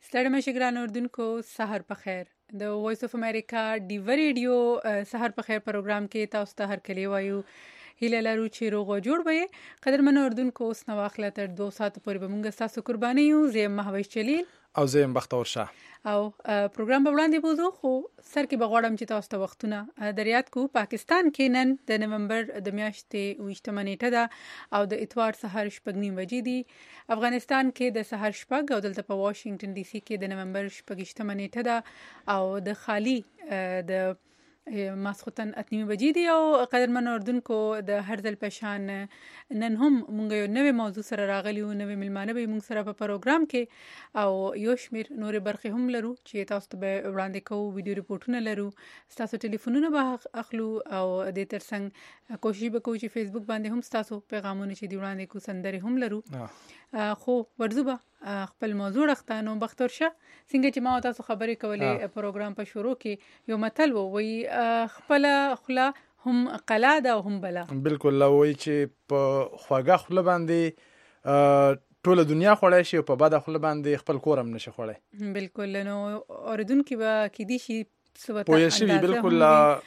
ستړي مشه ګران اردوونکو، سحر په خیر. د وایس اف امریکا ډیو ریډیو سحر په خیر پروګرام کې تاسو ته هر کلی وایو هیله لرو چې روغ او جوړ وي. قدرمنو اردوونکو، اوس نو واخله تر 2 ساعت پورې به موږ تاسو قرباني یو. زه مهوش جلیل او زه بختور شاه او پروګرام به وړاندې بوزو، خو سر کې به غواړم چې تاسو ته وختونه دریات کو. پاکستان کې نن د نومبر د میاشتې 28 نیټه ده او د اتوار سهار 6:30 بجې دي. افغانستان کې د سهار 6 او دلته په واشنگټن ډي سي کې د نومبر 28 نیټه ده او د خالی د ماسختن 8 بجې دي. او قدرمنو اردوونکو، د هر ځل په شان نن هم مونږ یو نوې موضوع سره راغلی او نوې ملمانه به مونږ سره په پروګرام کې او یو شمیر نورې برخې هم لرو چې تاسو ته وړاندې کوو. ویډیو ریپورتونه لرو، تاسو ټلیفونونه به اخلو او د ترڅنګ کوشش وکړو چې فیسبوک باندې هم تاسو پیغامونه چې دی وړاندې کو سندرې هم لرو. خو ورځو به خپل موضوع راختانو. بختور شه څنګه چې ما تاسو خبرې کولې پروګرام په شروع کې یو متل ووي، خپل خلا هم قلا ده او هم بلا. بالکل وایي چې په خواږه خله باندې ټوله دنیا خوړای شي او په بده خله باندې خپل کور هم نشي خوړای. بالکل نو اوریدونکو به کې دي شي سوته پوه شي. بالکل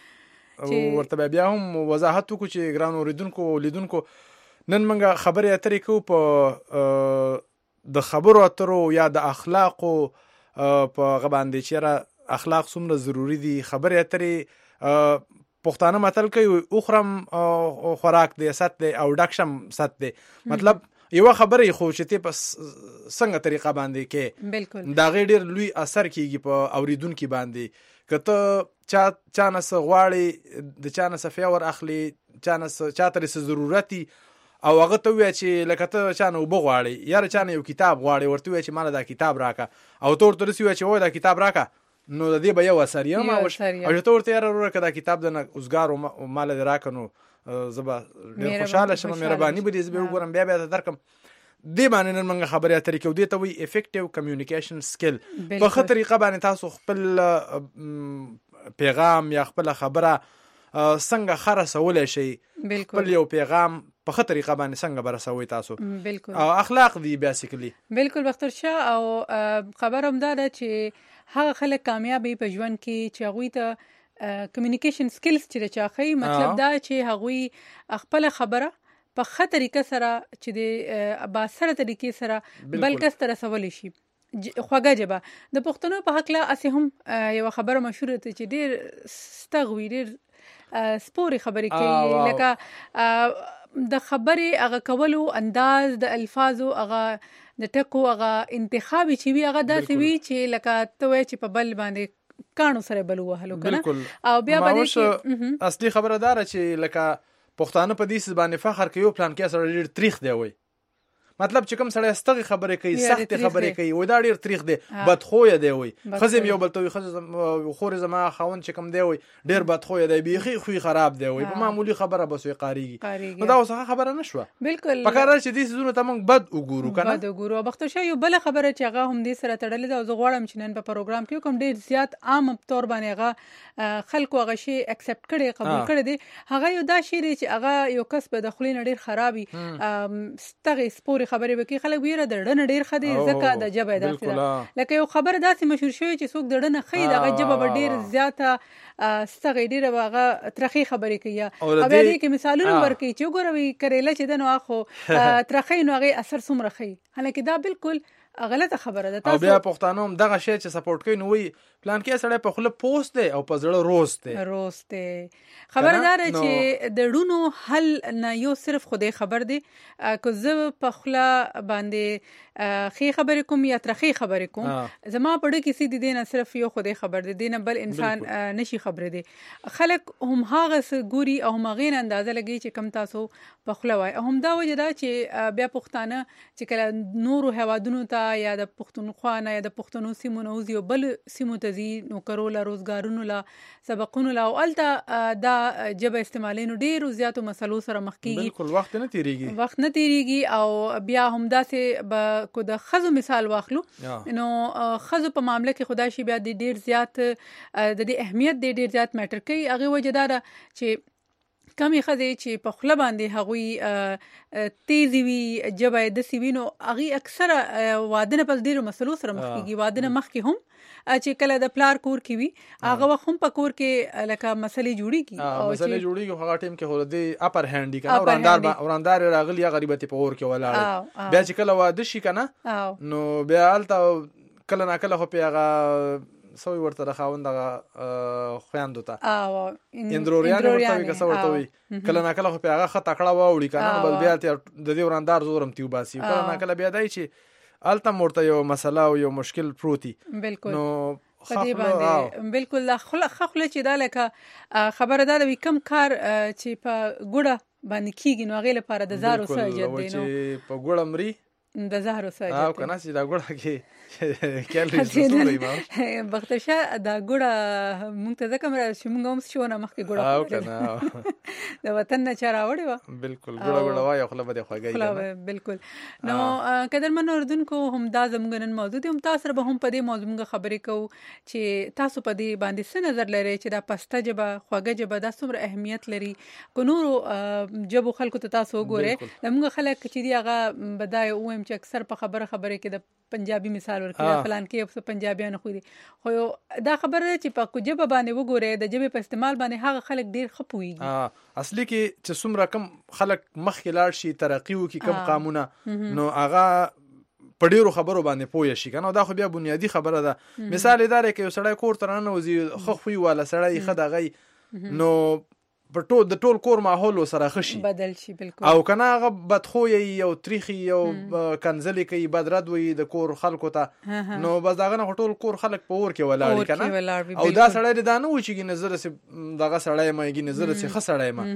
ورته بیا هم وضاحت وکړو چې ګران اوریدونکو لیدونکو، نن موږ خبرې اترې کوو په د خبرو اترو یا د اخلاقو په غباندې چې اخلاق څومره ضروری دي. خبرې اترې پښتانه متل کوي اخرم خوراک دی ست دی او ډکشم ست دی. مطلب یو خبرې خو چې ته په څنګه طریقه باندې کې بالکل دا غیر ډیر لوی اثر کیږي په اوریدونکو باندې. کته چا نس غواړي د چا نس فیور اخلي، چا نس چاته ضرورتي او هغه ته وی چې لکه ته چانه وبغواړي یا چانه یو کتاب غواړي ورته وی چې مال دا کتاب راکا او ته ورته رسوي چې وای دا کتاب راکا، نو د دې به یو اثر یې ما وش او ته ورته یاره ورکه دا کتاب د اوسګار او مال راکا، نو زبا ډیر خوشاله شم، مهرباني به دې زبر وګورم بیا درکم. دې باندې نن موږ خبرې اترې کوو. دې ته وی افیکټیو کمیونیکیشن سکل. په خه طریقه باندې تاسو خپل پیغام یا خپل خبره څنګه خرڅول شي، خپل یو پیغام په خه طریقه باندې څنګه برسوي تاسو. بالکل او اخلاق دی بیسیکلی. بالکل بختور شه. او خبر هم دا ده چې هغه خلک کامیابی په ژوند کې چې هغه ته کمیونیکیشن سکلز چې چاخی، مطلب دا چې هغه خپل خبره په خه طریقه سره چې د با سره طریقې سره بلکې سره رسول شي. خوږه جبه د پښتنو په حق لا اسه هم یو خبره مشهور ته چې ډیر ستغوي، ډیر سپوري خبرې کوي، لکه د خبرې هغه کولو انداز، د الفاظو هغه د ټکو هغه انتخابي چې وی هغه داسې وی چې لکه ته وای چې په بل باندې کانو سره بل وهلو کنه. او بیا باندې اصلي خبردار چې لکه پښتانه په دې باندې فخر کوي، پلان کې سره ډیر تاریخ دی وای. مطلب چې کوم سړی ستغي خبرې کوي، سخت خبرې کوي، وای دا ډیر تاریخ دی، بدخوې دی وای. خزم یو بل ته خور زما خاون چې کوم دی وای ډیر بدخوې دی، بیخي خوې خراب دی وای، په معمولی خبره بس وي قاریږي. نو دا اوسه خبره نشوه. بالکل په کار چې دې زونه ته موږ بد وګورو کنه، بد وګورو. بختور شه یو بل خبره چې هغه هم دې سره تړلې ده او زه غواړم چې نن په پروګرام کې کوم ډیر زیات عام تور باندې هغه خلکو هغه شی اکسپټ کړي، قبول کړي دي. هغه یو دا شی چې هغه یو کس په دخلین ډیر خرابي ستغي سپوري خبرې وکي، خلک ویره د ډنه ډیر خدي زکه د جبه داسې لکه یو خبر داسې مشهور شوی چې څوک د ډنه خې د جبه ډیر زیاته ستغي ډیر واغه ترخی خبرې کوي. او بیا دې کې مثالونه ورکړي چې وګوروي کړيله چې دنو اخو ترخی نو هغه اثر څومره خي، حالکه دا بالکل غلطه خبره ده. او بیا پښتانه هم دغه شی چې سپورټ کوي نو وی پلان کې سړی په خله پوسټ دی او په زړه روست دی. خبردار چې د ډونو حل نه یو صرف خوده خبر دی، که زه په خله باندې خې خبرې کوم یا ترخی خبرې کوم، زما پړه کې سي دي نه صرف یو خوده خبر دی، نه بل انسان نشي خبرې دی. خلک هم هغه ګوري او هم غین اندازه لګي چې کم تاسو په خله وای. هم دا وجه دا چې بیا پښتانه چې کله نورو هوادونو ته یا د پښتونخوا نه یا د پښتنو سیمو نه وزي بل سیمو ته ځي، نوکرو لا روزګارونو لا سبقونو لا او الته دا جبه استعمالینو ډیرو زیاتو مسلو سره مخ کیږي. بالکل وخت نه تیریږي او بیا هم داسې کو د خزو مثال واخلو، نو خزو په معاملې کې خدای شي بیا د ډیر زیات د دې اهمیت د ډیر زیات میټر کوي. هغه وجه دا چې کمی خدای چې په خله باندې هغوی تیزی وي جبه د سیوینو هغه اکثره وادنه په ډیرو مسلو سره مخ کیږي وادنه مخ کې هم چې کله د پلار کور کې وي هغه وخت هم په کور کې لکه مسلې جوړیږي او مسلې جوړیږي هغه ټیم کې هولدي اپر هاند کنه وراندار راغلی غریبتی په اور کې ولاړ بیا چې کله واده شي کنه نو بیا الته کله نا کله خو پیغه سوی ورته راخوند خويندو ته اندروریان ورته کسه ورته وي کله نا کله خو پیغه خطا کړه واوړي کنه بل بیا د دې وراندار زورم تیو باسي کله نا کله بیا دای چې الته مرته یو مسله او یو مشکل پروتي بالکل نو خدای باندې بالکل خلق چې دا لکه خبره ده د کم کار چې په ګوړه باندې کیږي نو غیله لپاره د زارو سجد دی نو په ګوړه مري د زهرو سجد او کنه چې دا ګوړه کې کېلې زوري ما بختشه دا ګوړه مونږ ته ځکه چې مونږ هم شونه مخکې ګوړه او کنه د وطن نه چا راوړی و بالکل ګوړه وای خو به خوږی بالکل نو قدرمن اوردونکو هم دا زموږ نن موضوع دي هم تاسو به هم په دې موضوع موږ خبرې کوو چې تاسو په دې باندې څه نظر لرئ چې دا پسته جبه خوږه جبه دا څومره اهمیت لري کو نورو جبو خلکو ته تاسو وګورئ موږ خلک چې دی هغه بدای او چې اکثر په خبره کې د پنجابي مثال ورکړي فلان کې په پنجابیانو خو دي خو دا خبره چې په کوجبه باندې وګورئ د جبه په استعمال باندې هغه خلک ډیر خپويږي اصلي کې چې څومره کم خلک مخکې لاړ شي ترقی وکي کم قانونه نو هغه په ډیرو خبرو باندې پوه شي کنه دا خو بیا بنیادی خبره ده مثال ادارې کې یو سړی کور تر نه وځي خخوي ولا سړی خدغی نو په د ټول کور ماحول سره خشي بدل شي بالکل او کنه هغه بدخوې یو تاریخي یو کنځلې کوي بدرد وي د کور خلکو ته نو بس داغه نه ټول کور خلک په اور کې ولاړ کنه او دا سړی د نه و چې نظر سي دغه سړی مېږي نظر سي خسړی ما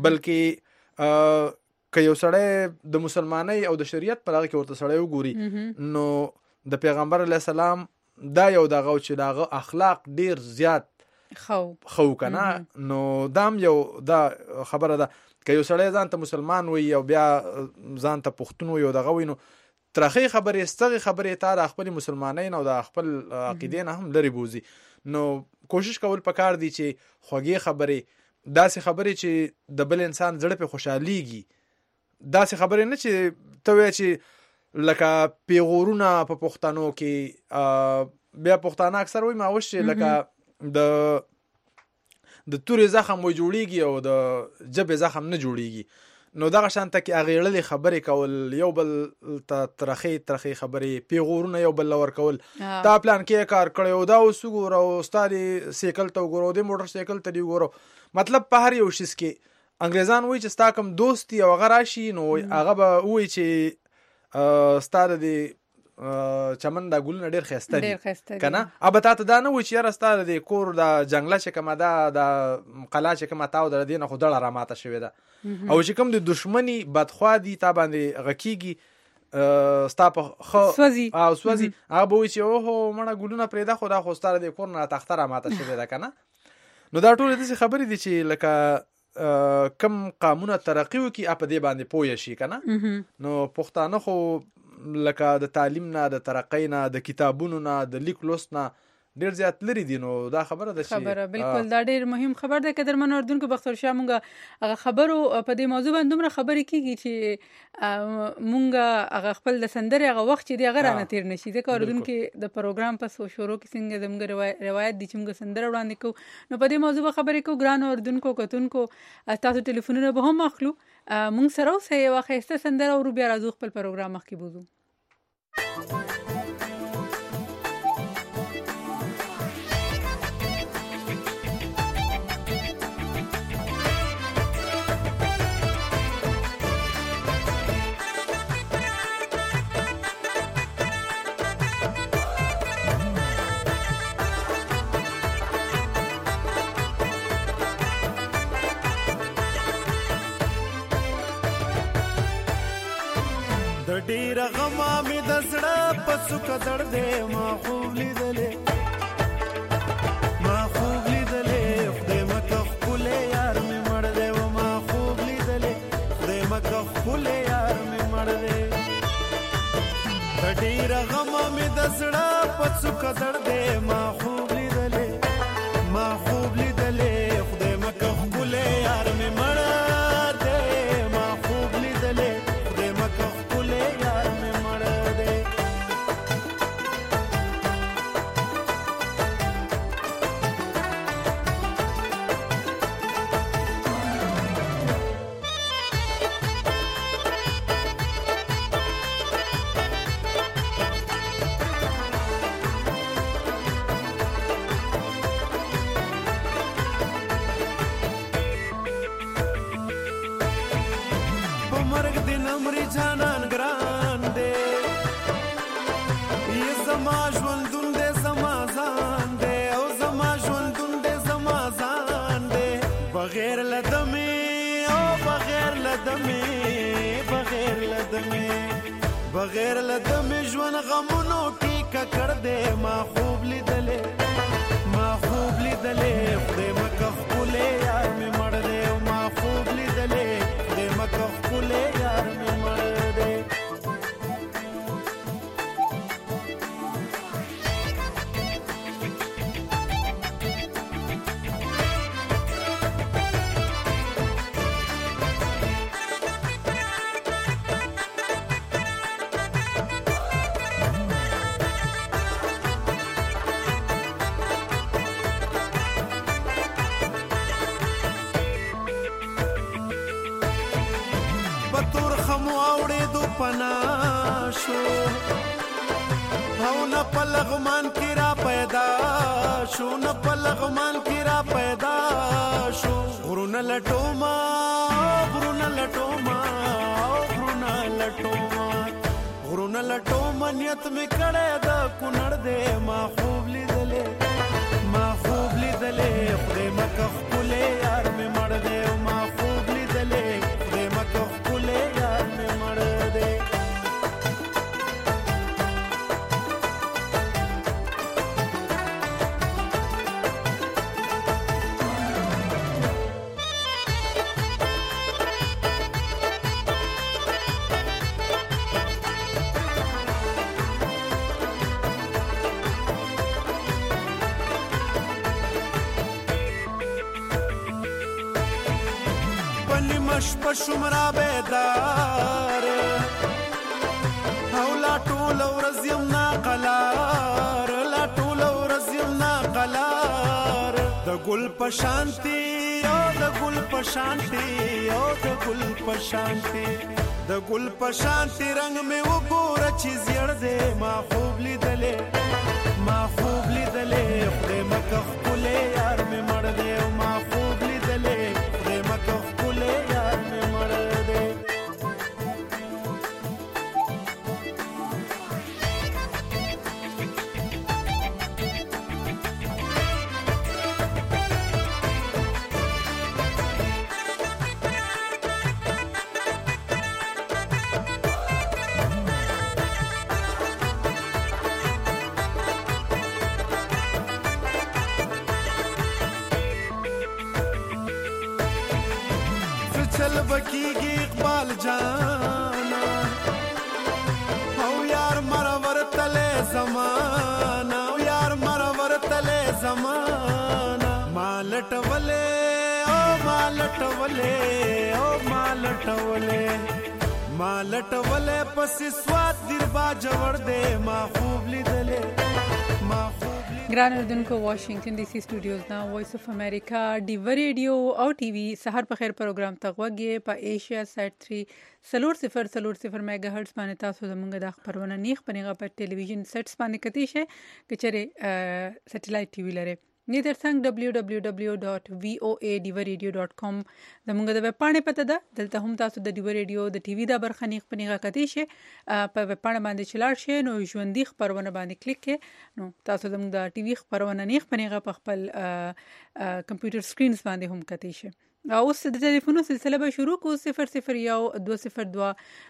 بلکې که یو سړی د مسلمانۍ او د شریعت په لاره کې ورته سړی وګوري نو د پیغمبر علی السلام دا یو دغه چې دغه اخلاق ډیر زیات خو کنه نو دام یو دا خبره ده که یو سړی ځان ته مسلمان وي او بیا ځان ته پښتون وي او دغه وي نو ترخی خبرې ستغه خبرې تا د خپل مسلمانۍ نو د خپل عقیدې نه هم لري بوزي نو کوشش کول پکار دي چې خوږی خبرې داسې خبرې چې د بل انسان زړه په خوشحاليږي داسې خبرې نه چې ته وې چې لکه پیغورونه په پښتنو کې بیا پښتانه اکثر وي ماوش لکه د تورې زخم و جوړیږي او د جبې زخم نه جوړیږي نو دغه شانته کې اغیړلې خبرې کول یو بل ترخی خبرې پیغورونه یو بل لور کول تا پلان کې کار کړو دا وسګور او ستاري سایکل ته وګورو د موټر سایکل ته دی وګورو مطلب په هر یو شیس کې انګریزان وایي چې ستا کوم دوستي او غراشي نو هغه به وایي چې ستاره دی چمن دا ګلونه ډیر خسته دي کنه اب ته دا نه و چې یاره ستاره د کور د جنگله چې کومه د قلا چې کومه تاو در دینه خو دړه راماته شوی ده او چې کوم د دشمنی بدخوا دي تا باندې غکیږي ستا په خو سوځي هغه به وي چې اوه مړه ګلونه پرېده خو دا خو ستاره د کور نه تخته راماته شوی ده کنه نو دا ټول دې خبرې دي چې لکه کم قانون ترقی وکي اپ دې باندې پوي شي کنه نو پښتانه خو لکه د تعلیم نه د ترقی نه د کتابونو نه د لیک لوست نه ډیر زیات لري دي نو دا خبره ده خبره بالکل دا ډیر مهم خبر ده قدرمن اوردونکو بختور شاه مونږه هغه خبرو په دې موضوع باندې دومره خبرې کیږي چې مونږه هغه خپل د سندرې هغه وخت چې دی هغه رانه تیر نشي ځکه اوردونکو د پروګرام په شروع کې څنګه زموږ روایت دي چې مونږ سندره وړاندې کوو نو په دې موضوع خبرې کوو ګران اوردونکو کتونکو تاسو ټلیفونونه به هم اخلو مونږ سره اوسه یو خسته سندره ورو بیا راځو خپل پروګرام مخکې بوزو ډیر غما می د زړه پسو کډړ دې ما خوب لیدلې خدای مکه خپل یار می مړ دې و ما خوب لیدلې خدای مکه خپل یار می مړ دې ډیر غما می د زړه پسو کډړ دې ما خوب لیدلې خدای مکه خپل یار می مړ بغیر لدمه او بغیر لدمه بغیر لدمه بغیر لدمه ژوند غمونو کې ککړ دې ما خوب لیدلې خدای مکه خپلې یار مې مړ دې ما خوب لیدلې خدای مکه خپلې یار مې مړ دې پناشو او نه پلغمان کی را پیدا شو نه پلغمان کی را پیدا شو غرونه لټوما نیت می کړه د کونړ دې ما خوب لیدلې خدای مکه خپلې یار می مړ دې ما خوب لیدلې خدای مکه خپلې یار می مړ دې شمرا بیدار او لا ټول ورځ یم ناقلار د ګل په شانتي د ګل په شانتي رنگ مې وګوره چې زیړ دې ما خوب لیدلې خدای مکه خپلې یار مې مړ دې ما خوب لیدلې خدای مکه خپلې یار مې مړ دې چل بکیږي اقبال جانا او یار مرور تله زمانہ مالټولې پس سواد دیر با جوړ دې ما خوب لیدلې ګران اردوونکو واشنگټن ډي سي سټوډیوز نا وایس اف امریکا ډیو ریډیو او ټي وي سحر په خیر پروګرام تغوږی په ایشیا سایت 300 میگا هرتز باندې تاسو زموږ د خبرونه نیخ پنیغه په ټلویزیون سیټس باندې کتی شه کچره سټلایټ ټي وی لري نه درڅنګ www.voadivaradio.com زموږ د ویب پاڼې پته ده دلته هم تاسو د ډیو ریډیو د ټي وی د برخه نیخ پنیغه کتی شه په ویب پاڼه باندې چلاړ شه نو ژوندۍ خبرونه باندې کلیک کې نو تاسو زموږ د ټي وی خبرونه نیخ پنیغه په خپل کمپیوټر سکرینز باندې هم کتی شه اوس د ټلیفونو سلسله به شروع کو 001 202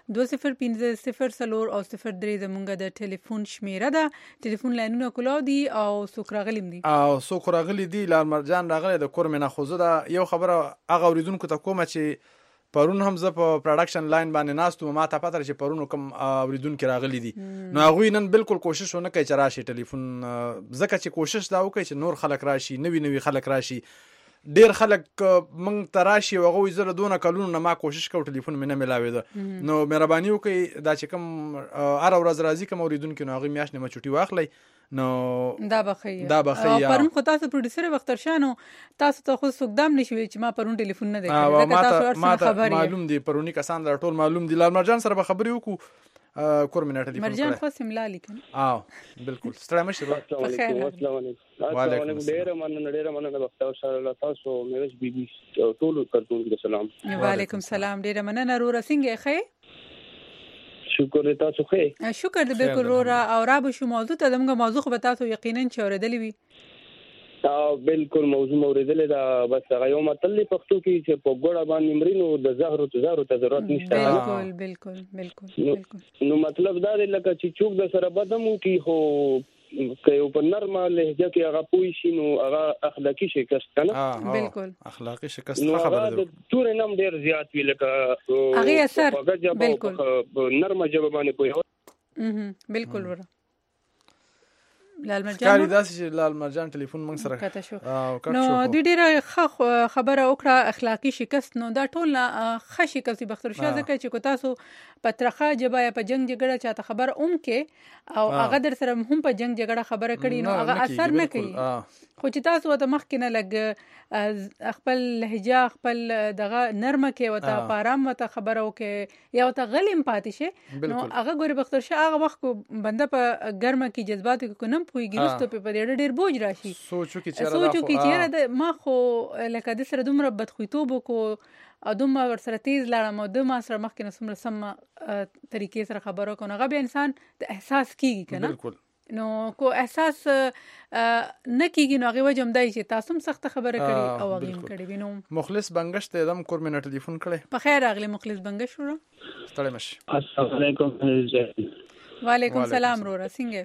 205 او 03 زمونږ د ټلیفون شمیره ده ټلیفون لاینونه کلاو دي او څوک راغلي دي لال مرجان راغلی د کورمنه خوزه ده یو خبره هغه اوریدونکو ته کومه چې پرون هم زه په پروډکشن لاین باندې ناستم ما ته پته چې پرون کوم اوریدونکو راغلي دي نو هغه نن بالکل کوشش ونه کوي چې راشي ټلیفون زکه چې کوشش دا وکړي چې نور خلک راشي نوی خلک راشي ډیر خلک مونږ تراشي وغه زره دونه کلونو نه ما کوشش کوم ټلیفون مې نه ملاوي ده نو مهرباني وکړئ دا چې کوم هر ورځ راځي کوم اوریدونکو نو هغه میاشت نه چټي واخلي نو دا بخیا پرون خو تاسو پروډوسر وختر شانو تاسو ته خو سوګدام نشوي چې ما پرون ټلیفون نه دی کړی معلوم دی پرونی کسان در ټول معلوم دی لال مرجان سره به خبري وکړو کورمنه ټلیفون مرجان خو سملا لیکن بالکل ستړی مشه السلام علیکم ډیر مننه وخت سره تاسو مېوش بیبي ټول کارتون سلام وعلیکم السلام ډیر مننه رورا څنګه ښه شکر تاسو ښه شکر دې بالکل رورا او را به شو موضوع ته دغه موضوع خو به تاسو یقینا چې اوریدلې وي بالکل موضوع اوریدلې دا بس هغه یو متل پښتو کې چې په ګوړه باندې مرینو د زهرو ته ضرورت نشته. بالکل نو مطلب دا دی لکه چې څوک د سره بدمو کې خو که یو په نرمه لهجه کې هغه پوي شي نو هغه اخلاقی شکست کنه. بالکل اخلاقی شکست خبره ده. تور نام ډیر زیات وی لکه هغه اثر بالکل نرمه جواب باندې پوي. بالکل ورا لال مرجان کاری داسې چې لال مرجان ټلیفون موږ سره کته شو. نو د ډیره خبره وکړه اخلاقی شکست. نو دا ټول ښه شکست بختور شاه ځکه چې کو تاسو پترخه جبا یا په جنگ جګړه چاته خبر کې او هغه در سره هم په جنگ جګړه خبره کړي نو هغه اثر نه کوي. خو چې تاسو ته مخکې نه لګ خپل لهجه خپل دغه نرمه کې وته پارام وته خبره وکي یا وته غلیم پاتې شي نو هغه ګوري بختور شاه هغه وخت کو بنده په ګرمه کې جذبات کو نم پويږي نو په ډېر بوج راشي. سوچو کې چیرې ما خو لکه د سره دومره بدخویتوب کو ادم ور سره تیز لاړم او د ما سره مخکې نسم سم طریقې سره خبرو کو هغه به انسان د احساس کیږي کنه. بالکل نو کو احساس نه کیږي نو هغه وجم دای چې تاسو هم سخت خبره کړي او هغه هم کړي. وینم مخلص بنگش ته دم کور منټ ټلیفون کړي. په خیر راغلی مخلص بنگش ورو. ستړي مش. السلام علیکم. وعلیکم السلام رورا څنګه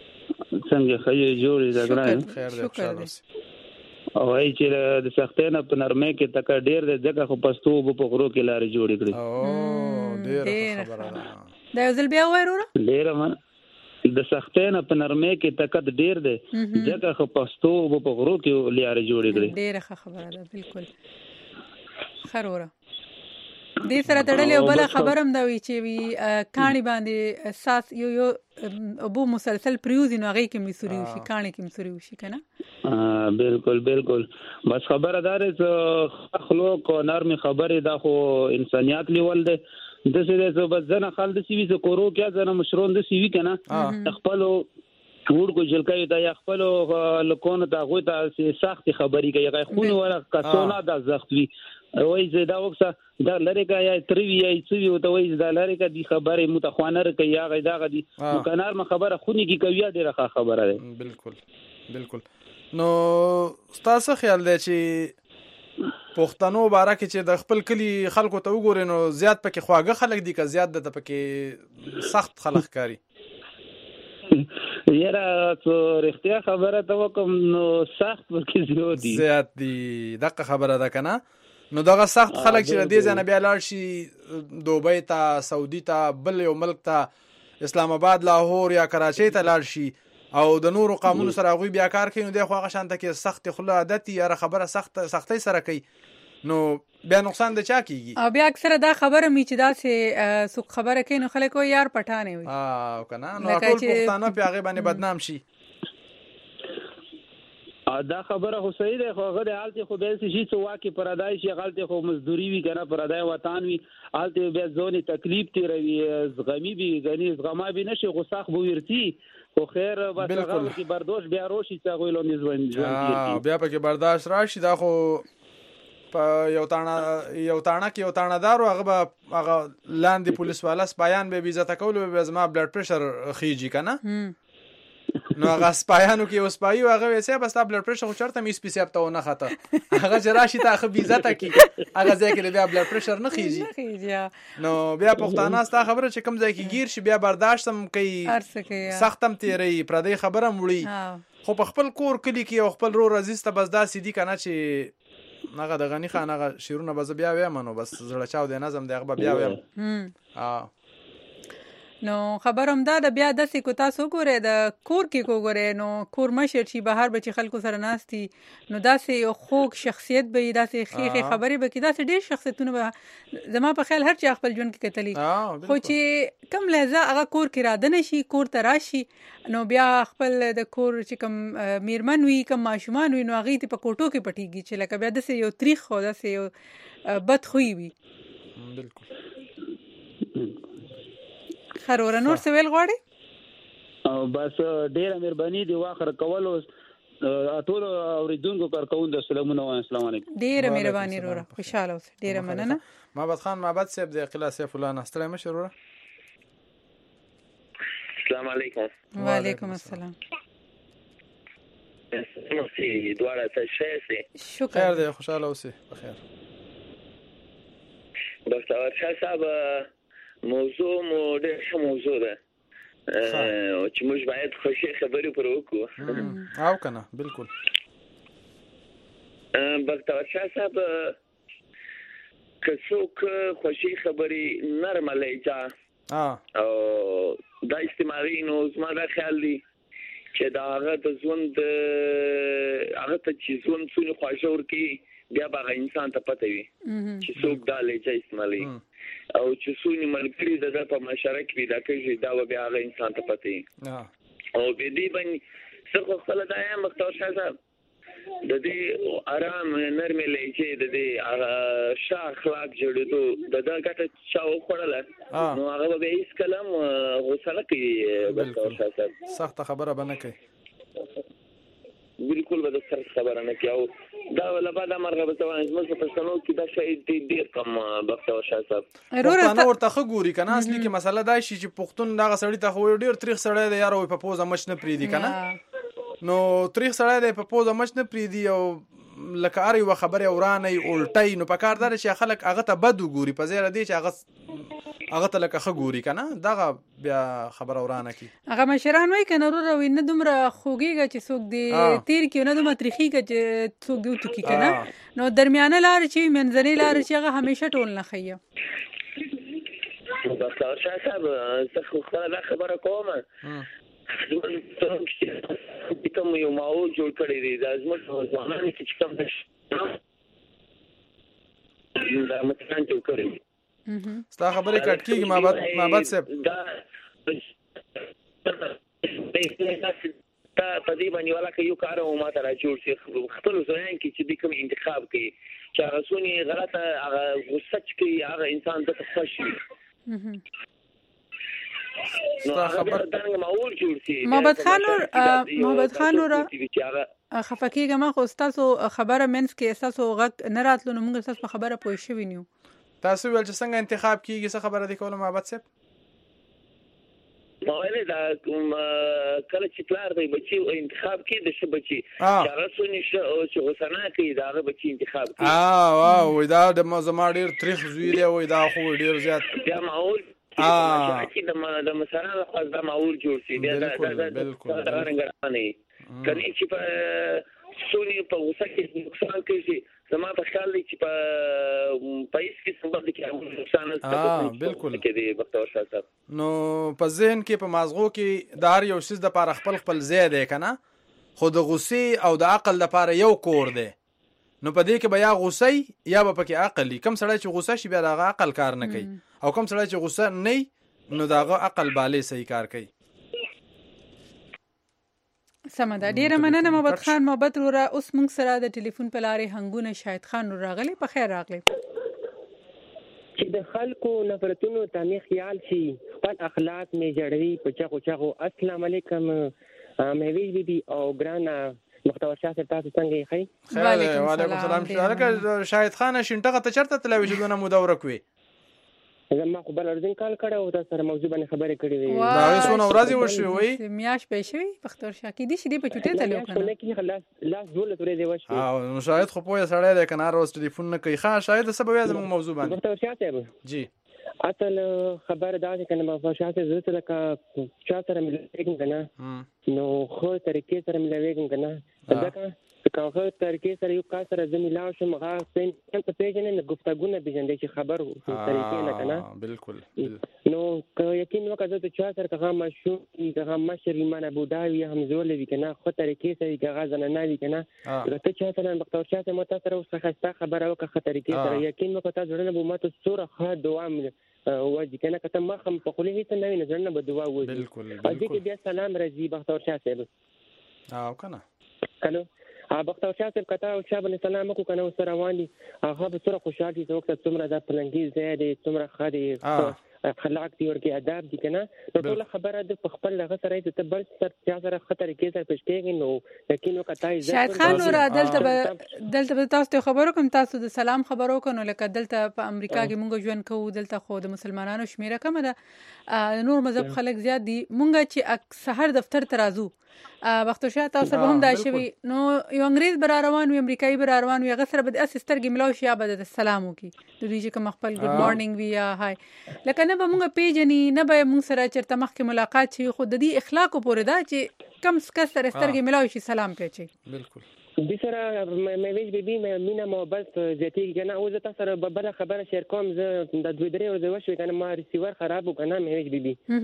خیر جوړی دا ګران. خیر دې او ای چې د سختینه په نرمه کې تک ډیر د ځکه خو پښتو په غرو کې لارې جوړې کړې. او ډیر خبره ده دا یو ځل بیا وایرو ډیر من د سختینه په نرمه کې تک ډیر ده ځکه خو پښتو په غرو کې لارې جوړې کړې. ډیر خبره ده بالکل خروره. دې سره تړلې او بل خبرم دا وی چې وی کہانی باندې اساس یو ابو مسلسل پریوزي نو هغه کې مصری وشي کہانی کې مصری وشي کنه. بالکل بس خبره دار چې اخلاق او نرمي خبره دا خو انسانيت لیول ده د څه بس ځنه خالد سی وی ز کورو کې ځنه مشرون د سی وی کنه خپل ټول کو جلکای دا خپل لکونه دا غوي ته سخت خبري کوي خونه ولا کسونه دا زخت وی وای زه دا وکړه دا لریګه یا تروی یا څوی او ته وای دا لریګه دی خبره متخوانه کوي یا غي دا غدي نو کنار ما خبره خونی کی کوي ډیره خبره ده. بالکل نو تاسو خیال دی چې پښتنو بارکه چې د خپل کلی خلکو ته وګورئ نو زیات پکې خواږه خلک دي که زیات د پکې سخت خلک کاری یاره څو رښتیا خبره ته وکم نو سخت پکې زیات دي دغه خبره ده کنه. نو دغه سخت خلک چې د دې ځنه بیا لاړ شي دوبۍ ته سعودي ته بل یو ملک ته اسلام آباد لاهور یا کراچۍ ته لاړ شي او د نورو قانون سره غوي بیا کار کوي نو د خو هغه شانته کې سخت خله عادت یا خبره سختۍ سره کوي نو بیا نقصان د چا کیږي. او بیا اکثره دا خبره می چې دا سه سو خبره کوي نو خلک یار پټانه وي کنه نو ټول پښتانه په هغه باندې بدنام شي. دا خبره خو صحیح ده خو هغه د حالت خو به شي چې واکه پردای شي غلطه خو مزدوري وی کنه پردای وطن وی حالت به ځونی تکلیف تیروي زغمی به غنی زغما به نشي غو ساخ بو ورتي خو خیر بس هغه کی برداشت بیا روشي چې غویلو نزوین بیا پکې برداشت راشي دا خو په یو تاڼه کې یو تاڼه‌دار هغه لاندې پولیس والا سپایان به عزت کول به زما بلډ پريشر خيږي کنه نو هغه سپایانو کې اوس پایو هغه وسه بس بلډ پريشر خو چرته می سپیسیاب ته نه خاطه هغه جراشي ته خو عزت کی هغه ځکه کې بیا بلډ پريشر نه خيږي نو بیا پښتانه ستا خبره چې کوم ځای کې گیر شي بیا برداشت هم کوي سختم تیری پردې خبره مړی خو په خپل کور کلی کې او خپل رو رزسته بس دا سیدی کنه چې هغه د غنی خان هغه شیرونه بز بیا ویمنو بس زړه چاو د نظم دغه بیا ویم نو خبروم دا د بیا داسې کو تاسو ګوره د کور کې کو ګوره نو کور مشر شي بهر بچي خلکو سره ناشتي نو داسې خوږ شخصیت به داسې خېخه خبرې به کې داسې ډېر شخصیتونه به زما په خیال هر چا خپل ژوند کې کتلی خو چې کم لهزه هغه کور کې را دنه شي کور ته راشي نو بیا خپل د کور چې کم میرمن وي کم ماشومان وي نو هغه ته په کوټو کې پټيږي چې لکه بیا داسې یو تاریخ خو داسې یو بد خوې وي. بالکل خروره نور څه ویل غواړي او بس ډیره مهرباني دی واخر کول ټول اوریدونکو کارکوند السلام علیکم. ډیره مهرباني وروره خوشاله اوسه ډیره مننه. محمد خان محمد صاحب د قلعه سیف الله نستړی مشه وروره. السلام علیکم. وعلیکم السلام. سي دواړه تشه سي شکر خیر دی خوشاله اوسې بخیر بختور شاه صاحب موضوع مو ډېر ښه موضوع ده چې موږ باید خوشي خبرې پر وکړو او کنه بالکل بختور شاه صاحب که څوک خوشي خبرې نرمه لهجه او دا استعمالي نو زما دا خیال دی چې دا هغه د ژوند هغه ته چې ژوند څونه خوښه ورکړي بیا به انسان ته پته وي چې څوک دا لهجه استعمالي او چې څونه ملګري د په مشاره کې پیدا کوي دا به بیا هغه انسان ته پته وي او به دې باندې څه خپل دا یم مختار شاه صاحب د دې آرام نرمه لهجه د دې ښه اخلاق جوړېدو د دا ګټه چاو خړل نو هغه به هیڅ کلم غوسه نه کوي مختار شاه صاحب سخت خبره بنه کوي بالکل به د سر خبره نه کوي دا ولا بعد مرغه به توان زموږ په پښتنو کې دا شی ډیر کم مختار شاه صاحب پښتنو ورته خګوري کنه اصلي کې مسله دا شي چې پښتون دغه سړی ته خو ډیر تاریخ سړی دی یار په پوزه مچ نه پریدي کنه نو تاریخ سړی دی په پوزه مچ نه پریدي او لکه اړ یو خبره ورانه الټي نو په کار دار چې خلک هغه ته بد وګوري په ځای ردی چې هغه ته لکه خګوري کنه دغه بیا خبره ورانه کی هغه مشران وای کنه ورو وینه دومره خوګیږي چې څوک دی تیر کې نه دومره تاریخي کې څوک دی تو کی کنه نو درمیانه لار چې منځنۍ لار چې هغه همیشه ټول نه خيه مختار شاه صاحب زه خو خبره کوم کوم یو ماحول جوړ کړی دی دا زموږ ځوانان چې کوم دا متان جوړ کړی ستا خبرې کټ کیږي محمد صاحب دا په دې باندې ولا کې یو کار او ماته را جوړ شي خپل ځوان کې چې د کوم انتخاب کوي چې هغه سونی غلطه هغه غوسه کوي هغه انسان ته خوشي نو خبر دا ماحول جوړ شي محمد خان را خفقیګه ما خو تاسو خبره منس کې تاسو غږ نه راتلو نو موږ تاسو په خبره پوه شوی نیو تاسو ول چې څنګه انتخاب کیږي څه خبره دی کوله محمد صاحب نو دا کله چې پلار دی بچي انتخاب کې د ش بچي چې رسونی شو چې حسنا کې دا بچي انتخاب کوي واو دا د زما ډیر تاریخ زوی دی وای دا خو ډیر زیات بیا ماحول چې د مثلا خاص د ماحول جوړ شي بیا دا رنګرانه کله چې په سونی په وسه کې نقصان کوي زما په خیال دی چې په پیسې کې سبب کې نقصان بالکل کې دی بختور شاه صاحب نو په ذهن کې په مازغو کې دار یو شیز د پاره خپل ځای دی کنه خو د غصې او د عقل لپاره یو کور دی نو په دې کې بیا غصې یا به پکې عقل کم سړی چې غصه شي بیا د عقل کار نه کوي او کم سړی چې غصه نه نو داغه عقل بالي صحیح کار کوي سمدا ډیره مننه محمد خان محبت ورا اوس موږ سره د ټلیفون په لارې هنګونه شاهد خان راغلی په خیر راغلی چې د خلکو نفرتونو ته خیال شي خپل اخلاق می جوړوي په چاغو السلام علیکم مې وی او ګرانا مختار شاه تاسو څنګه یې وعلیکم السلام شاهد خان شینټه ته چرته تلوي چې دونه مدور کوي زما خو بل ورځین کال کړه او تاسو سره موضوع باندې خبرې کړې وي دا اوسونه ورځي وشوي وي میاش پېښوي پختور شاکې دي چې دې په چټه تلو کنه کې لاس ډول ترې دی وشوي نو شاید خو پوهه سړی د کنار اوس ټلیفون نه کوي ښه شاید سبب یې زموږ موضوع باندې پختور شاته جی اصل خبر دا چې کنه ما شاته زه ته کا چا سره ملګری کنه نو خو طریقې سره ملګری کنه ځکه کاغه طریقې سره یو کا سره زميلا شم غا سین څنګه پیژنې نه گفتگو بجندې چې خبر طریقې نه کنه بالکل نو یقین وکړه چې چا سره هغه مشهور هغه مشر ایمان ابو داوی هم زول وی کنه خو طریقې سره هغه ځنه نه وی کنه ته چا سره مختار شاته مو تاسو سره خسته خبره وکړه طریقې سره یقین وکړه تاسو ورنه به ماته سوره خا دعا وځي کنه کته ما هم په خولي هیڅ نه ورنه به دعا وځي بالکل بالکل بیا سلام راځي مختار شاته او کنه کلو بختور شاه صاحب کته او شاه باندې سلام کو کنه سره رواني هغه به سره خوشاله دي وخت څومره د پلنګي زیاده څومره خدي اخلاق دي ورګي ادب دي کنه ټول خبره د خپل لغه سره ته بل سره خطر کې سره پښتېږي نو یقین وکړای شاید خان نور دلته تاسو خبرو کوم تاسو د سلام خبرو کنه لکه دلته په امریکا کې مونږ ژوند کوو دلته خو د مسلمانانو شمیره کم ده نور مذهب خلک زیات دي مونږ چې سحر دفتر ترازو وختو شاه تاسو به هم دا شوي نو یو انګريز بر روان وي امریکایي بر روان وي هغه سره به د اسسترګي ملاو شي یا به د سلام وکي د دوی چې کوم خپل ګډ مارنینګ وی یا هاي لکه نه به موږ پیژني نه به موږ سره چرته مخکې ملاقات شي خو د دې اخلاق پورې دا چې کم کس سره سترګي ملاو شي سلام پیچي بالکل د سره مې ویش بیبي مې مینا محبت زیاتې کنه او زه تاسو سره بل خبره شیر کوم زه د دوی درې ورځې وشو کنه ما ریسیور خراب وکنه مې ویش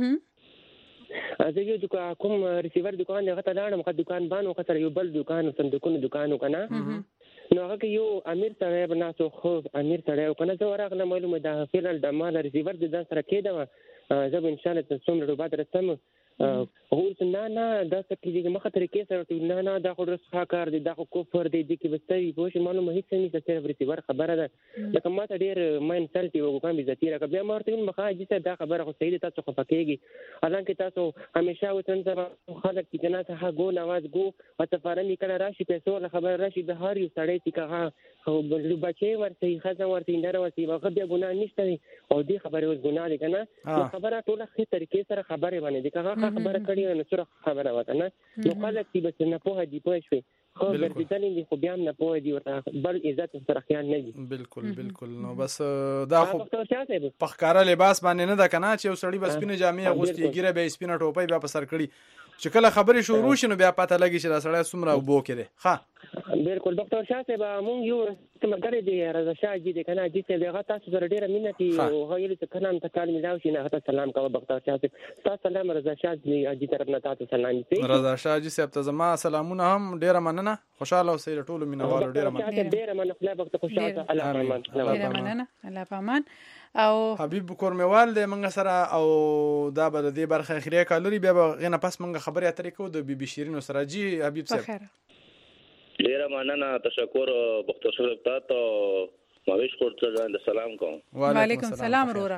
بیبي زه یو کوم ریسیور دکان هغه ته لاړم خو دکان باندې خو سره یو بل دکان صندوقونو دکان وکنه نو هغه یو امیر سره بناسو خو امیر سره وکنه زه ورغله معلومه ده فعلا د مال ریسیور د ځان سره کېده زه ان شاء الله څومره روبات رسم هو نه دا څه کېږي مخه طریقې سره نه دا خو رسخه کار دي دا خو کفر دی د کې بستوي پوه معلومه هیڅ نه څه صرف ریسیور خبره ده لکه ما ته ډیر ماین سلټي وګم به ذاتی راکبه بیا مرته مخه چې دا خبره خو صحیح ده تاسو خو پکېږي حالانکه تاسو همیشه وڅنځه خلک چې نه ته غو نواز ګو او سفارني کله راشي پیسو له خبر راشي د هر یو سړی چې هغه خو بل بچي ورته خزه ورته نه ورته هغه بیا ګناه نشته او دې خبره اوس ګناه ده کنه خبره ټوله ښه طریقې سره خبره باندې دغه خبره کړي نو سره خبره وته نه نو خلک چې بس نه په دې پوه شوي خو ورته دي خو بیا نه په دې ورته بل عزت سره خیال نه دي بالکل نو بس دا خو په ښکارا لباس باندې نه ده کنه چې یو سړی بس پینې جامې اغوستي ګیره به سپینه ټوپۍ بیا په سر کړي چې کله خبرې شروع شي نو بیا پته لګي چې دا سړی څومره وبو کړي ها بالکل ډاکټر شاه صاحب مونږ یو څنګه دی رضا شاه جی د کنه چې دغه تاسو سره ډیره مینتي او هغه چې کلام ته کال ملاو شي نه سلام کوم ډاکټر شاه صاحب تاسو سلام رضا شاه جی طرف نه تاسو سلام دي رضا شاه جی صاحب ته زما سلامونه هم ډیره مننه خوشاله اوسئ ټول مینوالو ډیره مننه خپل وخت خوشاله الله امان ډیره مننه الله پامان او حبیب کورموال د منګه سره او دا بل دې برخه اخیری کالوري بیا غنه پس منګه خبرې اترې کو د بي بي شیرین سره جی حبیب صاحب ډیره مننه تشکر بختور صاحب ته ماویش کوته د سلام کوم وعلیکم السلام رورا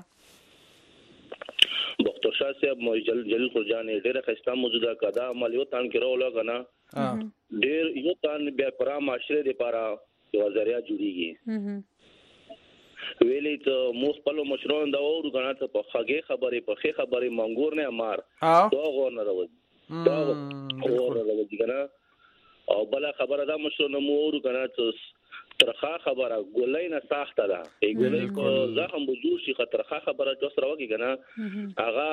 بختور شاه صاحب مو جلیل خرجان ډیره خسته موجوده کدا عمل یو تان کې راولا غنا ډیر یو تان بیا پر معاشره د پاره یو ذریعہ جوړیږي ویلې ته مو خپل مشرون دا ورو غنا ته په خګه خبرې په خې خبرې منګور نه مار دا غور نه راوځي دا غور نه راوځي غنا او بل خبره دا مشرون مو ورو غنا ته ترخه خبره ګولای نه ساخته ده ای ګولای کو زخم بجور شي خطرخه خبره جو سره وږي غنا اغه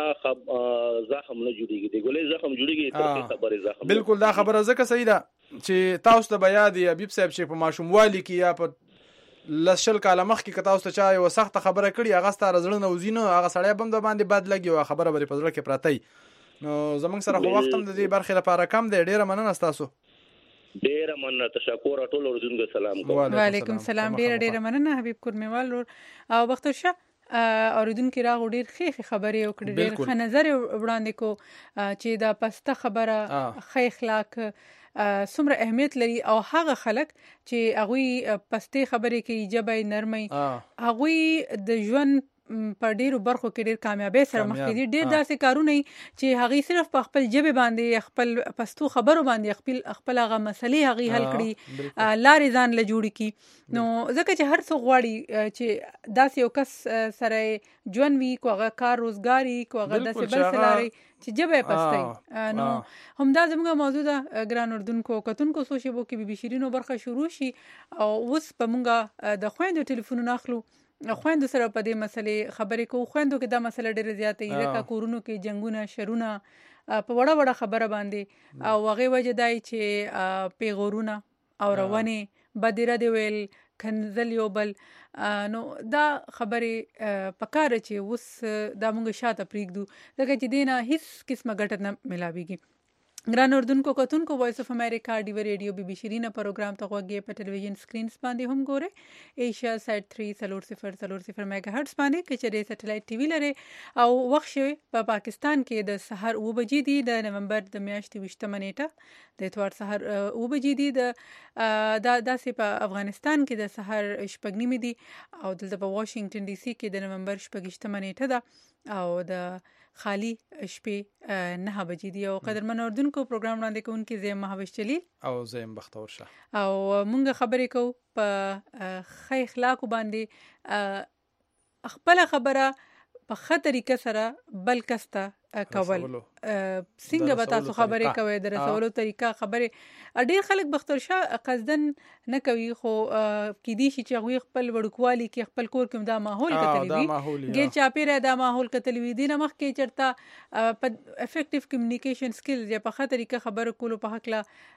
زخم نه جوړیږي دی ګولای زخم جوړیږي ترخه خبره زخم بالکل دا خبره زکه صحیح ده چې تاسو ته بیا دی حبیب صاحب چې په ماشوموالي کې یا په لشل کاله مخ کې کتا اوس ته چا یو سخت خبره کړي هغه ستاره زړه نه وزینو هغه سړی بم د باندې بد لګي او خبره بری په زړه کې پراته نو زمونږ سره خو وخت هم د دې برخې لپاره کم دی ډیره مننه تاسو ډیره مننه تشکر ټول ورزونګو سلام کوم وعلیکم السلام ډیره مننه حبیب کورموال او وختور شه اوریدونکو راغ ډیر خې خبرې وکړې ډیر ښه نظر وړاندې کو چې دا پسته خبره ښه اخلاق څومره اهمیت لري او هغه خلک چې هغه پسته خبرې کوي جبې نرمي هغه د ژوند په ډیرو برخو کې ډیر کامیابی سره مخ کې دي ډیر داسې کارونه چې هغه صرف په خپل جبه باندې خپل پستو خبرو باندې خپل هغه مسلې هغه حل کړي لارې ځان له جوړ کی نو ځکه چې هر څو غواړي چې داسې یو کس سره ژوند وي کوغه کار روزګاری کوغه داسې بل سلاري چې جبه پستای نو همدا زموږه موضوع ده ګران اردوونکو کتونکو سوشيبو کې بي بي شیرینو برخه شروع شي او اوس په مونږه د خويندو ټلیفونونه اخلو خويندو سره په دې مسلې خبرې کوو خويندو کې دا مسله ډېره زیاته ای لکه کورونو کې جنگونه شرونه په وړه وړه خبره باندې او هغه وجه دای چې پیغورونه او روانه بدیره دی ویل کنزل یو بل نو دا خبرې پکاره چې اوس دا مونږ شاته پریږدو لکه چې دینه هیڅ قسمه ګټه نه ملاويږي ګران اردوونکو کتونکو وایس اف امریکا ډیو ریډیو بي بي شیرینه پروګرام ته غوږی په ټلویزیون سکرینز باندې هم ګوره ایشیا سایت 300 میگا هرتز باندې کې چې سټلایټ ټي وی لري او وخت شوی په پاکستان کې د سحر 2 بجې دی د نومبر د میاشتې 20 نیټه د اتوار سحر 2 بجې دی د داسې په افغانستان کې د سحر 8 دی او دلته په واشنگټن ډي سي کې د نومبر 20 نیټه ده او د خالی شپې 9 بجې دی او قدرمن اردوونکو پروګرام وړاندې کوونکی زم مهوش جلیل او زم بختور شه او مونږ خبرې کوو په خې اخلاق باندې خپل خبره په ښه طریقه سره بل کس ته کول څنګه به تاسو خبرې کوئ د رسولو طریقه خبرې ډېر خلک بخترشاه قصدن نه کوي خو کیدی شي چې هغوی خپل وړوکوالي کې خپل کور کې دا ماحول کتلی وي ګیر چاپیره دا ماحول کتلی وي دینه مخکې چرته په افیکټیو کمیونیکیشن سکلز یا په ښه طریقه خبرې کولو په حق لا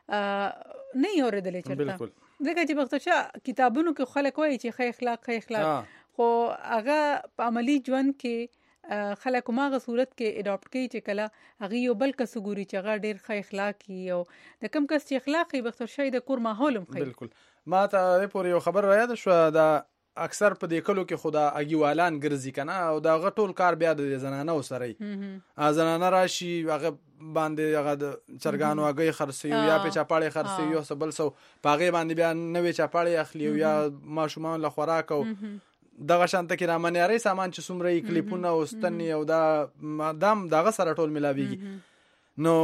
نه اورېدلې چرته ځکه چې بخترشاه کتابونو کې خلک وایي چې ښه اخلاق خو هغه په عملی ژوند کې خلک ماغه صورت کې اډاپټ کوي چې کله هغه یو بل کس ګوري چې هغه ډیر ښه اخلاقی او د کم کس چې اخلاقی بخترشاه د کور ماحول هم خي. بالکل ما ته پورې یو خبر را یاد شو دا اکثر په دې کلو کې خدا اګیوالان ګرځي کنه او دا غټول کار بیا د زنانه سره زنانه راشي هغه باندې هغه چرګانو هغه خرڅي یا په چاپاړې خرڅي یو سبل سو پاغه باندې بیا نوې چاپاړې اخلي یا ماشومان له خوراک او دغه شانته کې رامنیاري سامان چې څومره کلیپونه او ستنې او دا دام دغه سره ټول ملاويږي نو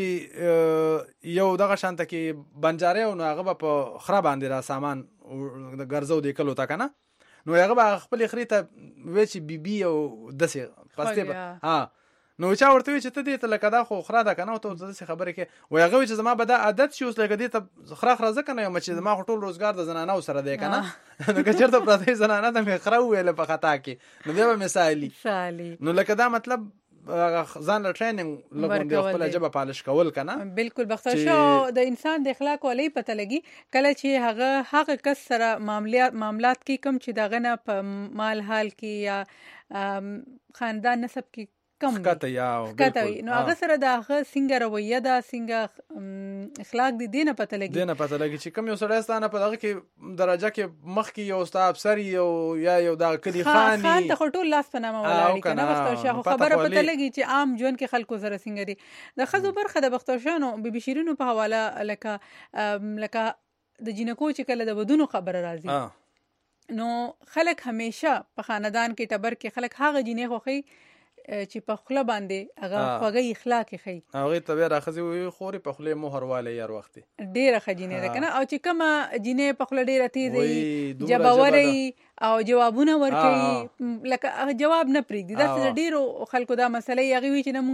وچی یو دغه شانته کې بنجاره او هغه په خراب باندې را سامان د ګرځو د کلو تا کنه نو هغه خپل خريته وچی بي او دسه پسته نو چا ورته چې ته دې ته لکه دا خو خره ده کنه او ته څه خبره کې وای هغه چې زما به دا عادت شي اوس لکه دې ته خره خره ځکه نه یم چې زما ټول روزګار د زنانه سره دی کنه نو که چېرته پراته زنانه ته مې خره ویل په خطا کې نو بیا به مثالي نو لکه دا مطلب ځان له ټریننګ لګوندې خپل جبه پالش کول کنه بالکل بخترشاه د انسان د اخلاق ولې پته لګي کله چې هغه کس سره معاملات کې کم چې دغه نه په مال حال کې یا خاندان نسب کې کم کته نو هغه سره د هغه څنګه رویه ده څنګه اخلاق دي دینه پته لګي چې کم یو سړی ستانه په دغه کې درجه کې مخ کې یو استاد افسر یو دا کلی خان ته ټول لاس په نامه ولاړی کنه بخترشاه خبره پته لګي چې عام ژوند کې خلکو سره څنګه دي د خزو برخه د بخترشاه نو بي شیرینو په حواله لکه د جینکو چې کله د ودونو خبره راځي نو خلک همیشه په خاندان کې ټبر کې خلک هغه جینې خوخي چې په خله باندې هغه خوږی اخلاق خي هغه ته راخذي وي خوري په خله مهر والے یار وخت ډیره خجینه ده کنه او چې کومه جینې په خله ډیره تیزي جوابوري او جوابونه ورکي لکه جواب نه پریږدي دا ډیرو خلکو دا مسله یغي وي چې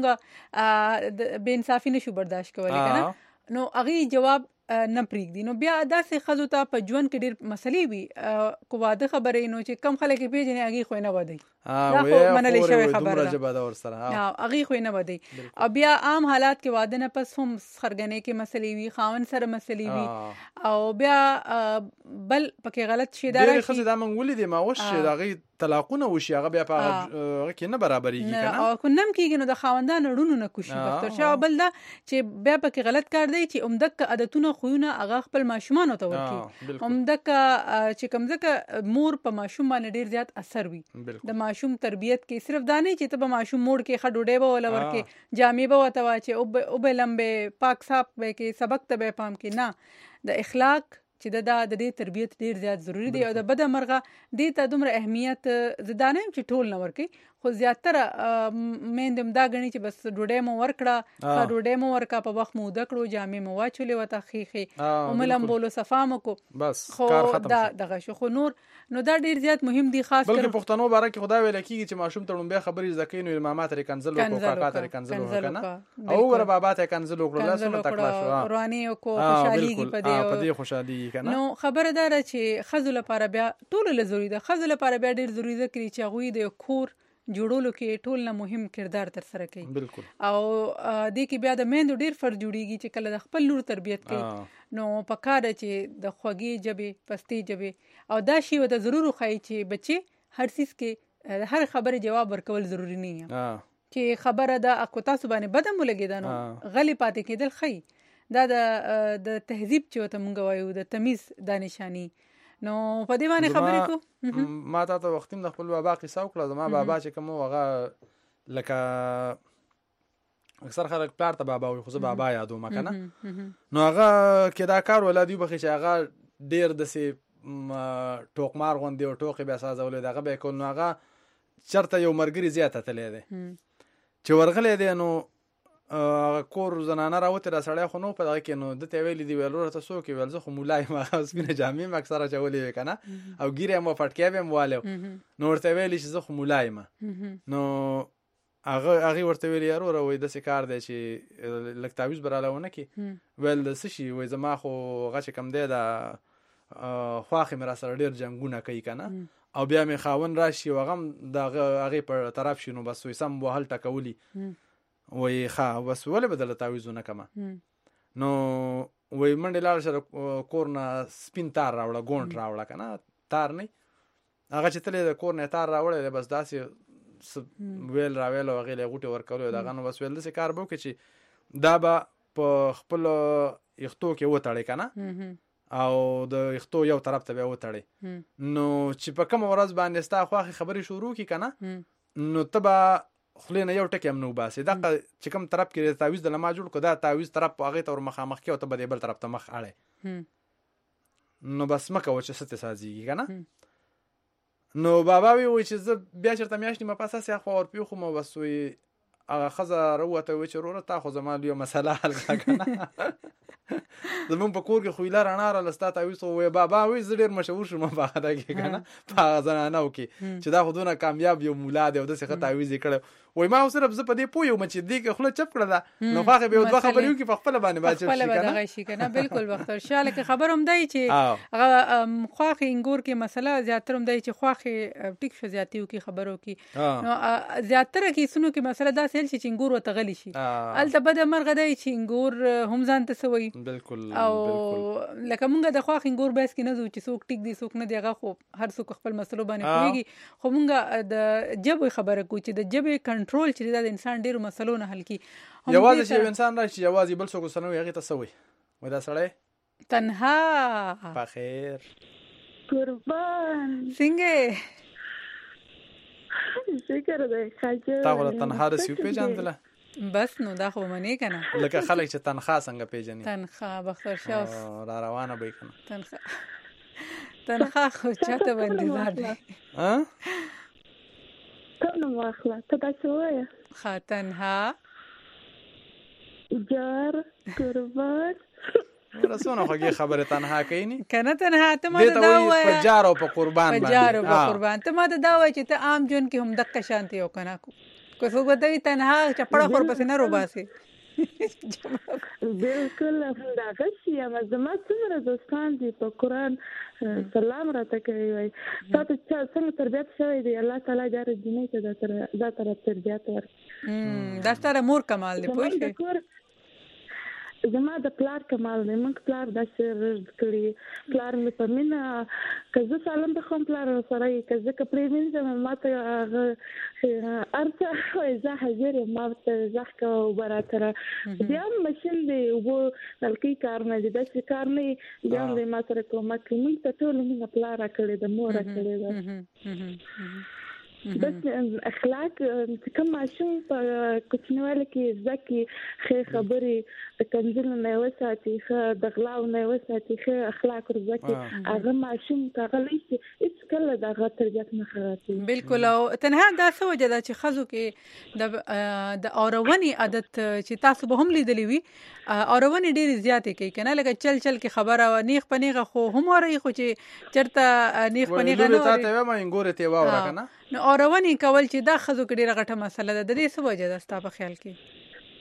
موږ بے انصافي نشو برداشت کولای کنه نو هغه جواب نه پریږدي نو بیا داسې خزو ته په ژوند کې ډېر مسلې وي کو واده خبرې نو چې کم خلک پیژنې هغه خو نه ودی دا خو منلې شوی خبره ده هغه خو نه ودی او بیا عام حالات کې واده نه پس هم خرګنې کې مسلې وي خاون سره مسلې وي او بیا بل پکې غلط شي دا راځي خزه دا منګولې دي ما وش هغه طلاقونه وشي هغه بیا په هغه کې نه برابرېږي کنه او کو نم کېږي نو د خاوندان ړونو نه کوشي بخترشاه بل دا چې بیا پکې غلط کار دی چې عمدک عادتونه خوونه هغه خپل ماشومان ته ورکی عمدک چې کمزکه مور په ماشوم باندې ډیر زیات اثر وي د ماشوم تربيت کې صرف دانه چې ته په ماشوم موړ کې خډوډې به ولا ورکه جامې به وته چې او به لمبه پاک صاحب به کې سبق ته به پام کې نه د اخلاق چې د دې تربيت ډیر زیات ضروری دی او د بد مرغه دې ته دومره اهمیت زدانه چې ټول نه ورکي خو زیاتره مېندم دا غني چې بس ډوډۍ مو ورکړه ډوډۍ مو ورکا په وخت مو دکړو جامې مو واچولې وته خيخي او ملم بولو صفامو کو بس کار ختم دغه شو خو نو دا ډیر زیات مهم دي خاص کر بلکې پښتنو باره کې خدای ویل کیږي چې ماشوم تړون به خبرې زکې نو ماما ترې کنزل وکړه کاکا ترې کنزل وکړه او ور بابا ته کنزل وکړه لاسونه تکړه شو رواني کو خوشالي کې پدې خوشالي کنه نو خبردار چې خزل لپاره بیا ټول له ضروری ده خزل لپاره بیا ډیر ضروری ده چې غوي د کور جوړولو کې ټول نه مهم کردار تر سره کوي بالکل او دې کې بیا د میندو ډیر فرض جوړیږي چې کله د خپل لور تربيت کوي نو پکاره چې د خوږی جبې پستې جبې او دا شی وته ضرور خای چې بچي هر سیس کې هر خبره جواب ورکول ضروری نه دی چې خبره د اکوتا سبانه بدم ولګیدانو غلی پاتې کېدل خی دا د تهذیب چې وته مونږ وایو د تمیز د نشانی نو په دې باندې خبرې کو ما ته وختیم د خپل بابا قصه وکړه زما بابا چې کوم هغه لکه اکثر خلک پلار ته بابا وي خو زه بابا یادو ما کنه نو هغه کې دا کار ولادي بخي چې هغه ډیر د سي ټوکمار غوندي او ټوکې به سازولې دغه به کول نو هغه چرته یو مرګري زیاته تلې ده چې ورغلې ده نو کور زنانه راوته را سړی خو نو په دغه کې نو دته ویلې دی ویل ورته څوک ویل زه خو مولای ما سپینه جامې ما اکثره چولې کنه او ګیره مو پټکې به موالو نو ورته ویلې چې زه خو مولای ما نو هغه ورته ویل یارو وای د څه کار دی چې لک تعویز براله ونه کې ویل د څه شي وای زما خو غچ کم دی دا خواخې مې را سره ډېر جنګونه کوي کنه او بیا مې خاون راشي او هغه پر طرف شي نو بس وې سم وهل ټکولي وای ښه بس ولې بدله تعویزونه کما نو وای منډه لاړ سره کورنا سپین تار راوړه ګونټ راوړه کنه تار نه هغه چې تلې د کورنه تار راوړل بس داسې ویل راویل او غیله غوټه ورکول دا غنو بس ویل دسه کار بو کې چې دا به په خپل یختو کې وټړې کنه او د یختو یو طرف ته به وټړې نو چې په کوم ورځ باندې ستا خواخي خبري شروع کی کنه نو تبا خلینه یو ټکی هم نو باسي دا چې کوم طرف کې تعویز د لما جوړ کو دا تعویز طرف هغه تور مخامخ کې او ته به بل طرف ته مخ اړه نو بس مکه و چې ست سازيږي کنه نو بابا وی چې زه بیا چرته میاشتې ما پاسه سي خو ور پیو خو مو بس وی هغه خزه وروته و چې وروره تا خو زما یو مسله حل کنه زمون په کور کې خویلا رڼا را لستا تعویز وی بابا وی زه ډیر مشهور شوم په هغه کې کنه په زنانو کې چې دا خودونه کامیاب یو مولا دی او د څه تعویز کړه وای ما صرف زه په دې پویو مچ دې کې خله چپ کړه نو خاخه به دوه خبرې کې په خپل باندې باچ شي کنه بالکل وختر شاله کې خبر هم دی چې هغه خواخه انګور کې مسله زیاتره هم دی چې خواخه ټیک ش زیاتیو کې خبرو کې نو زیاتره کې سونو کې مسله دا سیل چې انګور وته غلی شي الته بده مرغه دی چې انګور هم ځان ته سوي بالکل او لکه مونږ د خواخ انګور بیس کې نه زو چې څوک ټیک دی څوک نه دی هغه خو هر څوک خپل مسلو باندې کوي خو مونږ د جبې خبره کوي چې د جبې کنټرول چې د انسان ډیرو مسلو نه حل کی یوازې چې انسان راشي یوازې بل څوک سنوي هغه ته سوي وای دا سړی تنها بخیر قربان څنګه ذکر دی خاجه تا ول تنها رسیو پیژاندله بس نو دا خو منی کنه لکه خلک چې تنخوا څنګه پیژني تنخوا بختر شاوس را روانه به کنه تنخوا خو چاته باندې زار دی ها ته نو واخله ته دا څه وایې ښه تنها جار قربان ورسونه خوږی خبره تنها کینی کنه تنها ته ما دا وایې په جار او په قربان باندې په جار او په قربان ته ما دا وایې چې ته عام جون کې هم دغه شانتي او کنه کو څو غوډوي تنها چپړه خور پسې نه روباسي بالکل دا غشي ما زما څومره دوستان دي په قرآن سلام راته کوي وای تاسو څنګه تربیت شوی دی الله تعالی جاره دینه ته دا تر تربیت ور دا ستاره مور کمال دی پوه زما د پلار کمال دی موږ پلار داسې رزق کړي پلار مې په مینه که زه سالم به خو پلار سره یې که زه کپړې وینځم ما ته هغه ارڅه وایي زه حاضر یم ما ته غږ کوه اوبه راتره بیا هم مشین دی اوبو نلکۍ کار نه دی داسې کار نه بیا هم دی ما سره کومک کوي موږ ته ټولو مینه پلار راکړې ده مور راکړې ده بس اخلاق کوم ماشوم په کوچنیواله کې ځکه ښه خبرې د کنځلو نه وساتي ښه د غلاو نه وساتي ښه اخلاق ورځکه هغه ماشوم کاغلی چې هیڅ کله دغه تربیت نه خرابوي بالکل او تنها دا څه وجه ده چې خزو کې د اورونی عادت چې تاسو به هم لیدلی وي اورونی ډېر زیاتې کوي کنه لکه چل کې خبره نیخ پنیغه خو هم اوري خو چې چرته نیخ پنیغه نه ورته ته ما انګور ته واوره کنه نو اورونی کول چې دا خزو کې ډېره غټه مسله ده د دې څه وجه ده ستا په خیال کې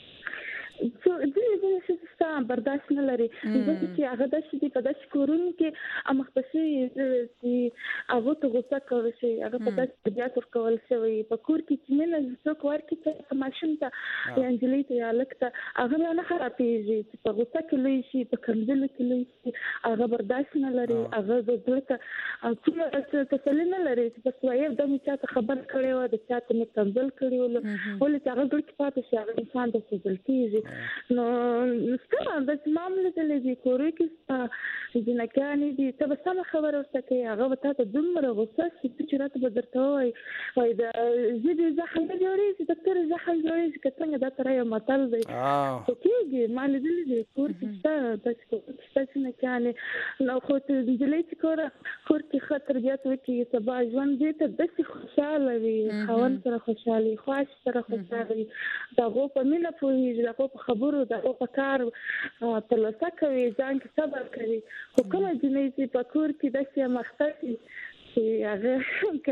دې څه برداشت نه لري ځکه چې هغه د شي په داسې کورونو کې امختصي چې هغه ته غوسه کوي شي هغه په داسې طبيعت ورکول شوی په کور کې چې مینه څوک ورکړي چې ماشوم ته یا انجلۍ ته یا لکه هغه نه خرابېږي چې په غوسه کې لوي شي په کنځلو کې لوي شي هغه برداشت نه لري هغه د دلته څومره تسلی نه لري چې بس وایي د مې چاته خبر کړي و د چاته مې کنځل کړي ولې چې هغه ګل کې پاتې شي هغه انسان د سجل کېږي نو ستاسو د معاملې د لږی کورې کې ځنکانې دي ته به سم خبره ورته کوي هغه به تاسو دومره غوسه چې راته به درته وایي د زړه زخم نه جوړېږي د تر زخم جوړېږي که څنګه دا تر یو متل دی چې کېږي ما لیدلې دي کور کې ستاسو نه کانه نو خو ته دلې چې کور کې خطر بیات وکي سبا ژوند دې ته د خوشاله وي خوان سره خوشالي خوښ سره خوشالي دغه په مینه پوهیږي دغه په خبرو دغه په کار تلوسه کوي ځان کې صبر کوي خو کومه جنې چې په کور کې داسې مختشي چې هغه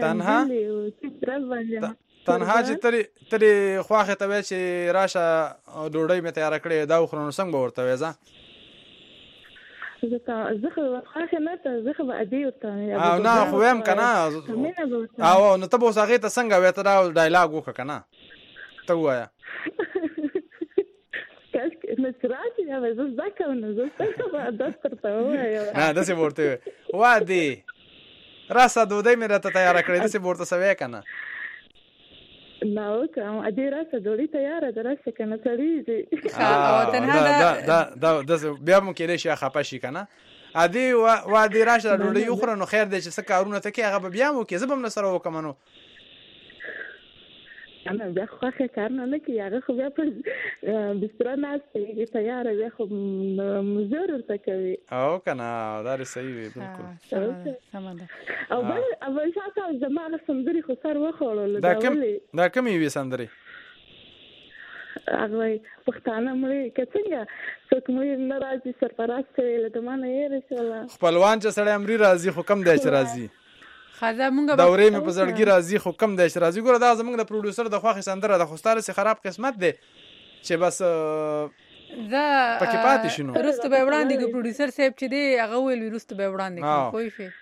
تنها چې ترې خواخې ته وی چې راشه ډوډۍ مې تیاره کړې دا وخورو نو څنګه به ورته وی زه خواخې نه ته زه خو به ادې ورته او نه خو ویم که نه او نو ته به اوس هغې ته څنګه وی ته دا ډایلاګ وکړه که نه ته ووایه نشراتي یا زه زده کوم نو زه څنګه به عادت درته ووایم داسې به ورته وی وا دې راسه ډوډۍ مې راته تیاره کړې داسې به ورته څه وی که نه نه وکړم ادې راسه ډوډۍ تیاره ده راشه که نه سړېږي بیا مو کېدای شي خفه شي که نه ادې وا دې راشه ډوډۍ وخوره نو خیر دی چې څه کارونه ته کوې هغه به بیا هم وکړې زه به هم نه سره وکړم نو انا بیا خوښه کار نه کوي هغه خو بیا په بستر ناست دی تیاره بیا خو مزور ورته کوي او که نه دا صحیح وي بالکل سمه ده او بل شاته زما هغه سندرې خو سر وخوړلو دا کومې وي سندرې هغه پښتانه مړي که څنګه څوک مړي نه راځي سرفراز شوی له ده ما نه یېرې شوله خپلوان چې سړی مري راځي خو کم دی چې راځي خزه مونږه دورې مې په زړګي راځي خو کم دی چې راځي ګوره دا زمونږ د پروډوسر د خوښې سندره ده خو ستاره سي خراب قسمت دی چې بس زه پکې پاتې شنو وروسته به وړاندې کو پروډوسر صاحب چې دی هغه ویل وروسته به وړاندې کو پوه شئ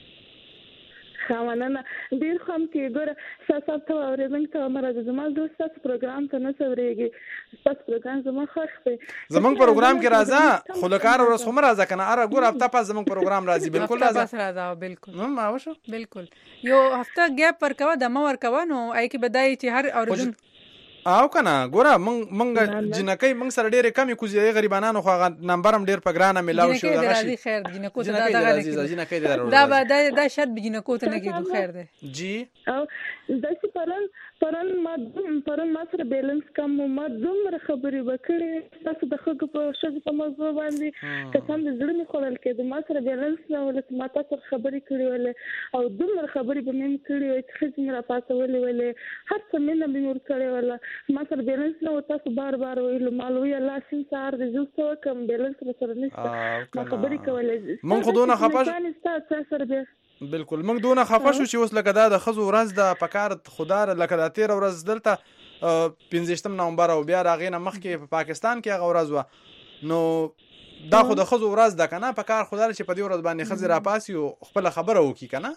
خامنه ډیر خام کې ګوره ساساب ته اورېدنګ ته مراد زما دوست تاسو پروګرام ته نه سوريږي تاسو پروګرام زما خوښ دی زمونږ پروګرام کې راځه خو لکار ورځ هم راځه کنه اره ګوره هفته پاس زمونږ پروګرام راځي بالکل راځه بالکل ما وشو بالکل یو هفته ګیپ ورکوه د ما ورکوه نو آی کې بدای چې هر اوریدن او کنه ګوره مونږ جنکې مونږ سره ډېرې کمې کوزي غریبانو خو نمبر هم ډېر په ګرانه ملاو شو هغه شي خیر جنکو ته دا غلې دا شرط جنکو ته نه کېدو خیر دی جی او داسې پرون ما سره بیلنس کم ما دومره خبرې وکړې تاسو د خلکو په شذ په موضوع باندې قسم دې زړه مې خوړل کېده ما سره بیلنس نه ولې ما تاسو خبرې کړې ولې او دومره خبرې به مې کړې وې چې خځې مې را پاسولې ولې هر څه مې نه ور کړې ولا ما سره بیلنس نه و تاسو بار ویلو مالوي الله سین سار دې زو څه کم بیلنس سره نشته ما خبرې کولې مونږ خو دونه خپه بالکل موږ دونه خفه شو چې اوس لکه دا د خزو ورځ د پکار خدای لکه د 13 ورځ دلته 15 نومبر او بیا راغې نه مخکې په پاکستان کې هغه ورځ و نو دا خو د خزو ورځ ده کنه پکار خدای چې په دې ورځ باندې خزي را پاسي او خپل خبره وکي کنه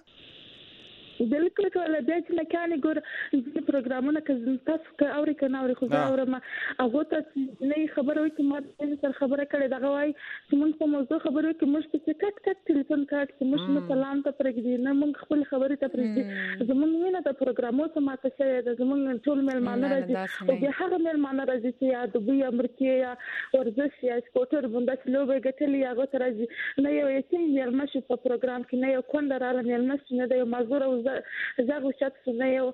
بالکل کله بیا چې لکانې ګور د پروګرامونو کې تاسو کې اوري کنه اوري خو اورم هغه ته نه خبره وي چې ما سره خبره کړې دا وای چې موږ په موضوع خبره وکړو موږ په کټ ټلیفون کارت چې موږ سلام ته پرګدي نه موږ خپل خبره ته پرګدي زموږ وینه د پروګرامونو ته ماته شوی د زموږ ټول مېلمانه راځي او بیا هغه مېلمانه راځي چې یا دوی امریکا یا ورزش یا سپورټر بندس لوبه ګټلې هغه ته راځي نه یو یې مېلمه په پروګرام کې نه یو کندراله مېلمه نه د مازور او زغه شت نه یو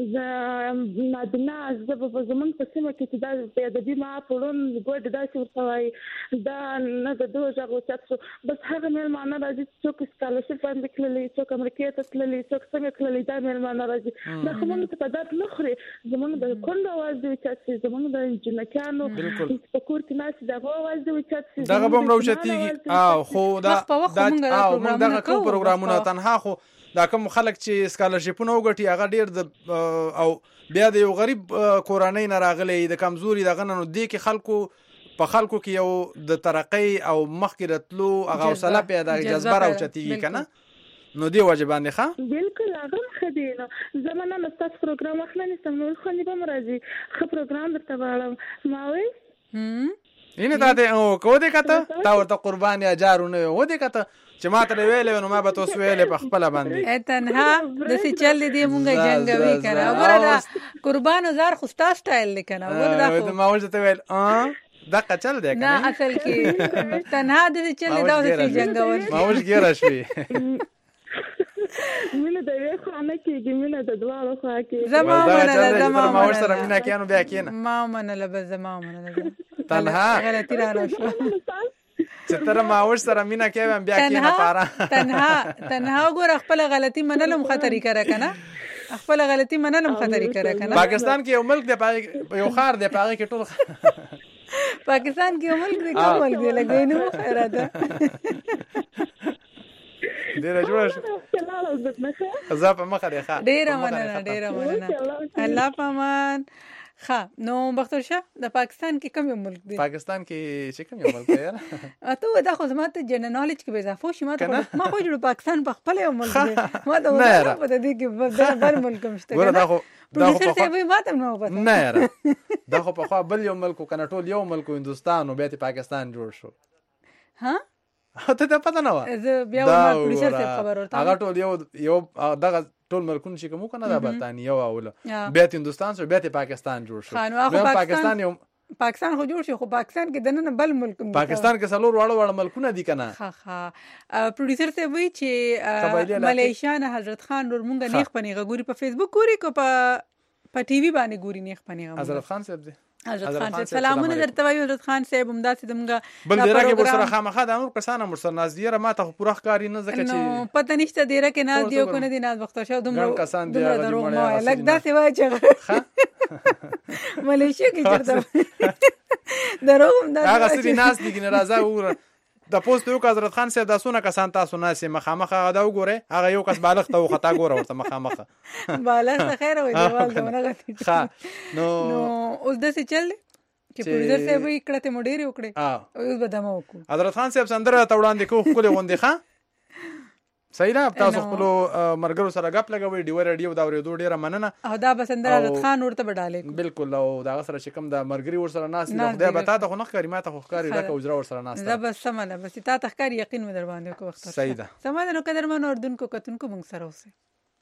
مدینه زب په زمون په سیمه کې دا د دې ما پړون ګوډ داسې ورتوي دا نه د دوه زغه شت بس هغه مېلمانه راځي چې سکالرشپ باندې کړلې چې امریکا ته تللې چې څنګه کړلې دا مېلمانه راځي دا کومه ته پدات نه خوري زمون د کند आवाज دی چې زمون د جنکانو په کور کې ناس دا आवाज دی چې دا به روشتيږي او خو دا موږ دا کوم پروګرامونه تنها خو دا کوم خلک چې سکالرشپونه وګټي هغه ډیر او بیا د یو غریب کورنۍ نه راغلي د کمزوري دغه نو دی کې خلکو کې یو د ترقۍ او مخکې راتلو هغه حوصله پیدا جذبه راوچتيږي کنه نو دی واجبان نه ښه بالکل هغه خدينه زمانه نستاس پروګرام اخلني سمول خو نه بمرازي خو پروګرام درته واړم ما وې اینه دا ته کو دې کته تا ورته قرباني اجارونه و دې کته چې ما ته ویلې نو ما به تاسو ویلې په خپل باندې تنها د سې چل دې مونږه جنگوي کنه وګوره دا قربان زار خوستا سټایل لیکنه وګوره دا ما ولته ویل دا قچل دی کنه نه اصل کې تنها د چل دا د سې جنگول ما وش ګیره شوی مینه د یو خانه کېږي مینه د دواړو خوا کې زما منله زما ما ور سره مینا کینو بیا کینه ما منله بس زما منله تنها غلطی را شو چې تر ما ور سره مینا کېم بیا کینه پاره تنها ګور خپل غلطی منلم خطرې کرا کنه خپل غلطی منلم خطرې کرا کنه پاکستان کې یو ملک دی یو خار دی پاره کې ټول پاکستان کې یو ملک دی کوم ملک دی لګوي نو خیرات ډیره جوړه شو زه په مخه دی ښه ډیره مننه الله پامان ښه نو بختور شه د پاکستان کې کوم یو ملک دی پاکستان کې چې کوم یو ملک دی یاره ته دا خو زما ته جنرال نالج کې به اضافه شي ما خو جوړ پاکستان په خپل یو ملک دی ما دا نه پته دی کې بل ملک مشته ګوره دا خو پروډوسر ته به ما ته نو پته نه یاره دا خو په خوا بل یو ملک کنه ټول یو ملک هندستان او بیا پاکستان جوړ شو ها ته ته پته نه و زه بیا ما پروډوسر ته خبر ورته هغه ټول یو دغه ټول ملکونه چې کوم کنه د برتانیې او اوله بیا هندستان سره بیا پاکستان جوړ شو پاکستان یو پاکستان خو جوړ شو خو پاکستان کې دنه بل ملک پاکستان کې څلور واړه ملکونه دي کنه ها پروډوسر ته وی چې ملیشیا نه حضرت خان نور مونږه نیخ پنیغه ګوري په فیسبوک ګوري کو په ټي وي باندې ګوري نیخ پنیغه حضرت خان صاحب دی حضرت خان صاحب سلامونه درته وایو حضرت خان صاحب همداسې دمګه بل ډیره کې سره خامخا د امر کسانه مرسل نازیره ما ته پوره ښکاری نه ځکه چې پته نشته ډیره کې نه دیو کو نه دی نه وخت شو دومره کسان دی هغه لګ داسې وای چې ملیشیا کې چرته دروم دا هغه سړي ناس دي نه راځه وره د پوسټ یو حضرت خان صاحب د سونه کسان تاسو ناسې مخامخ دا وګوره هغه یو کس بالغ ته خطا ګوره ورته مخامخ بالغ ته خیر وي دیوال دونه غتی نو اوس د څه چل چې پروډوسر صاحب یې کړه ته مډیر وکړي اوس به دمو کو حضرت خان صاحب سندره ته وړاندې کو خپل غوندې ښه صحیح ده تاسو خپل مرګرو سره غپ لګوي ډیو ریډیو دا ورېدو ډیره مننه او دا بسندر حضرت خان ورته بډاله بالکل او دا سره چې کوم د مرګري ور سره ناس نه خدای به تاسو خو نه ښکاری ما ته خو ښکاری دا کوجره ور سره ناس دا بس سماله بس تا ته ښکاری یقین مې در باندې کو وخت صحیح ده سماله نو قدرمن اردوونکو کتونکو موږ سره اوسه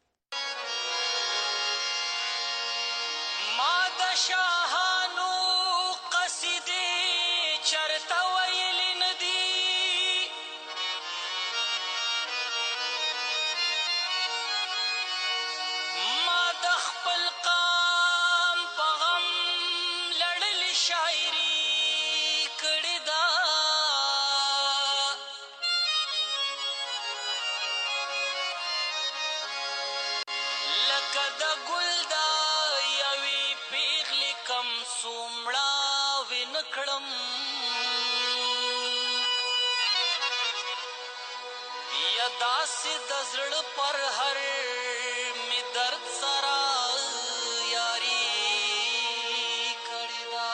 داسې د زړه پر هر می درد سره یاري کړې ده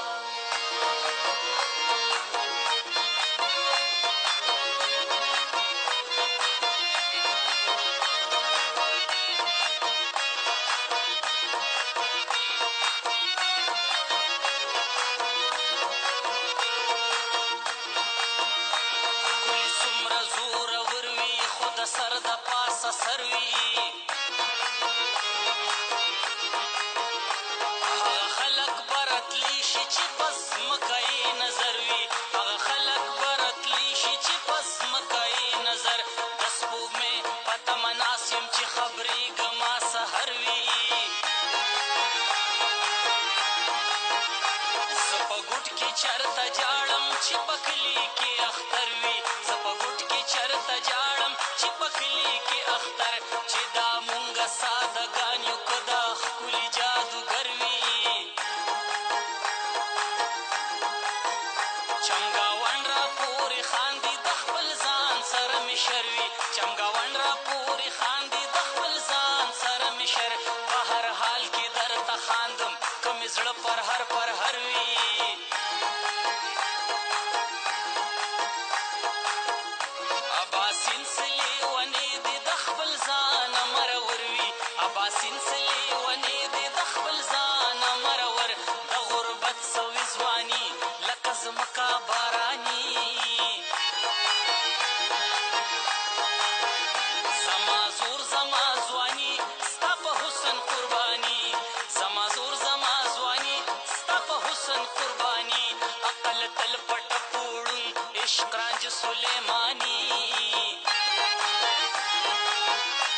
سر د پاسه سروي هغه خلق برتلی شي چې پس مکای نظر وي هغه خلق برتلی شي چې پس مکای نظر د سپوږمۍ پته مناسم چې خبرې ګما سحر وي زه په ګوټ کې چرته جاړم چې پکلی کې اختر وي زه په ګوټ کې چرته جاړم چې پکلی کې اختر چې دا مونږه سادهګان یو که دا ښکلي جادوګر وي چمګاون را پورې خاندي د خپل ځان سره مشر وي چمګاون را پورې خاندي د خپل ځان سره مشر په هر حال کې درته خاندم که مې زړه پر هر وي زمکا بارانی زما زور زما ځواني ستا په حسن قرباني زما زور زما ځواني ستا په حسن قرباني عقل تل پټ پوړون عشق رانج سلیمانی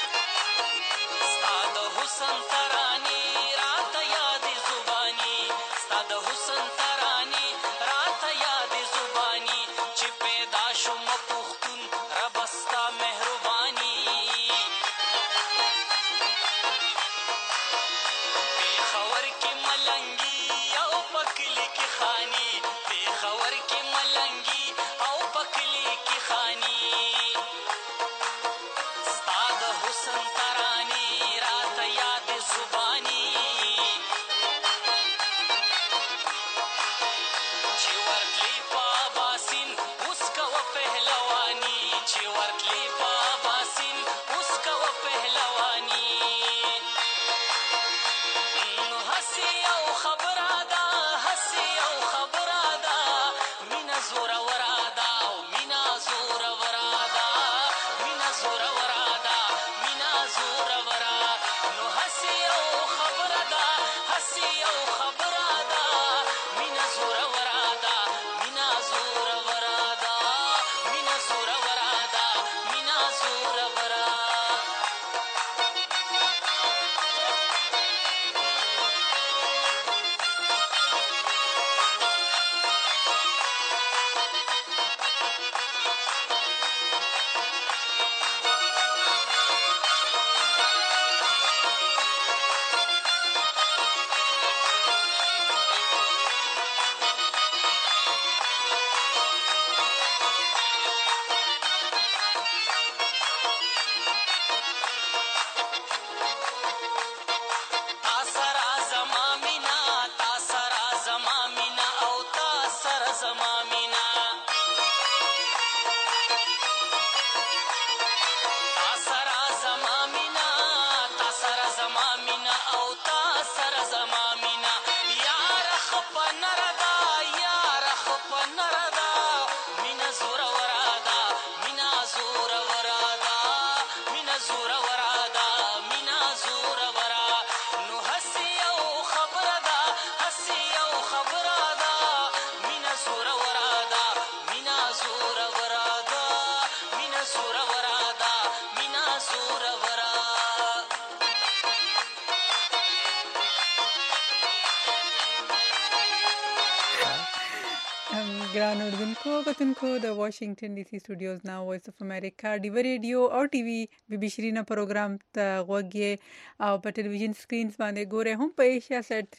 ګران اردوونکو کتونکو د واشنگټن ډي سي سټوډیوز نا وایس اف امریکا ډیو ریډیو او ټي وي بي بي شرینا پروګرام ته غوږی او په ټلویزیون سکرینز باندې ګوره هم په ایشیا سیټ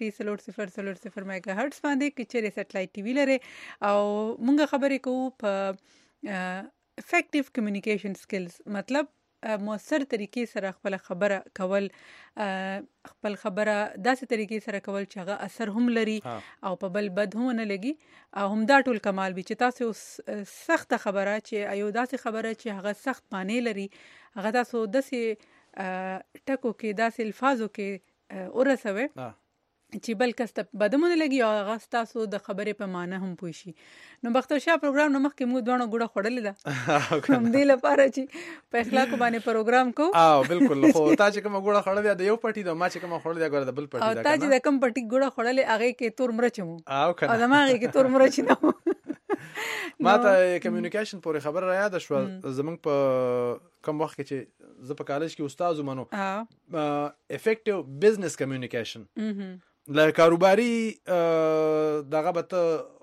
300 میگا هرتز باندې کې چیرې سټلایټ ټي وی لري او مونږ خبرې کوو په افیکټیو کمیونیکیشن سکلز مطلب مؤثر طریقې سره خپل خبره کول خپل خبره داسې طریقې سره کول چې هغه اثر هم لري او په بل بد هم نه لګي او هم دا ټول کمال وي چې تاسو سخت خبره چې ایو داسې خبره چې هغه سخت معنی لري هغه تاسو داسې ټکو کې داسې الفاظو کې ورسوي چې بل کس ته بدمونه لګي او هغه تاسو د خبرې په معنی هم پوه شي. نو بختور شاه پروګرام نو مخکې موږ دوه ګوړه خړلې ده کوم دی لپاره چې په اخلاق باندې پروګرام کو بالکل خو تا چې کوم ګوړه خړلې ده یو پټي ده ما چې کوم خړلې ده د بل پټي ده او تا چې د کوم پټي ګوړه خړلې هغه کې تور مرچ مو او دماغه کې تور مرچ نه ما ته کمیونیکیشن پورې خبر را یاد شو زمونږ په کوم وخت کې چې زه په کالج کې استاد ومنو افیکټیو بزنس کمیونیکیشن ل کاروباري دغه به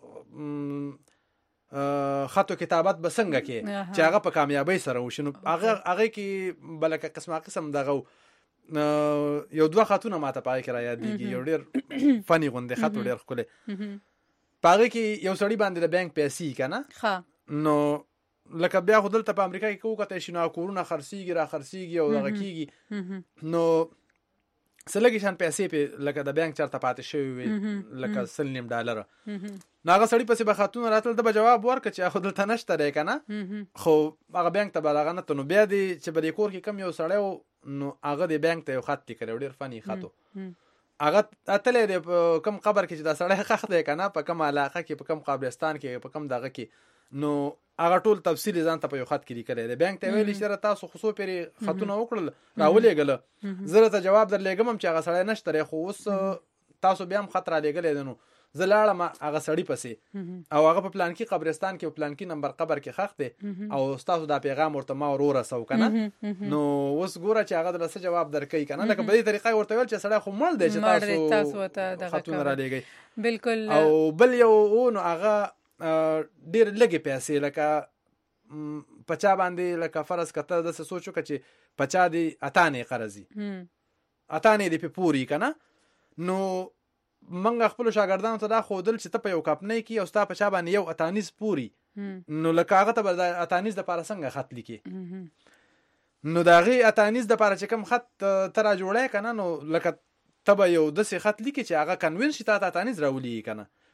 خطو کتابت به څنګه کې چې هغه په کامیابی سره وشي نو هغه کې بلکه قسم دغه یو دوه خطونه ماته پای کې را یادېږي یو ډېر فني غوندې خط ډېر ښکلی پاره کې یو سړی باندې د بانک پیسې کنه نو لکه بیا خو دلته په امریکا کې کوکته شنو کورونه خرڅيږي او دغه کیږي نو سلګي شان پیسې په لکه د بانک چرته پاتې شوی لکه $1 ناغه سړی پسې به خاتون راتل د جواب ورکړي چې خو دلته نشته دی کنه خو هغه بانک ته بلغه نه ته نو بیا دی چې بری کور کې کم یو سړی نو هغه د بانک ته یو خط کړی ډیر فني خطو هغه اتلې د کم خبر کې چې دا سړی خخ دی کنه په کوم علاقه کې په کوم قبرستان کې په کوم دغه کې نو هغه ټول تفصیل ځان ته په یو خط کې لیکل دی بانک ته ویل چې تاسو خصو پری خطونه وکړل راولېګل زه ته جواب درلېګم چې هغه سړی نشته خو اوس تاسو بیا هم خطر لېګل دي نو زلاړه ما هغه سړی پسې او هغه په پلان کې قبرستان کې په پلان کې نمبر قبر کې خخ دی او تاسو دا پیغام ورته ما ورور سو کنه نو اوس ګوره چې هغه درسه جواب درکې کنه لکه په دې طریقه ورته ویل چې سړی خو مړ دی چې تاسو ته خطونه را لېګي بالکل او بل یو نو هغه ډیر لګي پیسې لکه پچا باندې لکه فرض کته د سوچو چې پچا دی اتانې قرضی اتانې دی په پوری کنه نو منګ خپل شاګردانو ته دا خودل چې ته په یو کپنې کې او ستا پچا باندې یو اتانیز پوری نو لکه هغه ته د اتانیز د پاره څنګه خط لیکي نو داغي اتانیز د پاره چې کوم خط ترا جوړه کنه نو لکه تبه یو د سي خط لیکي چې هغه کنوینس ته اتانیز راولي کنه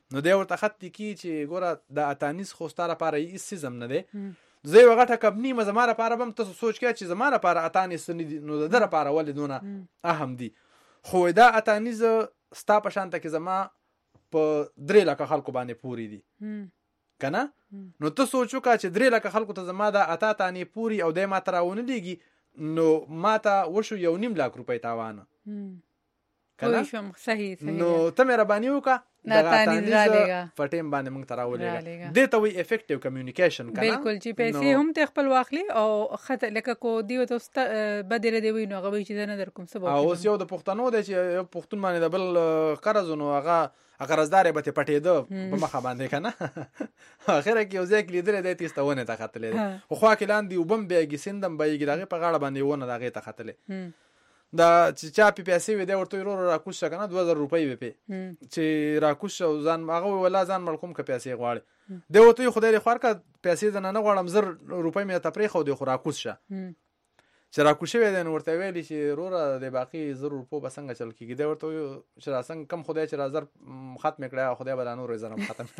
نو دی ورته خط کی چې ګوره د اتانیس خو ستاره لپاره هیڅ سیزم نه دی زه یو غټه کمپنی ما زما لپاره بم تاسو سوچ کړئ چې زما لپاره اتانیس نه دي نو د در لپاره ولې دونه اهم دي خو دا اتانیز ستا په شان ته کې زما په 3 لک خلکو باندې پوری دي کنه نو ته سوچو کا چې 3 لک خلکو ته زما د اتا تانی پوری او د ما تراونه دیږي نو ماته وشو 1.5 لک روپۍ تاوان کنه صحیح نو ته مهرباني وکړه ناتانیز را لګا پټیم باندې موږ تراولې دې ته وی افیکټیو کمیونیکیشن کنه بالکل چې پیسې هم ته خپل واخلي او خطه لکه کو دی ته بدره دی وینو هغه چې نه در کوم سبب او اوس یو د پښتنو دی چې یو پښتون باندې د بل قرض نو هغه قرضدار به ته پټېده په مخه باندې کنه اخر کې یو ځای لیدل دی تستونه ته خطلې خو خوا کې لاندې وبم بیګی سندم بیګی دغه په غاړه باندې ونه دغه ته خطلې دا چې چا پی پیسې وي دا ورته ورو راکوشه کنه 2000 روپۍ وي چې راکوشه ځان هغه ولا ځان ملکوم ک پیسې غواړي دی وته خدای خور کا پیسې ځنه نه غواړم 1000 روپۍ مې ته پرې خو دی خو راکوشه چې راکوشه وي د ورته ویلی چې رورا د باقی 1000 روپو بسنګ چل کیږي دی ورته چې راسنګ کم خدای چې رازر ختم کړه خدای به نور زرم ختم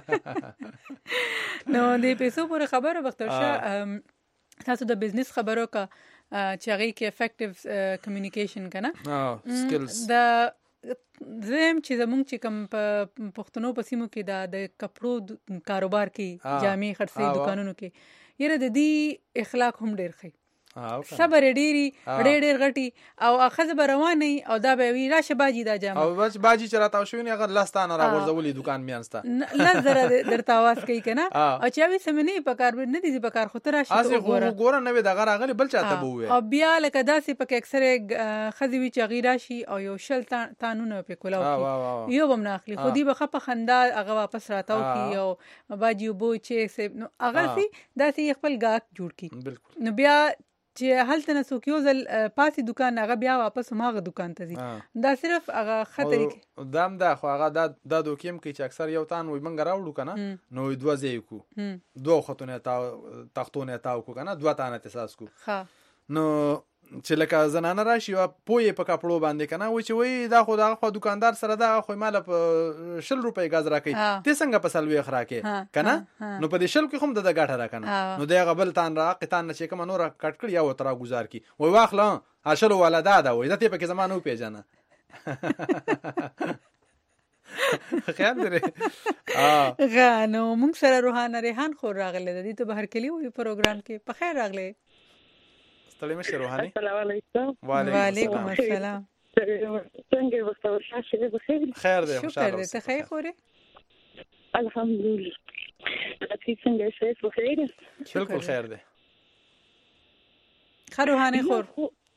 نو دې پیسو پر خبره وختشه تاسو د بزنس خبرو کا چې هغه کې افیکټیو کمیونیکیشن کنه سکلز دا زم چې زمونږ چې کوم په پښتنو په سیمو کې د کپړو کاروبار کې جامې خرڅي دکانونو کې یره د دې اخلاق هم ډېر ښه صبر ډېری ډېر غټي او اخذ به رواني او دا به وی راشه باجی دا جامه او بس باجی چرته شو نه اگر لاستانه راغورځولې دکان میانستا لزر درته आवाज کوي کنه او چې وی سمنه په کار نه دي په کار خو تر راشي ګوره نه وي دا غراغلی بل چاته بووي او بیا لکه داسې په اکثره خزي وی چې غیرا شي او یو شل تانونه په کولاو یو بم نه اخلي خو دی به خپه خندا هغه واپس راتاو کی او باجی بو چې نو هغه سي داسې خپل گاک جوړ کی نو بیا چې هلته نسو کیو ځل پاسي دکان هغه بیا واپس ماغه دکان ته ځي دا صرف هغه خطر کې دام دا خو هغه دا دوکیم کې چې اکثر یو تان وي منګ راوړو کنه نو دوه ځای کو دوه خطونه تختونه تاو کو کنه دوه تانه تاساس کو نو چې لکه زنانه راشي او پوي په کپړو باندې کنه و چې وای دا خو دغه دکاندار سره دا خو مال په 100 روپۍ غاز راکې ته څنګه په سلوي خراکې کنه نو په دې شل کې هم د غاټه راکنه نو دغه بل تان را قطان چې کوم نور کټ کړ یا وترا گزار کی وای واخلا اشلو ولدا دا وای ته په کې زمانو پیژنه خیال درې غانو موږ سره روحانه ریحان خور راغله د دې ته بهر کلی وي پروګرام کې په خیر راغله ستړي مشه روحاني السلام علیکم وعلیکم السلام څنګه وسته ورشه بخیر خیر دی شکر دې ته خیر خوره الحمدلله تاسو څنګه شئ بخیر بالکل خیر دی روحاني خور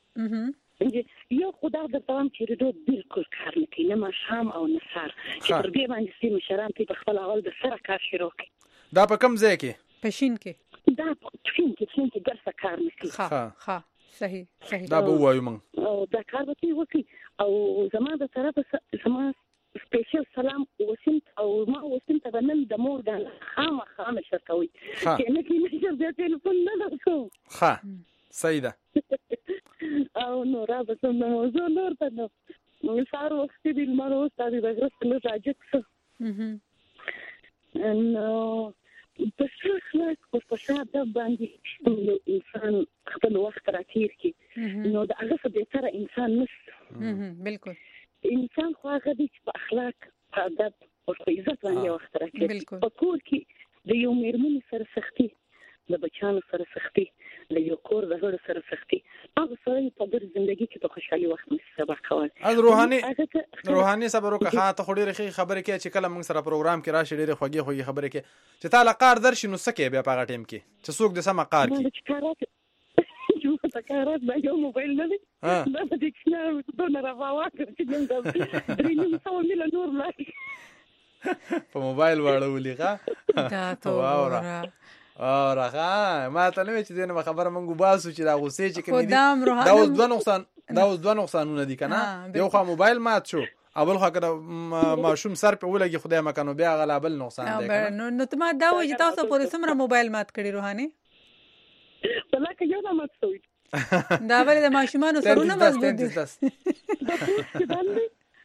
یو خدا د تمام چې دوه بالکل کار نه کوي نه شام او نه سار چې پر دې باندې سیمه شرام په خپل اول د سره کار شروع کړي دا په کوم ځای کې پښین کې دا څنګه ګرځه کار نکړي ها صحیح دا به وایو موږ او دا کار به وکړي او زما د طرفه زما سپیشل سلام وسیم او ما وسیم ته نن د مور د خامه شرکوي چې نه کې نشم د ټلیفون نه لرم ها صحیح ده او نو را به نو زه نور ته نو سار وخت دی مارو ستاسو د غرست نه راځي نو په څه په شاده باندې انسان خپل وخت راکیر کی نو دا هغه به تر انسان نس بالکل انسان خو هغه د اخلاق ادب او عزت باندې وخت راکیر په کور کې د یو میرمن سره سختي د بچانو سره سختي د یو کور د غړو سره سختي هغه سره په در ژوندۍ کې په خوشحالي وخت مې سبا کول از روحاني صبر وکړه ته خو ډېرې خبرې کې چې کله موږ سره پروګرام کې راشي ډېرې خوږې خبرې کې چې تعالی قار درشي نو سکه بیا په هغه ټیم کې چې څوک د سم قار کې جو ته کارات به یو موبایل نه دی دا د دې څنګه نه راوړا چې موږ درې سو مل نور لای په موبایل وړولې ښه دا ته راغه ما ته نه چې دنه خبره مونږ باسو چې دا غوسه چې کړي دا اوس دوه نقصانونه دي کنه یو خو موبایل مات شو اول خو کړه ماشوم سر په ولګي خدای مکانو بیا غلابل نقصان دی نو ته ما دا وایي چې تاسو پورې سمره موبایل مات کړی روحاني بلکې یو نه مات شوی دا ولې د ماشومانو سرونه مضبوط دي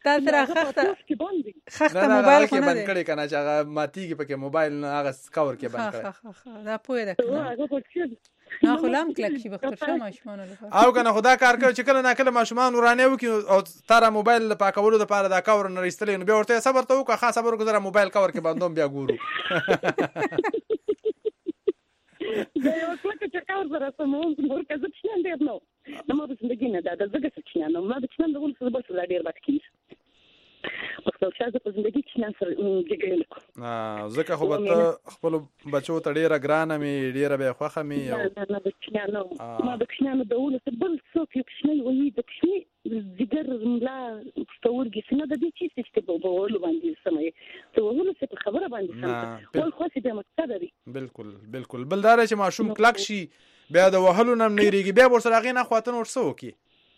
تاسو را خخته موبایل خو نه بند کړی کنه چې هغه ماتیږي پکې موبایل نه هغه کور کې بند کړی دا پوهه ده نه خلام کلک شي بختور شه ماشومان او کنه خدا کار کوي چې کله نه کله ماشومان ورانه وکي او تاره موبایل پاکولو د پاره دا کور نه رښتلې نو بیا ورته صبر ته وکړه خاص صبر وکړه موبایل کور کې باندوم بیا ګورو دا یو څه چې کار سره سمون ورکه ځکه چې نه نو نو د زندګی نه دا زګه چې نه ما د څنګه ول څه بس لا ډیر بد کیږي په څه په زندګی کې نه سره جګړه زکه خو به خپل بچو ته ډیره ګرانه می ډیره به خوخه می او نه د کښنانو ما د کښنانو د ول څه بل څوک یو کښنی وي د کښنی زګر ملا ستورګي څنګه د دې چې په ول باندې سمې ته ول څه په خبره باندې سمې ول خو څه د مقصد دی بالکل بلدار چې ماشوم کلک شي بیا د وهلو نم نه ریږي بیا ورسره غینه خواتن ورسو کی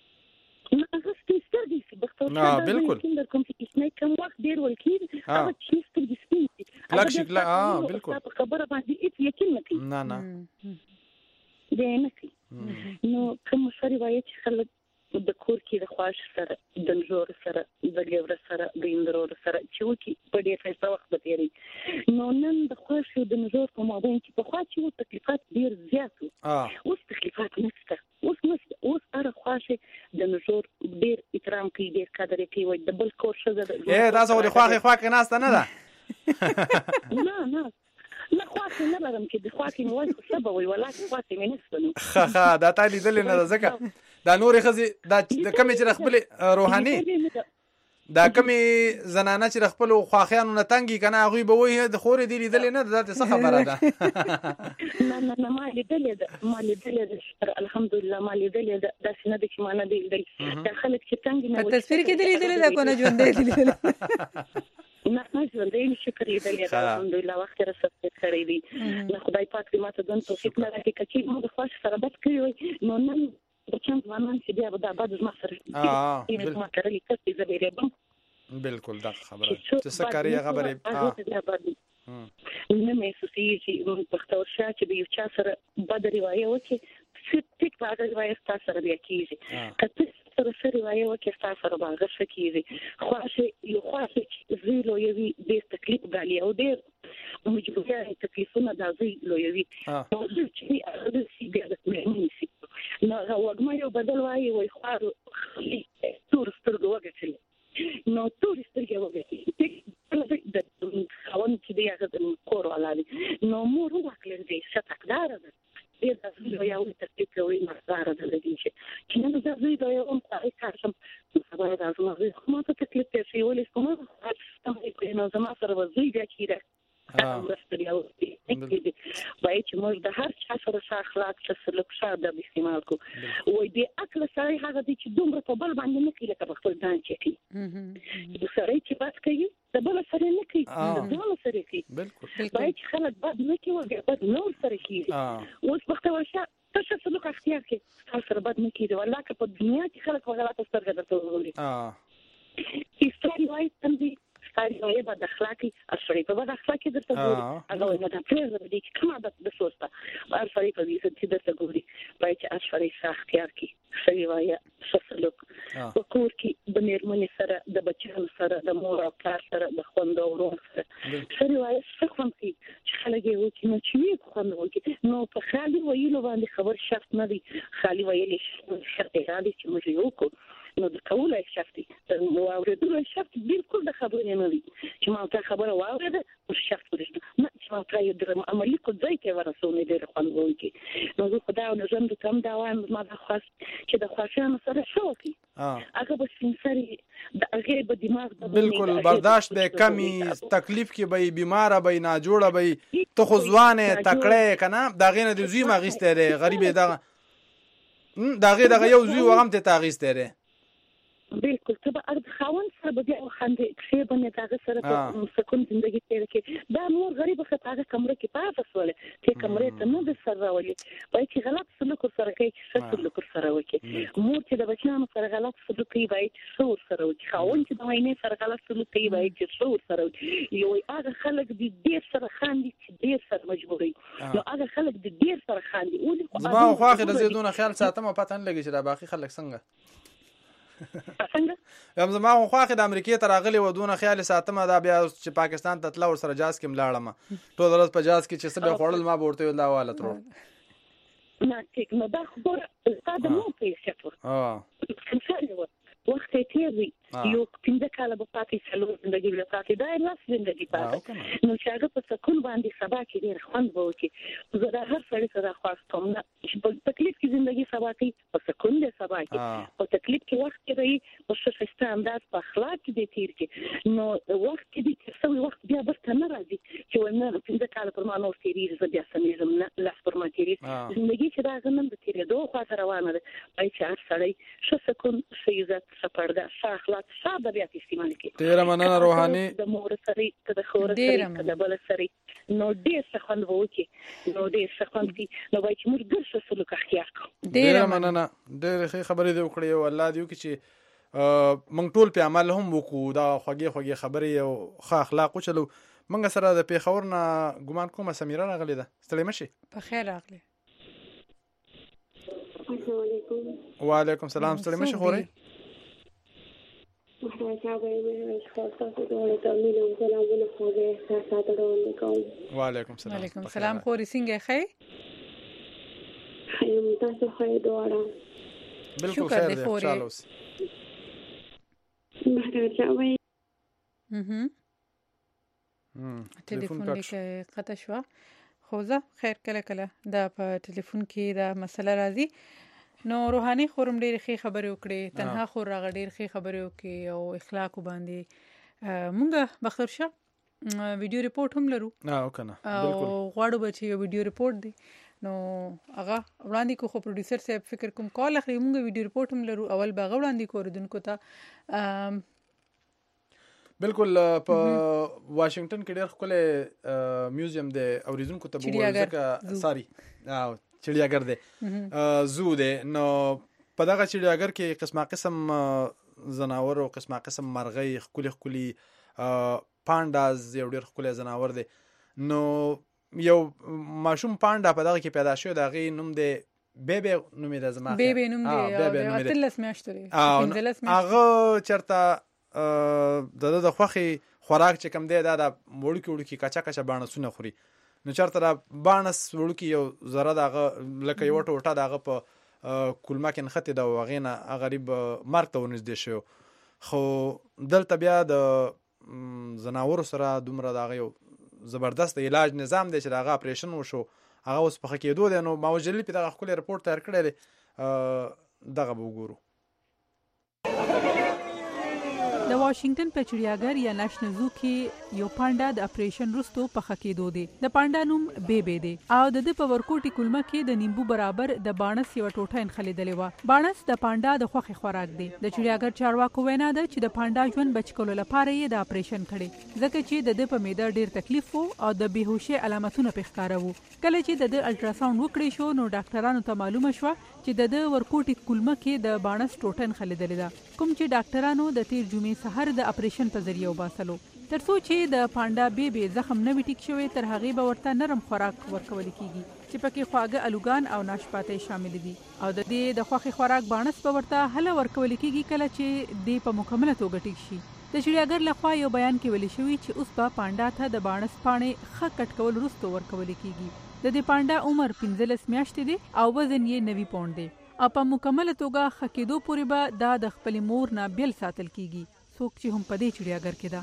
نه بالکل د کوم چې اسنه کوم وخت ډیر ولکې هغه چې ستګ سپین کلک شکل بالکل خبره باندې هیڅ یقین نه کوي نه دې نه کوي نو کوم سری وایي چې خلک د کور کې د خواش سره د نجور سره د ګور سره د اندرور سره چې وکی په دې فیصله وخت به تیری نو نن د خواش او د نجور په مابین کې په خوا چې تکلیفات ډیر زیات اوس تکلیفات نشته اوس اره خواشه د نجور ډیر احترام کوي ډیر قدر کوي د بل کور شزه تاسو ولې خواخه ناسته نه ده نه خواخه نه لرم چې د خواخه نوای خو سبا وي ولکه خواخه مې نسته خا دا تا لیدل نه ځکه دا نورې خزي دا کمی چې خپل روحاني دا کمی زنانه چې خپل خواخیانو نه تنګي کنه هغه به وای د خورې دی لیدل نه دا څه خبره ده نه ما لیدل ده الحمدلله ما لیدل ده دا څنګه د چې ما نه لیدل دا خلک چې تنګي نه په تصویر کې لیدل ده کو نه ژوند دی لیدل نه ژوند دی شکر لیدل ده الحمدلله وخت رسېږي کړی دی نو خدای پاک دې ماته دون توفیق لري چې موږ د خواش سره بد کړی نو نن د چم ځوانان چې بیا به بعد ما سره ما کړی چې زه ډېر بالکل دا خبره چې څه کاری خبره نه مې سوسي چې په تاسو چې به یو چا سره بد روایت وکړي چې ټیک په هغه روایت تاسو سره بیا کیږي کله سره روایت وکړي تاسو سره باغ شکیږي خواشه زیرو یوي د تکلیف غالي او ډېر مجبوریه تکلیفونه د زیرو یوي او چې هغه سي بیا د مېنسي نو هغه ما یو بدل وای خو تور سترګو وګټل نو ټول سترګې وګورئ د خاوند چې دی هغه د کور ولادي نو مور وکړل دې ستقدار ده دې د یو ترتیب کوي مقدار ده چې نن دا زوی دا یو څه کارم خبره ده زما ما ته تکلیف شي ولې کومه څه نو زما سره وځي دا کیره وای چې موږ د هر چا سره اخلاق څه سلوک شاده استعمال کو وای دې عقل سره هغه دي چې دومره په بل باندې نه کیږي لکه خپل ځان چې کوي د سره چې بس کوي د بل سره نه کوي د ځان سره کوي بالکل وای چې خلک بد نه کوي بد نور سره کوي اوس وخت ورشه تاسو سلوک اختیار کړئ تاسو سره بد نه کیږي ولکه په دنیا کې خلک غلط سترګې درته وګوري هیڅ وای څنګه ستاري به د اخلاقي اثر په بد اخلاقي درته ګوري هغه نه د پرېږده دي چې کومه د سوسته اثر په دې چې درته ګوري پای چې اثر یې اختیار کی صحیح وایي سلوک په کور کې د میرمنې سره د بچیانو سره د مور او پلار سره د خوند او ورور سره صحیح وایي څه کوم چې خلک یې وکړي نو چې خوند وکړي نو په خالي ویلو باندې خبر شرط نه دی خالي ویلې شرط دی چې موږ یو کو نو د کولای شفتي نو اوریدلو شفت بالکل د خبرې نه دي چې ما ته خبره واورده او شفت ورشته نه چې ما ته یو درم عملی کو ځای کې ورسونه ډېر خوند وکړي نو زه خدای او نظم د کم دا وایم ما د خاص چې د خاصانو سره شوکي هغه به سنسري د هغه په دماغ بالکل برداشت به کمی تکلیف کې به بیمار به نه جوړه به ته خو ځوانه تکړه کنه دا غینه د زوی ماغسته ری غریب دغه یو زوی وغم ته تاغسته ری بالکل ته به خاون سره به بیا خندې چې باندې هغه سره په سکون ژوندۍ تیر کې دا مور غریب خطا هغه کمره کې پاتې سواله چې کمره ته نه د سر راولي وای چې غلط سلوک سره کوي چې سلوک سره وکي مور چې د بچیانو سره غلط سلوک کوي وای چې شور سره وکي خاون چې د وینې سره غلط سلوک کوي وای چې شور سره وکي یو هغه خلک د ډیر سره خاندي چې ډیر سره مجبوري نو هغه خلک د ډیر سره خاندي زما خو اخر زیدونه خیال ساتم او پاتن لګی چې دا باقي خلک څنګه څنګه هم زما خو خواخې د امریکای ته راغلی و دونه خیال ساتمه دا بیا چې پاکستان ته تله ورسره جاز کې ملاړم ټول ورځ په جاز کې چې څه به خوړل ما به ورته ویل دا واله تروړ نه ټیک نو دا خبره تا د مو پیسې پور وخت تیر وي یو 15 کاله په پاتې چلو زندگی له پاتې دا لاس زندگی پاتې نو چې هغه په سکون باندې سبا کې ډیر خوند وو چې زه دا هر سړی سره خواستم نه چې په تکلیف کې زندگی سبا کې په سکون دې سبا کې په تکلیف کې وخت کې وي په شخصي انداز په اخلاق کې دې تیر کې نو وخت کې دې څو وخت بیا برته نه راځي چې ونه 15 کاله پر ما نو تیریږي زه بیا سمېزم نه لاس پر ما تیریږي زندگی چې دا غنم د تیرېدو خاطر روانه ده پای چې هر سړی ش سکون ش عزت سپرده ش اخلاق ش د استعمال کی ډیر مننه روحاني د مور سره د خور سره د بل سره نو ډیر څه خوند وو کی نو ډیر څه خوند کی نو وای چې موږ ګرځو سلوک اختیار کوو ډیر مننه ډیر ښه خبرې دی وکړې او الله دې وکړي چې موږ ټول په عمل هم وکړو دا خوږې خبرې او ښه اخلاق وچلو موږ سره د پیښور نه ګمان کوم سمیره راغلی ده ستړي مشي په خیر راغلی السلام علیکم وعلیکم السلام ستړي مشي خوري وعلیکم السلام خوري څنګه ښه یم تاسو ښه دواره بالکل خیر دی خوشاله اوس ټلیفون کې قطع شو خو زه خیر کله دا په ټلیفون کې دا مسله راځي نو روحاني خورم ډېر ښه خبرې وکړې تنها خور راغ ډېر ښه خبرې وکړې او اخلاق باندې مونږ بختور شه ویډیو ریپورت هم لرو او کنه بالکل غواړو به چې ویډیو ریپورت دی نو هغه وړاندې کو خو پروډوسر صاحب فکر کوم کال اخلي مونږ ویډیو ریپورت هم لرو اول به وړاندې کو ردونکو ته بالکل په واشنگټن کې ډېر ښکلی میوزیم دی اوریدونکو ته به ځکه ساري چړیاګر دی زو دی نو په دغه چړیاګر کې قسمه زناور او قسم مرغۍ ښکلي پانډاز یو ډېر ښکلی زناور دی نو یو ماشوم پانډا په دغه کې پیدا شوی د هغې نوم دی بیبي نوم یې د زما بیبي نوم دی 13 میاشتو دی هغه چېرته د خوښې خوراک چې کوم دی دا د وړوکي کچا باڼسونه خوري نو چېرته دا باڼس وړوکي یو ذره د هغه لکه یوه ټوټه د هغه په کولمه کې نښتې ده او هغې نه غریب مرګ ته ورنږدې شوی خو دلته بیا د زناورو سره دومره د هغه یو زبردست علاج نظام دی چې د هغه اپریشن وشو هغه اوس په ښه کېدو دی نو ماوج جلیل په دغه ښکلی رپورټ تیار کړی دی دغه به وګورو د واشنگټن په چړیاګر یا نېشنل زو کې یو پانډا د اپریشن وروسته په ښه کېدو دی د پانډا نوم بیبي دی او د دې په ورکوټي کولمه کې د نیمبو برابر د باڼس یو ټوټه انخلیدلې و باڼس د پانډا د خوخي خوراک دی د چړیاګر چارواکو وینا ده چې د پانډا ژوند بچ کولو لپاره یې د اپریشن کړي ځکه چې د دې په معده ډیر تکلیف وو او د بیهوشي علامتونه په ښکارا وو کله چې د الټراساوند وکړي شو نو ډاکټرانو ته معلومه شو چې د ورکوټي کولمه کې د باڼس ټوټه انخلیدلې ده کوم چې ډاکټرانو د تیر جمعې سحر د اپریشن په ذریعہ وباسلو ترڅو چې د پانډا بیبي زخم نه وټیک شوی تر هغه به ورته نرم خوراک ورکول کیږي چې پکې خواږه الوګان او ناشپاتې شامل دي او د دې د خوخي خوراک باڼس په ورته هله ورکول کیږي کله چې د په مکمله توګه ټیک شي د چړیاګر لخوا یو بیان کې ویل شوی چې اوس په پانډا ته د باڼس پاڼې ښه کټ کول وروسته ورکول کیږي د دې پانډا عمر 15 میاشتې دی او وزن یې 90 پاوند دی او په مکمله توګه خکېدو پورې به دا د خپل مور نه بیل ساتل کیږي څوک چې هم په دې چړیاګر کې ده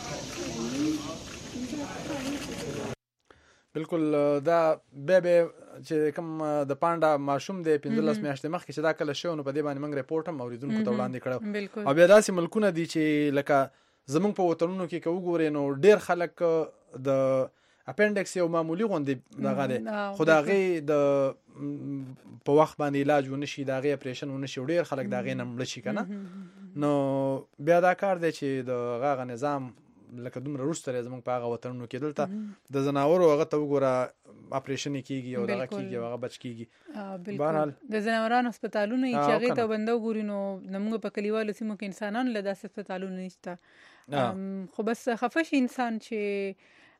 بالکل دا بیبي چې کوم د پانډا ماشوم دی 15 میاشتې مخکې چې دا کله شو نو په دې باندې موږ ریپورت هم اوریدونکو ته وړاندې کړو او بیا داسې ملکونه دي چې لکه زمونږ په وطنونو کې که وګورئ نو ډېر خلک د اپنډکس یو معمولی غوندې دغه دی خو د هغې د په وخت باندې علاج ونه شي د هغې اپریشن ونه شي ډېر خلک د هغې نه مړه شي که نه نو بیا دا کار دی چې د هغه نظام لکه دومره وروسته دی زموږ په هغه وطنونو کې دلته د زناورو هغه ته وګوره اپریشن یې کېږي او دغه کېږي او هغه بچ کېږي بهرحال د زناورانو هسپتالونه چې هغې ته بنده وګوري نو زموږ په کلیوالو سیمو کې انسانانو له داسې هسپتالونه نشته خو بس خفه شي انسان چې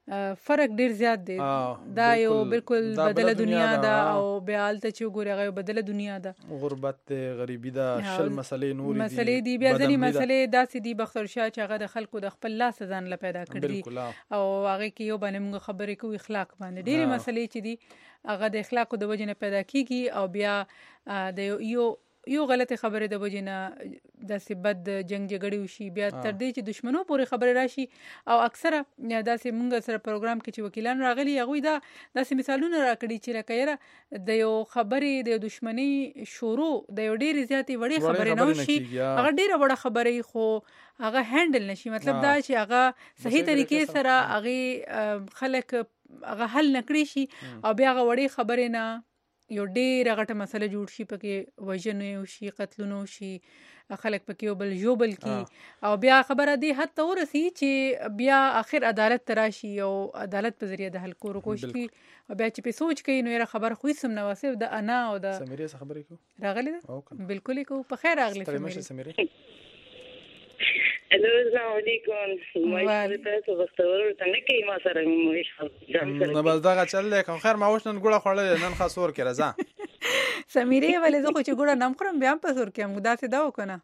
فرق ډیر زیات دی دا یو بالکل بدله دنیا ده او بیا الته چې وګورئ هغه بدله دنیا ده غربت دی غریبي ده شل مسلې نورې دي مسلې دي بیا ځینې مسلې داسې دي بختور شاه چې هغه د خلکو د خپل لاس ځان له پیدا کړي دي او هغه کې یو باندې موږ خبرې کوو اخلاق باندې ډېرې مسلې چې دي هغه د اخلاقو د وجې نه پیدا کیږي او بیا د یو غلطه خبره د وجې نه داسې بد جنگ جګړې وشي بیا تر دې چې دشمنو پورې خبره راشي او اکثره داسې مونږ سره پروګرام کې چې وکیلان راغلي هغوی داسې مثالونه راکړي چې لکه یاره د یو خبرې د دشمنی شروع د یو ډېرې زیاتې وړې خبرې نه وشي هغه ډېره وړه خبرې خو هغه هینډل نشي مطلب دا چې هغه صحیح طریقې سره هغه خلک هغه حل نکړي شي او بیا هغه وړې خبرې نه یو ډېره غټه مسله جوړ شي پکې وژنې وشي قتلونه وشي خلک پکې یو بل ژوبل کی او بیا خبره دی حتی ورسي چې بیا آخر عدالت ته راشي او عدالت په ذریعه د حل کولو کوشش کوي او بیا چې په سوچ کوي نو یې خبر خو سم نه واسه د انا او د سمیرې څخه خبرې کو راغلی ده بالکل کو په خیر راغلی سمیرې الو السلام علیکم ما تاسو بختور ته نه کې ما سره مو نه بل دا چل کوم خیر ما وښنن ګوړه خړل نن خاصور کې راځه سمیرې ولې زه خو چې ګوړه نام خورم بیا په سور کې موږ داسې دا وکنه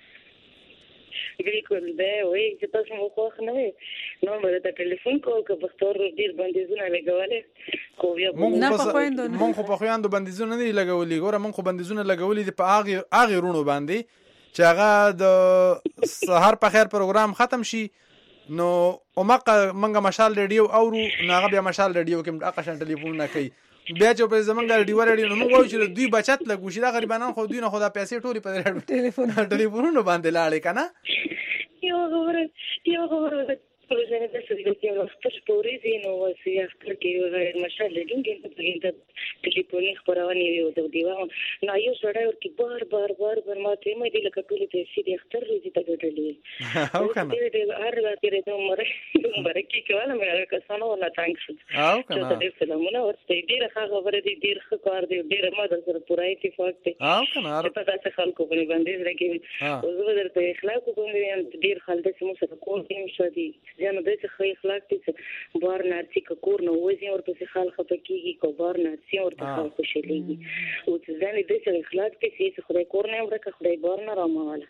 بالکل دا وایي چې تاسو مو خو نه نو مې ته ټلیفون کوم که بختور ډیر بندیزونه لګولې خو بیا مونږ خو په خويندو بندیزونه نه لګولې ګوره مونږ خو بندیزونه لګولې دي په اغه رونو باندې چې هغه د سحر په خیر پروګرام ختم شي نو اومقه منګه مشال ریډیو اورو ناغه بیا مشال ریډیو کې اقشن ټلیفون نه کوي بیا چې په زمونږ ریډیو نو موږ وایو چې دوی بچت لګو شي دا غریبانان خو دوی نه خدا پیسې ټولې په ټلیفونونو باندې لاړې کنه یو خبره پروژه د سړي د خپل پورې دینو وسیه خپل کې غیر مشال لګینګ په ټلیفوني خبرونه وي او دیوه نو یو سړی ورته بار ماته مې د لکه ټولې پیسې د اختر ورځې ته ګټلې او کنه د هر ورځې د عمر کې کوله مې کسانو ولا تانکس او کنه چې د فلمونو ورته ډیره خبره دي ډیر ښکار دي ډیره ماده سره پوره اتفاق دي او کنه په تاسو خلکو باندې راګي او زه درته اخلاق کوم ډیر خلک چې مو سره کوم شدي ځنه د څه اخلاق دي چې بار نارسي کور نو وځي ورته خلک پکېږي کو بار نارسي ورته خلک خوشاليږي او چې ځنه د څه اخلاق دي چې خدای کور نه ورکه خدای بار نه رامواله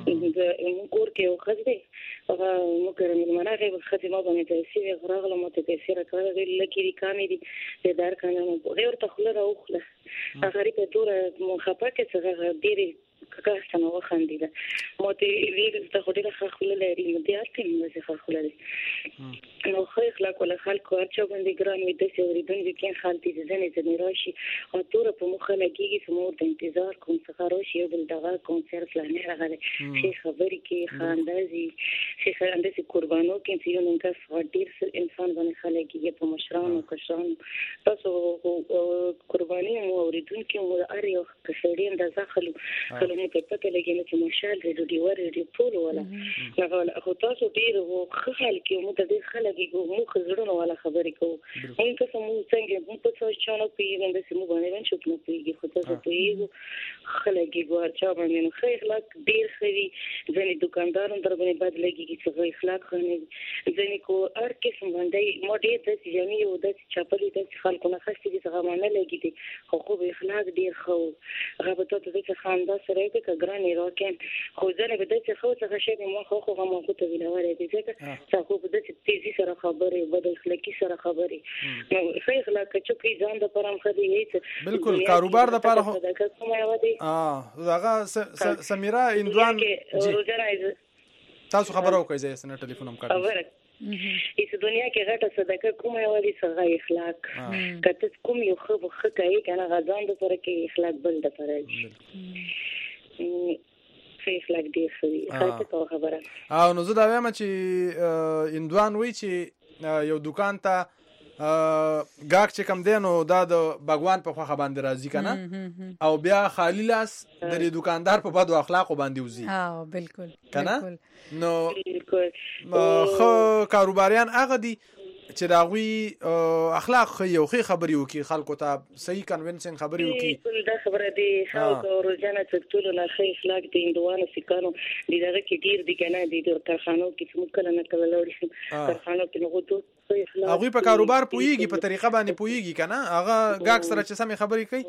کور کې یو خځه هغه مو کړم مناغه خځه ما باندې پیسې غراغله ماته پیسې راکړل لکه کامې دي د دار کنه غیر ته خله راوخله هغه په تور مخه کې څنګه ډېری کاکا څنګه وخندیده ماته ویل ته خو ډېر خلک لري مدیار کې مې څه خلک لري نو خو اخلاق ولا خلک ورچا باندې ګرام دي چې ورېدونکي کې خالتي ځنې راشي او تور په مخه لګيږي چې مور د انتظار کوم څه راشي بل دغه کونسرت لانه راغلي شي خبرې کې خاندازي شي خاندازي قربانو کې چې نن کا ډېر انسان باندې خلک کې په مشرانو کشرانو تاسو قرباني مو ورېدونکي مو اړیو کسړي اندازه خلک مو په پته لګي چې مشال دې ډیوري ټول ولا هغه خو تاسو ډیر وو خلک مو ته ډیر خلک مو خزرونه ولا خبرې کوو مونږ ته مو څنګه مو په څه چانو پیږم د سیمو باندې شو نو پیږي خو تاسو پیږو خلک ګور چا باندې نو خیر اخلاق ډیر خوي ځنې دکاندارون در باندې بد لګي چې اخلاق خني ځنې کو هر قسم باندې مو ډیر د جمعي او د چاپلي د خلکو نه خاصه دي څنګه نه لګي دي خو اخلاق ډیر خو هغه ته د خاندان سره کې کګرانې راکې خو ځنه به د څه خو څه شي مو خو مو ته ویلوره دي چې خو په دې تیزی سره خبرې بد اخلاقی سره خبرې نو خو اخلاق چې ځان د پرم خدي هیڅ بالکل کاروبار د پاره هغه سمیرا اندوان تاسو خبرو کوي زه سن ټلیفون هم کاروم ایس دنیا کې غټه صدقه کومه وایي څنګه اخلاق کته کوم یو خو کوي کنه غزان د سره کې اخلاق بل د پره اخلاق دی خو خبره او نو زه دا وایم چې اندوان وی چې یو دکان ته گاک چې کم دینو دا د باغوان په خوخه باندې راځي کنه او بیا خالی لاس د دکاندار په بد اخلاق باندې وزي ها بالکل کنه نو خو کاروباریان هغه دي چې دا غوي اخلاق خو خبري وکي خلکو ته صحیح کنونسنګ خبري وکي دا خبره دی خلکو روزانه ټول نه صحیح اخلاق دي اندوانه سکانو دي دغه کې ډیر دي کنه دي د کارخانو کې څوک کله نه کول لري کارخانو کې نو غوډو هغه په کاروبار پويږي په طریقه باندې پويږي کنه هغه گاګ سره چې سمې خبري کوي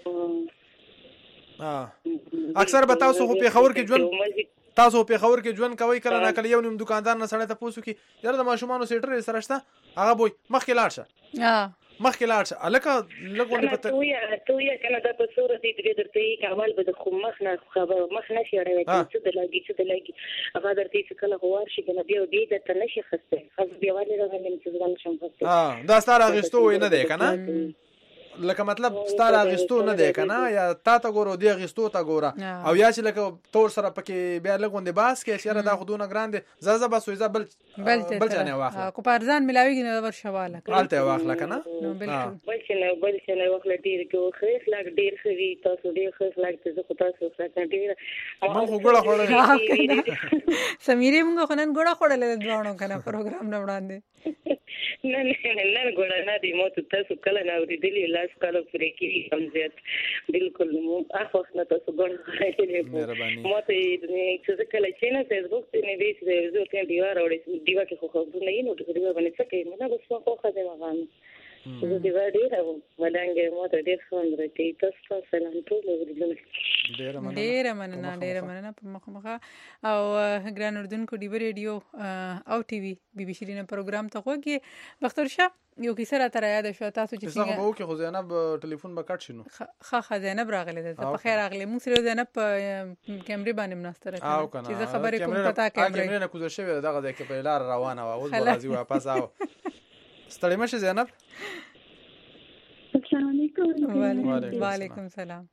اکثر به تاسو په خبر کې ژوند کوي کله نه کله یو نیم دکاندار نه سره تاسو کې یاره د ماشومانو سیټر سره شته هغه وای مخکې لاړ شه الکه لګونه پته تو یا کنه د په صورت دې درته کمال به د خو مخ نه خبر مخ نشي راوي چې د لګي هغه درته چې کله هوار شي کنه بیا دې د تنشي خسته خو بیا ولې راغلم چې ځان شم خسته دا ستاره غشتو نه دی کنه لکه مطلب ستاره غشتو نه دی کنه یا تا ته ګورو دی غشتو ته ګوره او یا چې لکه تور سره پکې بیا لګوندې باس کې چې دا خودونه ګراند زازه بس وځه بل ځنه واخله کو پارزان ملاویږي نه ور شواله حالته واخله کنه نو بل څه نه واخله ډیر کې خیر لاګ ډیر خري تاسو ډیر خیر لاګ ته خو تاسو څنګه ډیر ما خو ګړه خوړل سميري موږ خو نن ګړه خوړل درونو کنه پروګرام نه وړاندې نه ګړه نه دی مو تاسو کله نه ورېدلی لاس کالو پرې کې هم زیات بالکل مو اخو نه تاسو ګړه مهرباني مو ته چې کله چې نه فیسبوک ته نه ویل زه ته دیوار اورې دیوا کې خو نه نو ته دیوا باندې څه کوي نه بس خو خاطر مغان زه دیوا ډیر ولنګ مو ته ډیر خوند راکې تاسو سلام ټول ورېدل ډیر مننه په مخه او ګران اردوونکو دی ریډیو او ټي وي بي بي شيرینه پروګرام ته خوږي بختور شاه یو کیسه را تر یاد شو تاسو چې څنګه به وکي خو زینب ټلیفون به کټ شنو زینب راغله ده په خیر راغله موږ سره زینب کیمرې باندې مناستره چې زه خبرې کوم پتا کیمرې نه کوزه شوی دغه ځای کې په لار روانه و اوس راځي واپس آو ستړی مشه زینب السلام علیکم وعلیکم السلام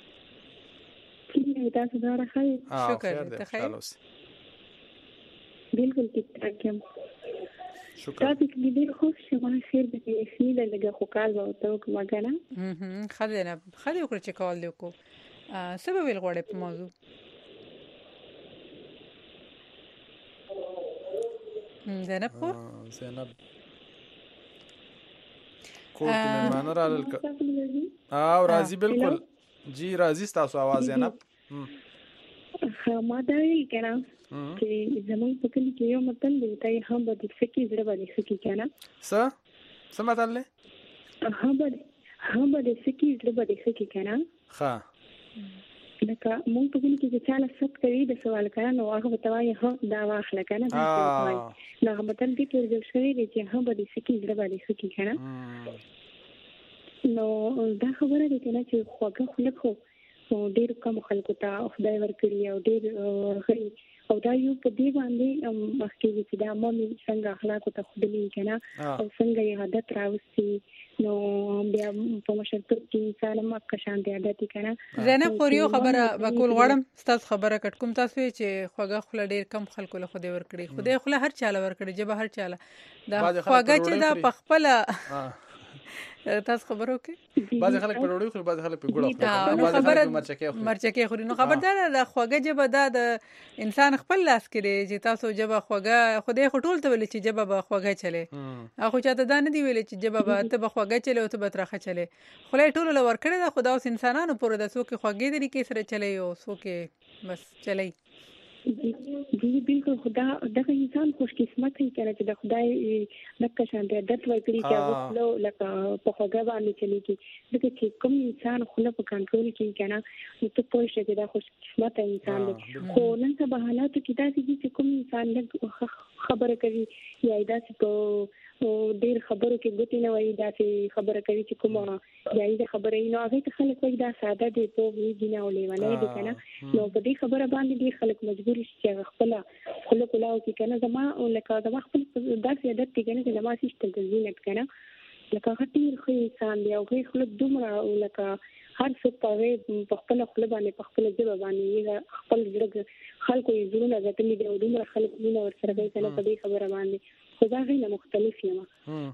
تاسو دا راخی شکر ته خیر بالکل ټیک ټاک یم شکر تاسو کې ډیر خوش شوم خیر دې اسمی له لګه خو کال وته کوم غاڼه خدای وکړي چې کال دی کو سبب ویل غوړې په موضوع زینب کو مهمان رالل او راضی بالکل جی راضی تاسو आवाज زینب ما دا ویل کنه چې زمون په کلی کې یو متن دی ته هم به د فکر زړه باندې سکی کنه څه مطلب له هم به د فکر زړه باندې سکی کنه ښه لکه مونږ په کلی کې چې چاله ست کوي د سوال کنه نو هغه وتاوي هم دا واخله کنه دا هغه متن دې پر جوړ شوی دی چې هم به د فکر زړه باندې سکی کنه نو دا خبره ده کنه چې خوګه خلک خو ډېر کم خلکو ته خدای ورکړي او ډېر غري او دا یو په دی باندې مخکې چې دا مې څنګه اخلاق ته خدلی کنه او څنګه یې عادت راوستي نو بیا په مشرتوب کې انسان مکه شان دی عادت کنه زینب پوریو خبره وکول غړم تاسو خبره کټکم تاسو چې خوګه خل ډېر کم خلکو له خدای ورکړي خدای خل هر چاله ورکړي جبه هر چاله دا خوګه چې دا پخپله تاسو خبرو کې بعض خلک په وړوي خو بعض خلک په ګړه بعض خلک مرچکه خوري نو خبردار دا خوګه جبه دا د انسان خپل لاس کې دی چې تاسو جبه خوګه خدای خټول ته ویل چې جبه به خوګه چلے اخو چاته دا نه دی ویل چې جبه به ته به خوګه چلے او ته به ترخه چلے خلای ټول لور کړی دا خدا اوس انسانانو پورې د څوک خوګه دی کې سره چلے او څوک بس چلے دی بالکل خدا دغه انسان خوش قسمت دی چې د خدای لکه شان دی عادت ورکړي چې هغه لو لکه په خوګه باندې چلی کی دغه چې کوم انسان خپل په کنټرول کې کنه نو ته پوه شې چې دا خوش قسمت انسان دی خو نن څه بهانات کې دا چې کوم انسان خبره کوي یا دا چې ډیر خبرو کې ګوتې نه وایي دا چې خبره کوي چې کومه یا دې خبره نو هغه ته خلک وایي دا ساده دی په ویږي نه ولې ونه دي کنه نو په دې خبره باندې ډیر خلک مجبور شي چې خپل کلاو کې کنه زما او لکه زما خپل داسې عادت کې کنه چې زما سیستم ته زینت کنه لکه غټیر خو انسان دی او غیر خلک دومره او لکه هر څه په خپل خپل باندې په خپل ځای باندې خپل ځړګ خلکو یې زړونه ځتلي دی او دومره خلک مینه ورسره کوي کنه په دې خبره باندې خدا غي نه مختلف یم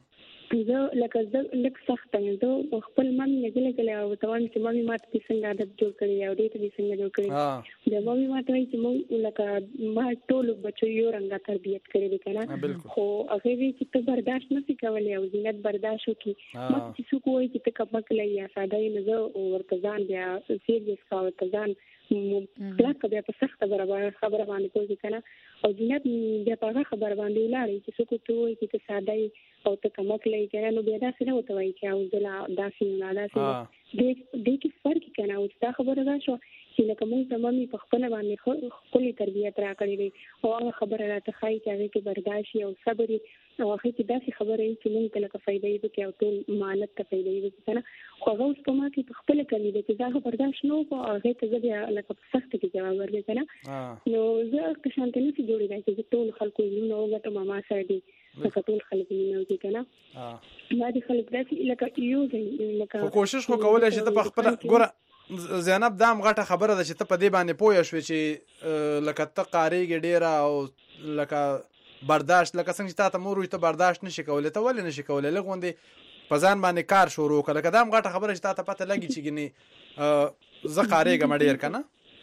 زه لکه سخت یم زه خپل مامي نه ګلګل او توان چې مامي ماته څنګه عادت جوړ کړی او دې ته څنګه جوړ کړی د مامي ماته چې مو لکه ما ټول بچو یو رنګه تربیت کړی دی کنه خو هغه وی چې ته برداشت نشي کولای او زینت برداشت وکي ما چې څوک وایي چې ته کمکلې یا ساده نه زه ورته ځان بیا سیریس کا ورته ځان پلاک بیا په سخت خبره باندې کوي کنه او زینت بیا په خبره باندې ولاړی چې څوک ته وایي چې ته ساده او ته کمکلې کنه نو بیا دا څه نه وتوي چې او دلا داسې نه داسې دې کې فرق کنه او دا خبره دا شو چې لکه موږ زمامي په خپل باندې خپل تربیت راکړې دي او هغه خبره راته خای چې هغه کې برداشت او صبر او هغه کې داسې خبره چې موږ ته لکه فائدې دي کې او ټول مالت ته فائدې دي کنه خو هغه اوس په ما کې خپل کړی دي چې دا برداشت نو او هغه ته زه لکه سخت کې جواب ورکړم کنه نو زه که شانته نه سي جوړی دا چې ټول خلکو نو غټه ماما سره دي لکه ټول خلک نه وي کنه ما دي خلک داسې لکه یو ځای لکه کوشش خو کولای شي ته په خپل ګوره زینب دام غټه خبره ده چې ته په دې باندې پوه شوې چې لکه ته قاریږي ډیره او لکه برداشت لکه څنګه چې تاسو مور ته برداشت نشي کولای ته ولې نشي کولای لغوندې په ځان باندې کار شروع کړه لکه دام غټه خبره چې تاسو پته لګي چې ګني زه قاریږم ډیر کنه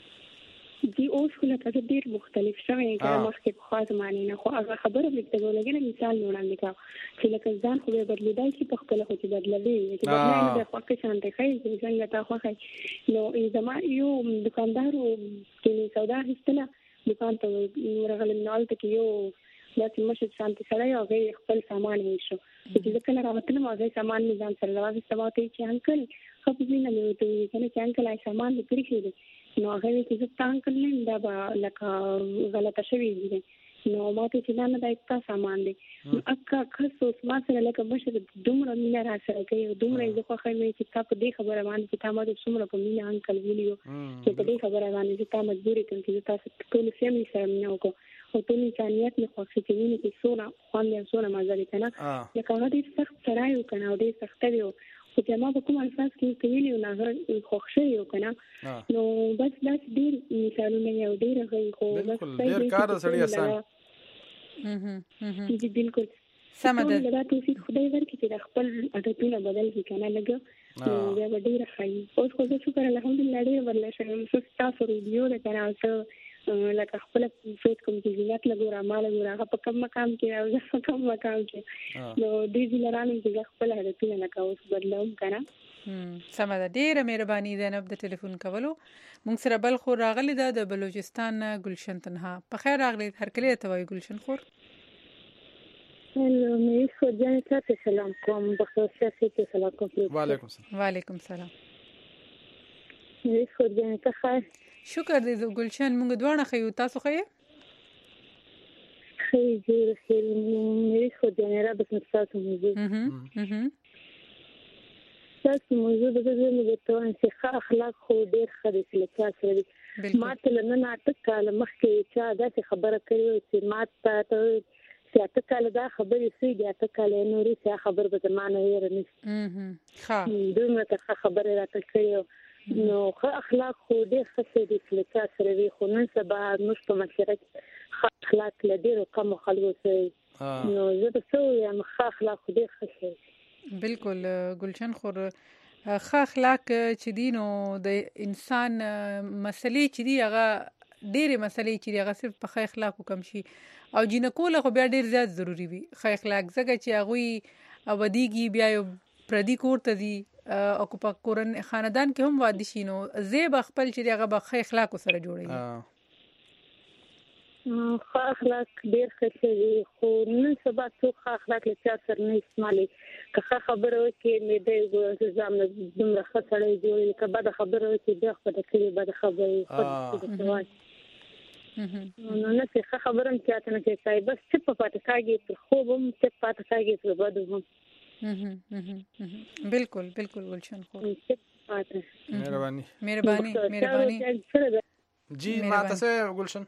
دی اوس خو لکه ډیر مختلف شوی دا مخکې په خاص معنی نه خو هغه خبره لیکته ولګنه مثال وړاندې کا چې لکه ځان خو به بدلیدای شي په خپل خو چې بدلوي چې بدلای نه خو کې شانته خای څنګه تا خو خای نو زما یو دکاندار چې سودا هستنه دکان ته ورغلم نو ته کې یو لکه مشه شانته سره یو هغه خپل سامان ویشو چې کله راوتنه هغه سامان نظام سره راوځي سباته چې انکل خو په دې نه مې وته چې انکل آی سامان دې کړی شي نو هغه چې زه تان کړم دا به لکه غلطه شوی دي نو ماته چې دا نه دا ایستا سامان دی اکا خاص ما سره لکه مشه دومره مینا را سره کوي دومره زه خو خمه چې تاسو په دې خبره باندې چې تاسو د څومره په مینا انکل ویلیو چې په دې خبره باندې چې تاسو مجبورې کړئ چې تاسو ټول فیملی سره نه وکړو او ټول انسانيت نه خوښ چې ویني چې څونه خوند څونه مزه لري کنه لکه هغه دې سخت سره یو کنه او دې سخت دی او چې ما په کوم اساس کې ویلیو نه خوښ شي یو کنه نو بس دا ډیر مثالونه یو ډیر غوي خو بس ډیر کار سړی آسان چې بالکل سمه ده دا تاسو خدای ورکړي چې خپل عادتونه بدل کړي کنه لګ نو دا ډیر ښه اوس خو زه شکر الحمدلله ډیر بدل شوم تاسو ریډیو ده کنه او لکه خپل فیس کوم چې زینت لګور اعمال لګور هغه په کوم مقام کې او زه په کوم مقام کې نو دې ځلرانو چې خپل عادتونه لکه اوس بدلوم کنه سمه ده ډیره مهرباني زینب د ټلیفون کولو مونږ سره بل خور راغلی ده د بلوچستان گلشن تنها په خیر راغلی هر کله ته وای گلشن خور مې خو جان تاسو سلام کوم بخیر شه سلام کوم وعلیکم السلام مې خو جان ته شکر دې گلشن مونږ دواړه خو تاسو خو خیر مې خو جان را بس تاسو موضوع تاسو موضوع د دې د توان چې اخلاق خو ډیر خري چې سره ما ته نن اټکاله مخکې چې دا خبره کړې چې ما ته چې اټکاله دا خبرې سي د اټکاله نوري څه خبر به زمانه یې رنه ها دومره ته خبره راته کړې نو اخلاق خو ډیر خري چې سره وي خو نن سبا موږ په مشرک اخلاق لدی کوم خلکو سره نو زه به څه یم اخلاق ډیر خري بالکل گلشن خور ښه اخلاق چې دي نو د انسان مسلې چې دي هغه ډېرې مسلې چې دي هغه صرف په ښه اخلاقو کم شي او جینکول خو بیا ډېر زیات ضروری وي ښه اخلاق ځکه چې هغوی ودیږي بیا یو پردي کور ته دي او په کورن خاندان کې هم واده شي نو زیب خپل چې هغه به ښه اخلاقو سره جوړوي خو اخلاق ډیر ښه دي خو نن سبا څوک اخلاق له سره نه استعمالي که خبره وکړي مې د ځام دومره ښه سړی جوړوي که بده خبره وکړي بیا خو د کلي بده خبرې نو نه څه خبره هم چاته نه کوي بس چې په پاتې کاږي پر خوب هم چې پاتې کاږي پر بده هم بالکل گلشن خو مهرباني جی ما تاسو گلشن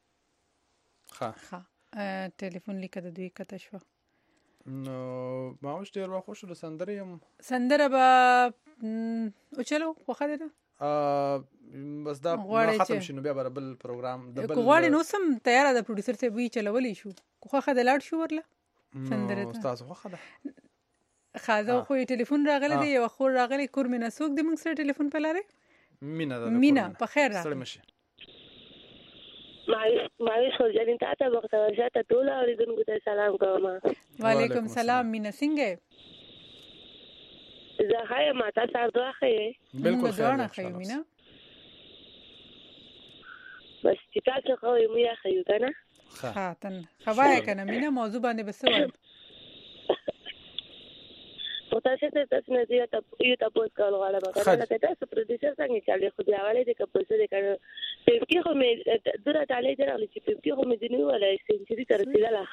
ها ټلیفون لیکه د دوی کته شو نو ما اوس ډیر واخو شو سندره به او چلو خو خاله بس دا ختم شنو بیا بل پروګرام د بل غواړي نو سم تیار ده پروډوسر ته وی چلولې شو خو خاله لاړ شو ورله سندره تاسو خو خاله خازه خو ټلیفون راغلی دی یو خور راغلی کور مینه سوق دی موږ سره ټلیفون په لاره مینا په خیر راغلی ماوی خورجانین تاته وخت ورشاته ټول اوریدونکو ته سلام کوم. وعلیکم سلام مینا څنګه زه هاي ما تاسو راځه بالکل خیر مینا بس چې تاسو خو یې مې خیو کنه خاطن خبره کنه مینا موضوع باندې بس وایم او تاسو نه دی یو تاسو کول غواړم کنه تاسو پروډوسر څنګه چالي خو دی حواله دي کپل څه دي کنه په خو مې دره تعالی درغلی چې په خو مې دی نو ولا سنچري تر رسیدله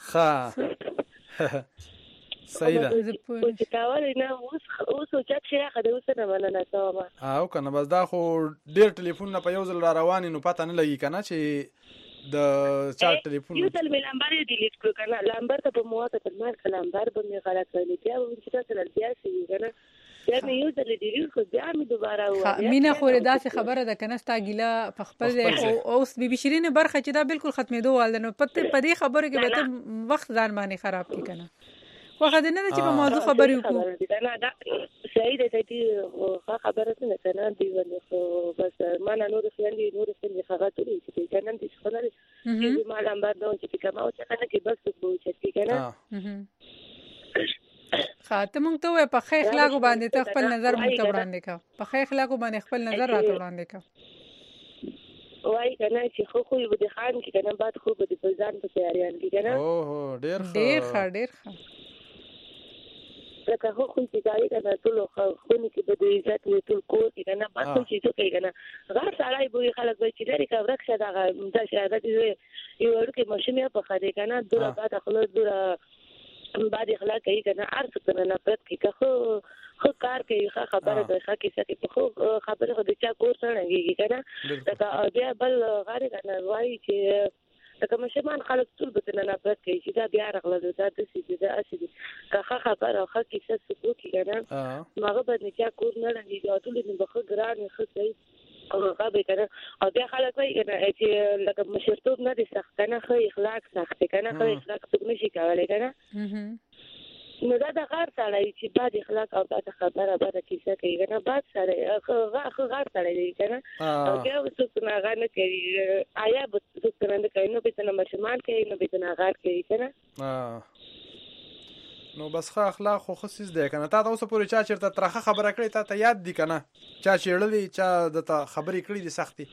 ها صحیح ده چې کاوه نه اوس چت شي خدای اوس نه مننه تاوه او کنه بس دا خو ډیر ټلیفون نه په یو ځل را روان نو پته نه لګی کنه چې د چا ټلیفون یو ځل مې لمبر ډیلیټ کړ کنه لمبر ته په موته تر مار لمبر باندې غلط کړی بیا چې تاسو نه بیا شي کنه بیا مې یو ځل ډیلیټ کړ بیا مې دوباره و مینا خو داسې خبره ده کنه ستا ګیلا په خپل اوس بیبي شیرین برخه چې دا بالکل ختمېدو والده نو پته په دې خبره کې به ته وخت ځان باندې خراب کی کنه واخد نه چې په موضوع خبرې وکړو نه دا صحیح ده چې خبره څنګه کنه دی ونه بس ما نه نور څنګه هغه ټول چې کنه دي څه نه چې ما لمبر نو چې کوم او چې کنه کې بس وو چې کنه خاتم ته په خې اخلاق باندې ته خپل نظر مت وړاندې کا په خې اخلاق باندې خپل نظر راته وړاندې کا وای کنه چې خو یو د خان کې کنه بعد خو به د ځان په تیاریان کې کنه اوه ډیر لکه خو چې ځای کنه ټول خو نه کې به عزت وي ټول کو کې کنه ما څه چې کوي کنه غار سړای به خلک به چې لري کا ورکشه دا د شهادت یو ورکه ماشینه په خاطر کنه دوره بعد خلک دوره بعد اخلاق کوي کنه ارث کنه نفرت کې خو کار کوي خبره ده کې څه کې خو خبره د چا کور سره کېږي کنه دا بیا بل غاری کنه وای چې لکه مشمان خلک ټول به نه نفرت کوي چې دا بیا راغله دا د سې دا اسې کا خبره خو کې څه څه کوي کنه ماغه به نه چا کور نه لګي دا ټول نه بخښ ګران خو کوي او هغه به کنه او بیا خلک وایي کنه چې لکه مشرتوب نه دي سخت کنه خو اخلاق سخت کنه خو اخلاق څه نشي کولای کنه نو دا د غار سړی چې بعد اخلاق او بعد خبره بعد کیسه کوي کنه بعد سره خو غار سړی دی کنه او بیا څه نه غانه کوي آیا به څه نه کوي نو به څه مشمان کوي نو به نه غار کوي کنه نو بس ښه اخلاق خو خصيص دی کنه تا اوس پورې چا چیرته ترخه خبره کړې تا یاد دی کنه چا چیرلې چا د خبرې کړې دي سختي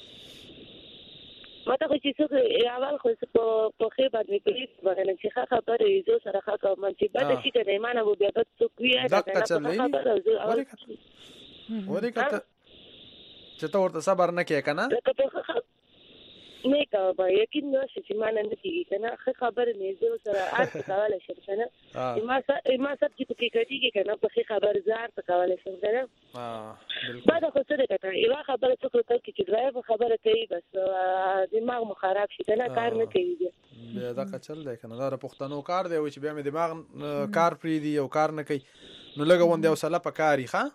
ماته خو چې څه اول خو په خې باندې کړی باندې چې خبره یې زو سره خاطر من چې بعد شي کنه ایمان ابو بیا څه کوي دا خبره ورکه چې ته ورته صبر نه کې کنه نه کا یقین نو چې ما نه کیږي کنه خبره نه زو سره اړه کاواله شي کنه ما سب چې پکې کېږي کنه په خبر زار ته کاواله شي کنه بالکل بعد خو څه ده کنه یو خبره څه کوي چې درایو خبره کوي بس دماغ مو خراب شي کنه کار نه کوي بیا دا کچل دی کنه دا پښتنو کار دی چې بیا مې دماغ کار پری دی او کار نه کوي نو لګه وندې او سلا پکاري ښا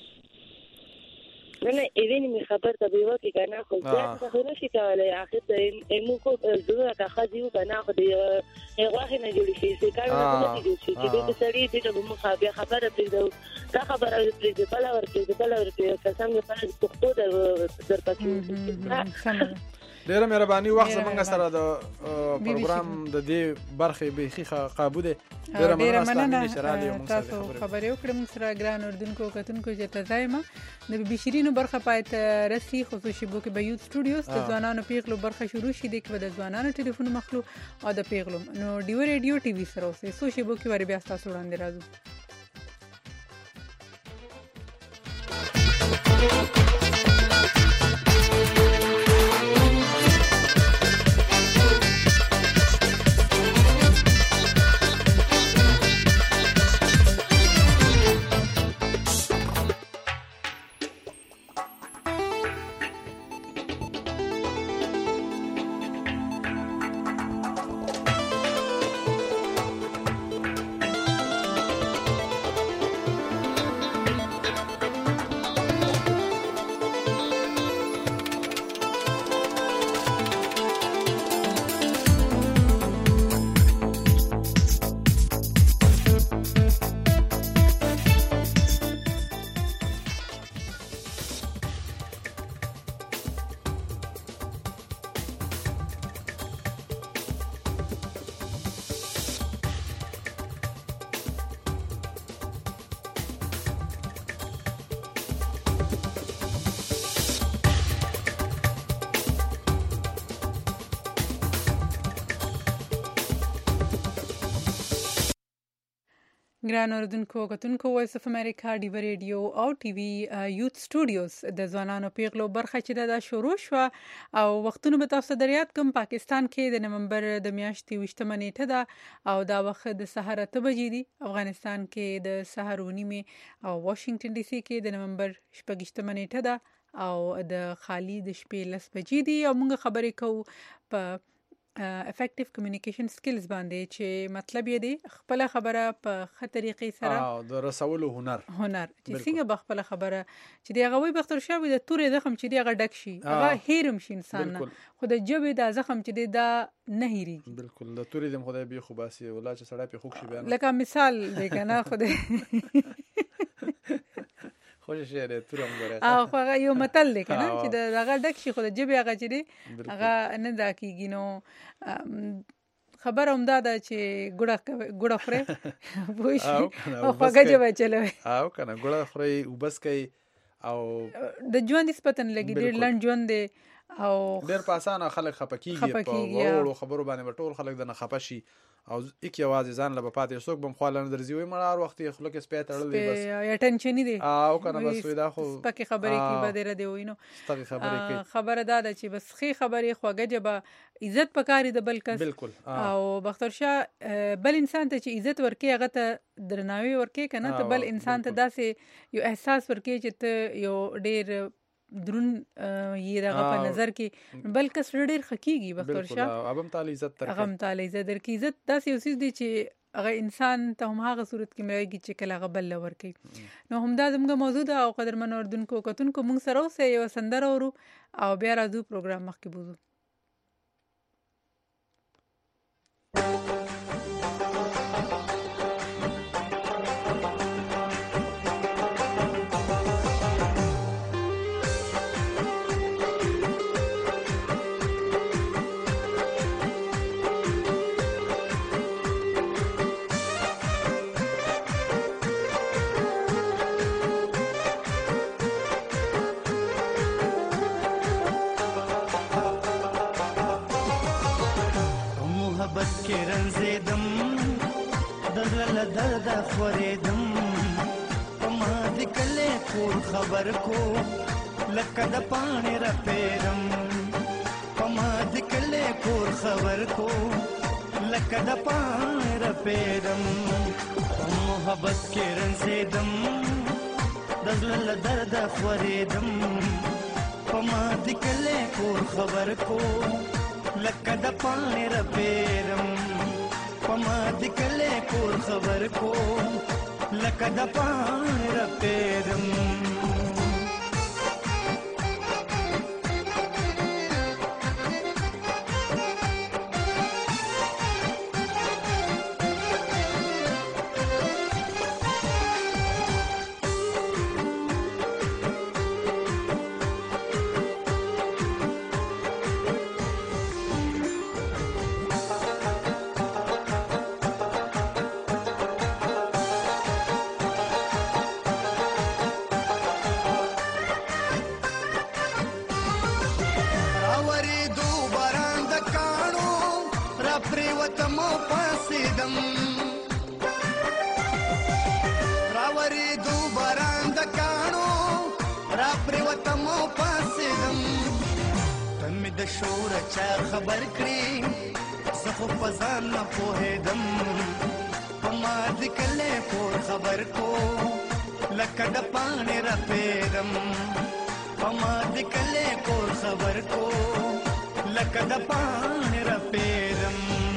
نه ایوین می خبر ته به وکی کنه خو ځکه خو نشي کولای اخر ته مو کو زړه کا خدیو کنه خو دی هغه نه جوړ شي چې کار نه کوي چې د سړی د مو خبره پرې دا خبره پرې بل ورته قسم نه پاره پختو در پاتې ډیره مهرباني وخت زمونږ سره د پروګرام د دې برخې به قابو ده ډیره مننه تاسو خبرې وکړم سره ګران اردوونکو کتونکو چې تزایمه د بي بي شیرینو برخه پات رسي خصوصي بو کې بیوت سټوډیوز د ځوانانو پیغلو برخه شروع شي د کې د ځوانانو ټلیفون مخلو او د پیغلو نو ډیو ریډیو ټي وي سره اوسه سو شی بو کې ور بیا تاسو وړاندې راځو ګران اوردونکو کتونکو وایس اف امریکا ډیو ریډیو او ټي وي یوت سټوډیوز د ځوانانو پیغلو برخه چې دا شروع شو او وختونه به تاسو دریات کوم پاکستان کې د نومبر د میاشتې 28 نیټه ده او دا وخت د سحر 8 بجې دي. افغانستان کې د سحر 9 او واشنگټن ډي سي کې د نومبر 28 نیټه ده او د خالی د شپې 10 بجې دي او موږ خبرې کوو په افیکټیو کمیونیکیشن سکلز باندې چې مطلب یې دی خپل خبره په ښه طریقې سره او د رسولو هنر چې څنګه به خپل خبره چې دی هغه وي بختر شوی د تورې زخم چې دی هغه ډک شي هغه هیرم شي انسان نه خو د جبې د زخم چې دی دا نه هیریږي. بالکل د تورې د خدای به خو باسي ولا چې سړی په خوښ شي بیان لکه مثال دی کنه خدای خوش شعر تورم غره او هغه یو متل دی کنه چې دغه ډک شي خو د جبې هغه چې دی هغه نه دا کیږي. نو خبر هم دا ده چې ګوړه خوري وښي او هغه جبې چلوي او کنه ګوړه خوري وبس کوي او د ژوند سپتن لګي ډیر لنډ ژوند دی او ډیر په اسانه خلک خپکیږي په ورو خبرو باندې ټول خلک د نه خپشي او یک یوازې ځان له پاتې څوک بم خالن درځي وي مړار وخت یې خلک سپې تړلې بس یا ټنشن دي او کنه بس ودا خو پکې خبرې کی بده ردی وینو خبره دا ده چې بس خې خبرې خوګه جبه عزت پکاري د بل کس بالکل او بختر شاه بل انسان ته چې عزت ورکې هغه ته درناوي ورکې کنه ته بل انسان ته داسې یو احساس ورکې چې ته یو ډیر درون یې دغه په نظر کې بل کس ډېر خکېږي بختور شاه بالکل تعالی عزت تر هغه تعالی عزت در کې عزت داسې اوسې دي چې هغه انسان ته هم هغه صورت کې ملایږي چې کله هغه بل لور کوي. نو همدا زموږ موضوع ده او قدرمن اردوونکو کتونکو موږ سره اوسئ یو سندره اورو او بیا راځو پروګرام مخکې بوزو. درد خوریدم پما د کله کور خبر کو لکه د پانی را پیرم پما د کله کور خبر کو لکه د پانی را پیرم محبت کې رنځیدم دزل درد خوریدم پما د کله کور خبر کو لکه د پانی را پیرم پما د کله کور خبر کو لکه د پانی را پیرم شور چا خبر کړی زخو پزان نه پوهېدم پما د کله پور خبر کو لکه د پانی را پیرم پما د کله پور خبر کو لکه د پانی را پیرم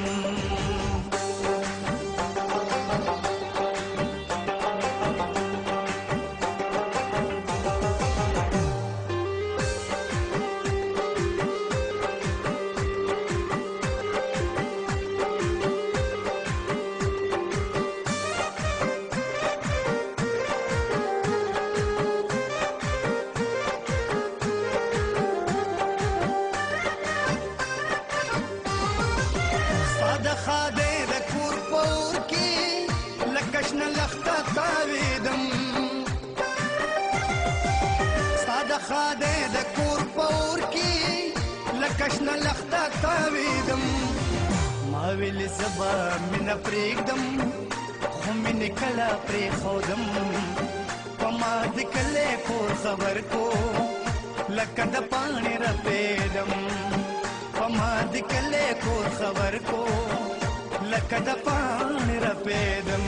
کشنا لخته تاویدم ما ویل زبا مینا پریږدم من کلا پر خودم پما د کله کور خبر کو لکه د پانی را پیدم پما د کله کور خبر کو لکه د پانی را پیدم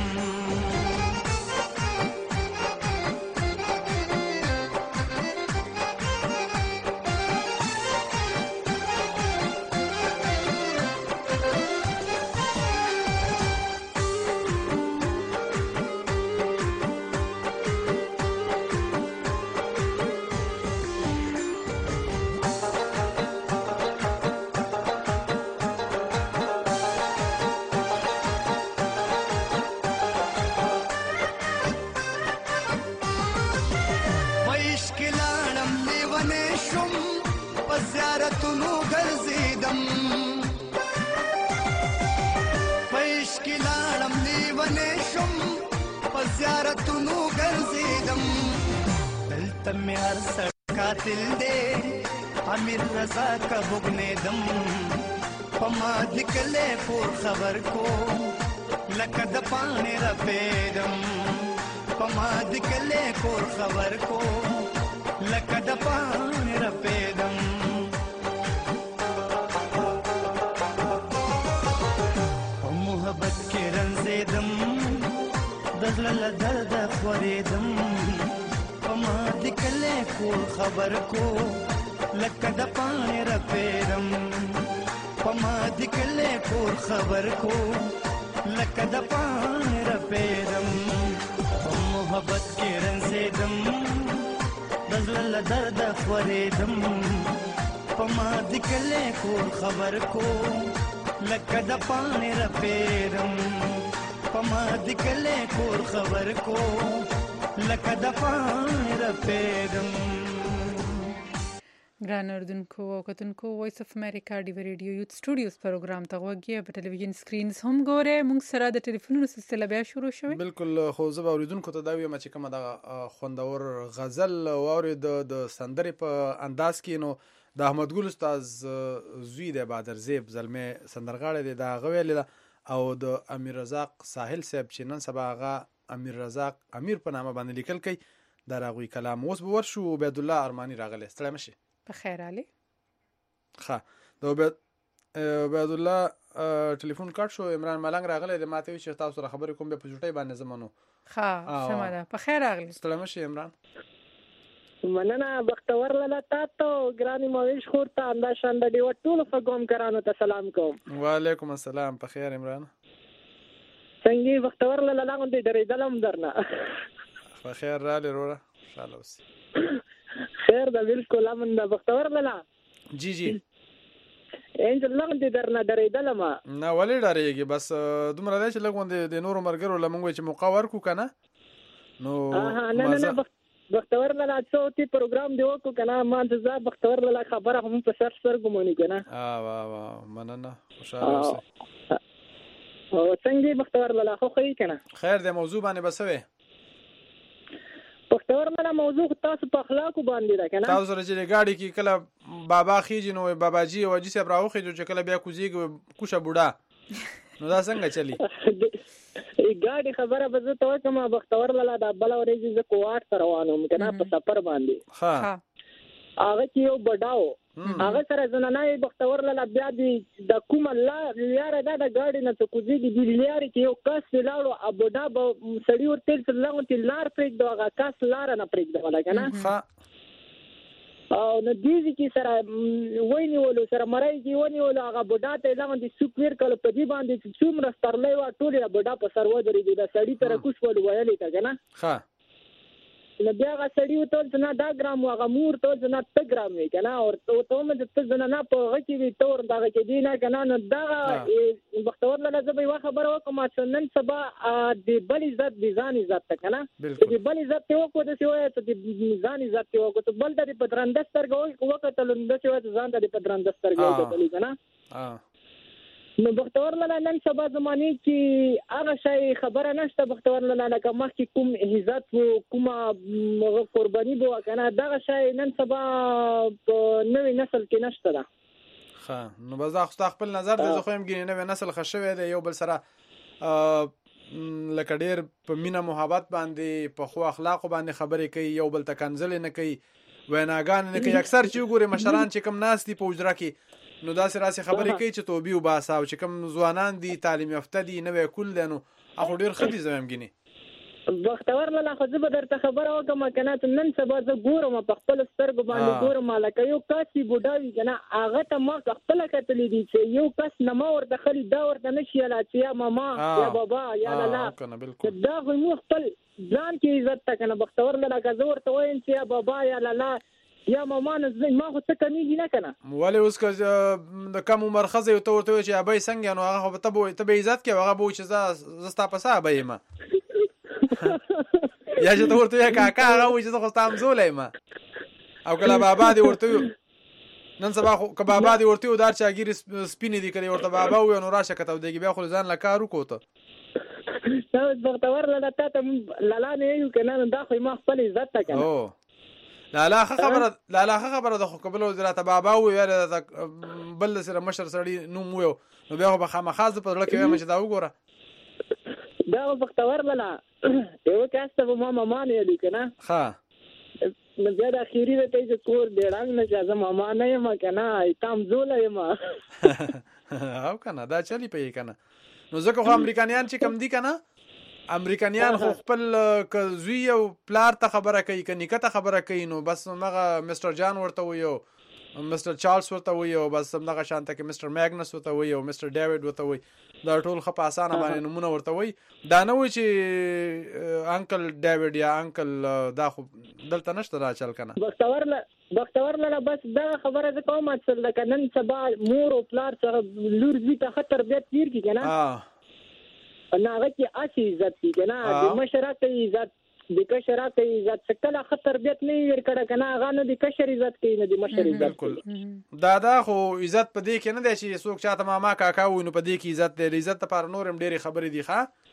زیارتونو ګرځیدم دلته مې هر څه قاتل دی امیر رضا کا بغنیدم په ما د کله کور خبر کو لکه د پانی را پیدم په ما د کله کور خبر کو لکه د پانی را پیدم په محبت کې رنځیدم دزل درد خوریدم پما د کله کور خبر کو لکه د پانی را پیدم پما د کله کور خبر کو لکه د پانی را پیدم په محبت کې رنځیدم دزل درد خوریدم پما د کله کور خبر کو لکه د پانی را پیدم پما د کله کور خبر کو لکه د پانی را پیدم. ګران اردوونکو او کتونکو وایس اف امریکا ډیو ریډیو یوت سټوډیوز پروګرام ته وګورئ په ټلویزیون سکرینز هم ګورئ موږ سره د ټلیفونونو سلسله بیا شروع شوه. بالکل خو زه به اوریدونکو ته دا وایم چې کومه د خوندور غزل واورید د سندرې په انداز کې نو د احمد ګل استاد زوی د بادر زیب زلمه سندرغاړی دی دا غویل او د امیر رزاق ساحل صاحب چې نن سبا هغه امیر رزاق امیر په نامه باندې لیکل کوي دا راغوي کلام اوس به ورشو عبید الله ارمانی راغلی ستړی مشي په خیر علي ښه د عبید الله ټلیفون کټ شو عمران ملنګ راغلی د ماته چې تاسو سره خبرې کوم به په جوټۍ باندې زمونو ښه سمه ده په خیر راغلی ستړی مشي عمران مننه بختور لاله تاسو ګرانی مویش خور ته انده شاند دی ټول فقوم کرانو ته سلام کوم. وعلیکم السلام په خیر عمران څنګه بختور لاله لاغون دی درې دلم درنه په خیر را لرو انشاءالله اوس خیر دا بالکل امن د بختور لاله جی جی انجل لاغون دی درنه درې دلم نه ولې ډارېږي بس دومره دی چې لګون د نورو مرګرو لمنګ چې موقع ورکو کنه نو نه بختور لاله څو تی پروګرام دی وکړو کنه ما ته بختور لاله خبره هم په سر سر ګمونی کنه واه مننه خوشاله اوسه او څنګه بختور لاله خو خی کنه خیر د موضوع باندې بسوي بختور لاله موضوع تاسو په اخلاق باندې ده کنه تاسو سره چې گاډي کې کله بابا خيجي نو باباجي او جی صاحب راوخي چې کله بیا کوزيږي کوشه بوډا نو دا څنګه چلی ګاډي خبره به زه ته کومه بختور لاله د بل ورځې ز کوټ روانم کنه په سفر باندې ها هغه کې یو بډاو هغه سره زنانه بختور لاله بیا د کوم الله لیاره دا د ګاډي نه څه کوزيږي د لیاره کې یو کس لاړو ابوډا به سړی ورته لاغون ته لار پرېږ دوغه کس لار نه پرېږ ولا کنه او نو دیږي چې سره وینیولو سره مړای کې ونیولو هغه بوډا ته لاغون دي سوپیر کله په دې باندې څومره سترلې وا ټوله بوډا په سر ودرې دي د سړی تر کوښ ول ویلې تا کنه ها نو بیا هغه سړی وته نه دا ګرام هغه مور ته نه 3 ګرام وی کنه او ته مې ته نه په هغه کې وی تور دغه کې دی نه کنه نو دا بختور لاله زبې وا خبره وکم چې نن سبا د بل عزت د ځان عزت ته کنه د بل عزت ته وکړو د سیوه ته د ځان عزت ته وکړو بل د پدرندستر وکړل د سیوه ځان د پدرندستر وکړل کنه نو بختور لاله نن سبا زمانه کې هغه شی خبره نشته بختور لاله کومه کې کوم عزت او کومه قرباني بو کنه دغه شی نن سبا په نوې نسل کې نشته ده. ښه نو بزاخ خپل نظر د زخم ګینې نوې نسل خښوي دی یو بل سره لکه ډیر په مینا محبت باندې په خو اخلاق باندې خبرې کوي، یو بل ته کنځل نه کوي، ویناګان نه کوي. اکثر چې وګوري مشران چې کم ناس دي په حجره کې نو داسې راسي خبرې کوي چې توبې وباسه، او چې کم ځوانان دي تعلیم یافته دي نوې کول دي نو هغه ډیر ښه دي زموږ بختور لاله خو زه به درته خبره وکم کنه ته نن سبا زه ګورم په خپل سترګو باندې ګورم لکه یو کاسي بوډاوي کنه هغه ته ما خپل کتلې دي چې یو کس نه ما ورته خلی دا ورته نشي لا چې یا ماما یا بابا یا لالا دا خو مو خپل ځان کې عزت تا کنه بختور لاله که زه ورته وایم چې یا بابا یا لالا یا ماما نه ما خو څه کمیږي نه کنه ولې اوس که د کم عمر ښځه یو ته ورته چې ابای څنګه نو هغه ته به عزت کوي، هغه به چې زه ستا په څه ابای یم یا چې ته ورته کاکا هغه وایي چې زه خو ستا همزولی یم، او کله بابا دې ورته نن سبا خو که بابا دې ورته دار چاګیرې سپینې دي که ورته بابا ووایو نو راشه که تودېږي بیا خو ځان له کار وکړو ته بختور لاله تا ته لالا نه یو که نه دا خو ما خپل عزت ته که نه لالا ښه خبره ده، خو که بل راته بابا ووایو بل سره مشر سړي نوم ووایو نو بیا خو به خامخا زه په زړه کې وایم چې دا وګوره دا بختور لاله یو کس ته به ما ماما نه یادو که نه نو بیا د اخري ته چې کور ډېړنګ نه چې زه ماما نه یم که نه تا همزولی یم او که نه دا چلی په یې که نه نو ځکه خو امریکانیان چې کم دي که نه امریکانیان خو خپل که زوی او پلار ته خبره کوي که نیکه ته خبره کوي نو بس هغه مستر جان ورته وایي او مستر چارلز ورته وایي او بس همدغه شانته کې مستر میګنس ورته وایي او مستر ډیوډ ورته وایي، دا ټول ښه په اسانه باندې نومونه ورته وایي. دا نه وایي چې انکل ډیوډ یا انکل دا خو دلته نشته دا چل که نه بختور لاله بس دا خبره زه کوم چې لکه نن سبا مور او پلار سره لور زوی ته ښه تربیت تېر کړي که نه نه هغه کې هسې عزت کړي که نه د مشره کوي عزت د کشر کوي عزت چې کله ښه تربیت نه وي ورکړه که نه هغه نه د کشر عزت کوي نه د مشر عزت کوي. دا خو عزت په دې کې نه دی چې څوک چاته ماما کاکا وایي نو په دې کې عزت دی، د عزت لپاره نور هم ډېرې خبرې دي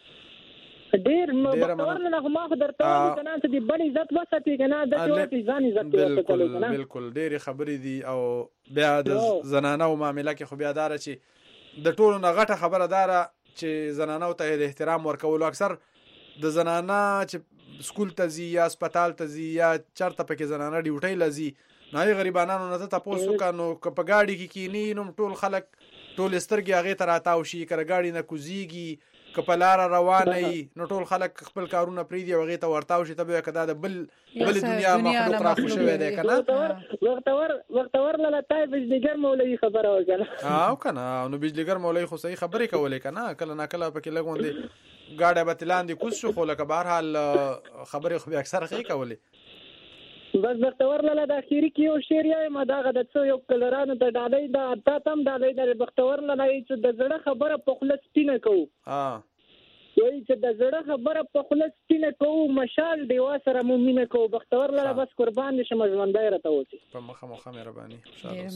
ډېر بختور لاله خو ما خو درته وایم که نه ته د بل عزت وساتې که نه داسې وکړې ځان عزت وساتلو که نه بالکل ډېرې خبرې دي. او بیا د زنانو معامله کې خو بیا دا چې د ټولو نه غټه خبره دا چې زنانو ته د احترام ورکولو. اکثر د زنانه چې سکول ته ځي یا هسپتال ته ځي یا چرته پکې زنانه ډیوټۍ له ځي نو هغې غریبانانو نه ته تپوس وکړه نو که په ګاډي کې کیني نو ټول خلک ټول سترګې هغې ته راتاو شي، که د ګاډي نه کوزیږي که په لاره روانه وي نو ټول خلک خپل کارونه پرېږدي او هغې ته ورتاو شي ته به وایې که دا د بل دنیا مخلوق راخو شوی دی که نه. بختور لاله تا یې بجلیګر مولوي خبره وکړه او که نه نو بجلیګر مولوي خو صحیح خبرې کولې که نه کله ناکله پکې لږ غوندې ګاډی به لاندې کوز شو خو لکه بهرحال خبرې خو بیا اکثر ښې کولې. بس بختور لاله د اخري کې یو شعر یم دغه د څو یو کلرانو ته ډالۍ ده تا ته هم ډالۍ ده بختور لاله چې د زړه خبره په خوله سپینه کوو وایي چې د زړه خبره په خوله سپینه کوو مشال ډیوا سره مو مینه کوو. بختور لاله بس قربان دې شم ژوندی راته اوسې په مخه مهرباني ډېره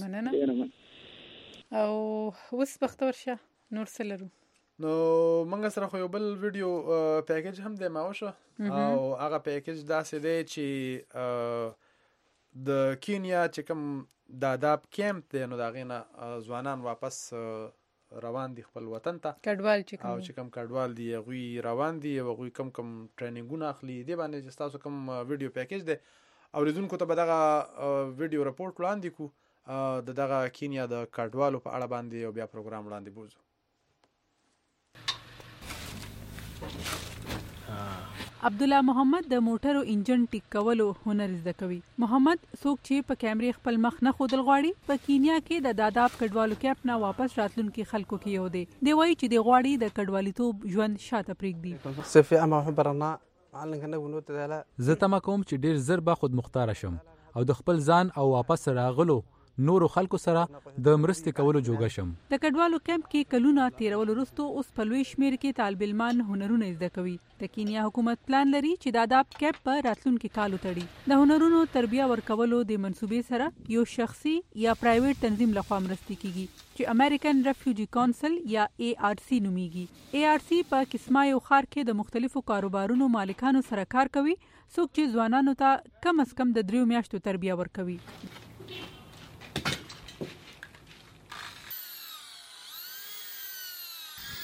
مننه. او اوس بختور شه نور څه لرو؟ نو منګه سره خو یو بل ویډیو پیکیج هم دی ماوشه او هغه پیکیج داسې دی چې د کینیا چې کوم داداب کیمپ دی نو د هغې نه ځوانان واپس روان دي خپل وطن ته کډوال او چې کوم کډوال دي هغوی روان دي او هغوی کم ټریننګونه اخلي دې باندې چې ستاسو کوم ویډیو پیکیج دی اوریدونکو ته به دغه ویډیو رپورټ وړاندې کړو د دغه کینیا د کډوالو په اړه باندې او بیا پروګرام وړاندې بوزو. عبدالله محمد د موټرو انجن ټیک کولو هنر زده کوي. محمد څوک چې په کیمرې خپل مخ نه ښودل غواړي په کینیا کې د داداب کډوالو کیمپ نه واپس راتلونکي خلکو کې یو دی. دی وایي چې دی غواړي د کډوالیتوب ژوند شاته پرېږدي. زه تمه کوم چې ډېر زر به خود مختاره شم او د خپل ځان او واپس راغلو نورو خلکو سره د مرستې کولو جوګه شم. د کډوالو کیمپ کې کلونه تیرولو وروسته اوس په لوی شمېر کې طالب علمان هنرونه زده کوي. د کینیا حکومت پلان لري چې د داداب کیمپ په راتلونکي کال وتړي. د هنرونو تربیه ورکولو د منصوبې سره یو شخصي یا پرایویټ تنظیم لخوا مرستې کیږي چې امریکن ریفیوجی کونسل یا ARC نومیږي. ARC په کسما یو ښار کې د مختلفو کاروبارونو مالکانو سره کار کوي څوک چې ځوانانو ته کم از کم د 3 میاشتو تربیه ورکوي.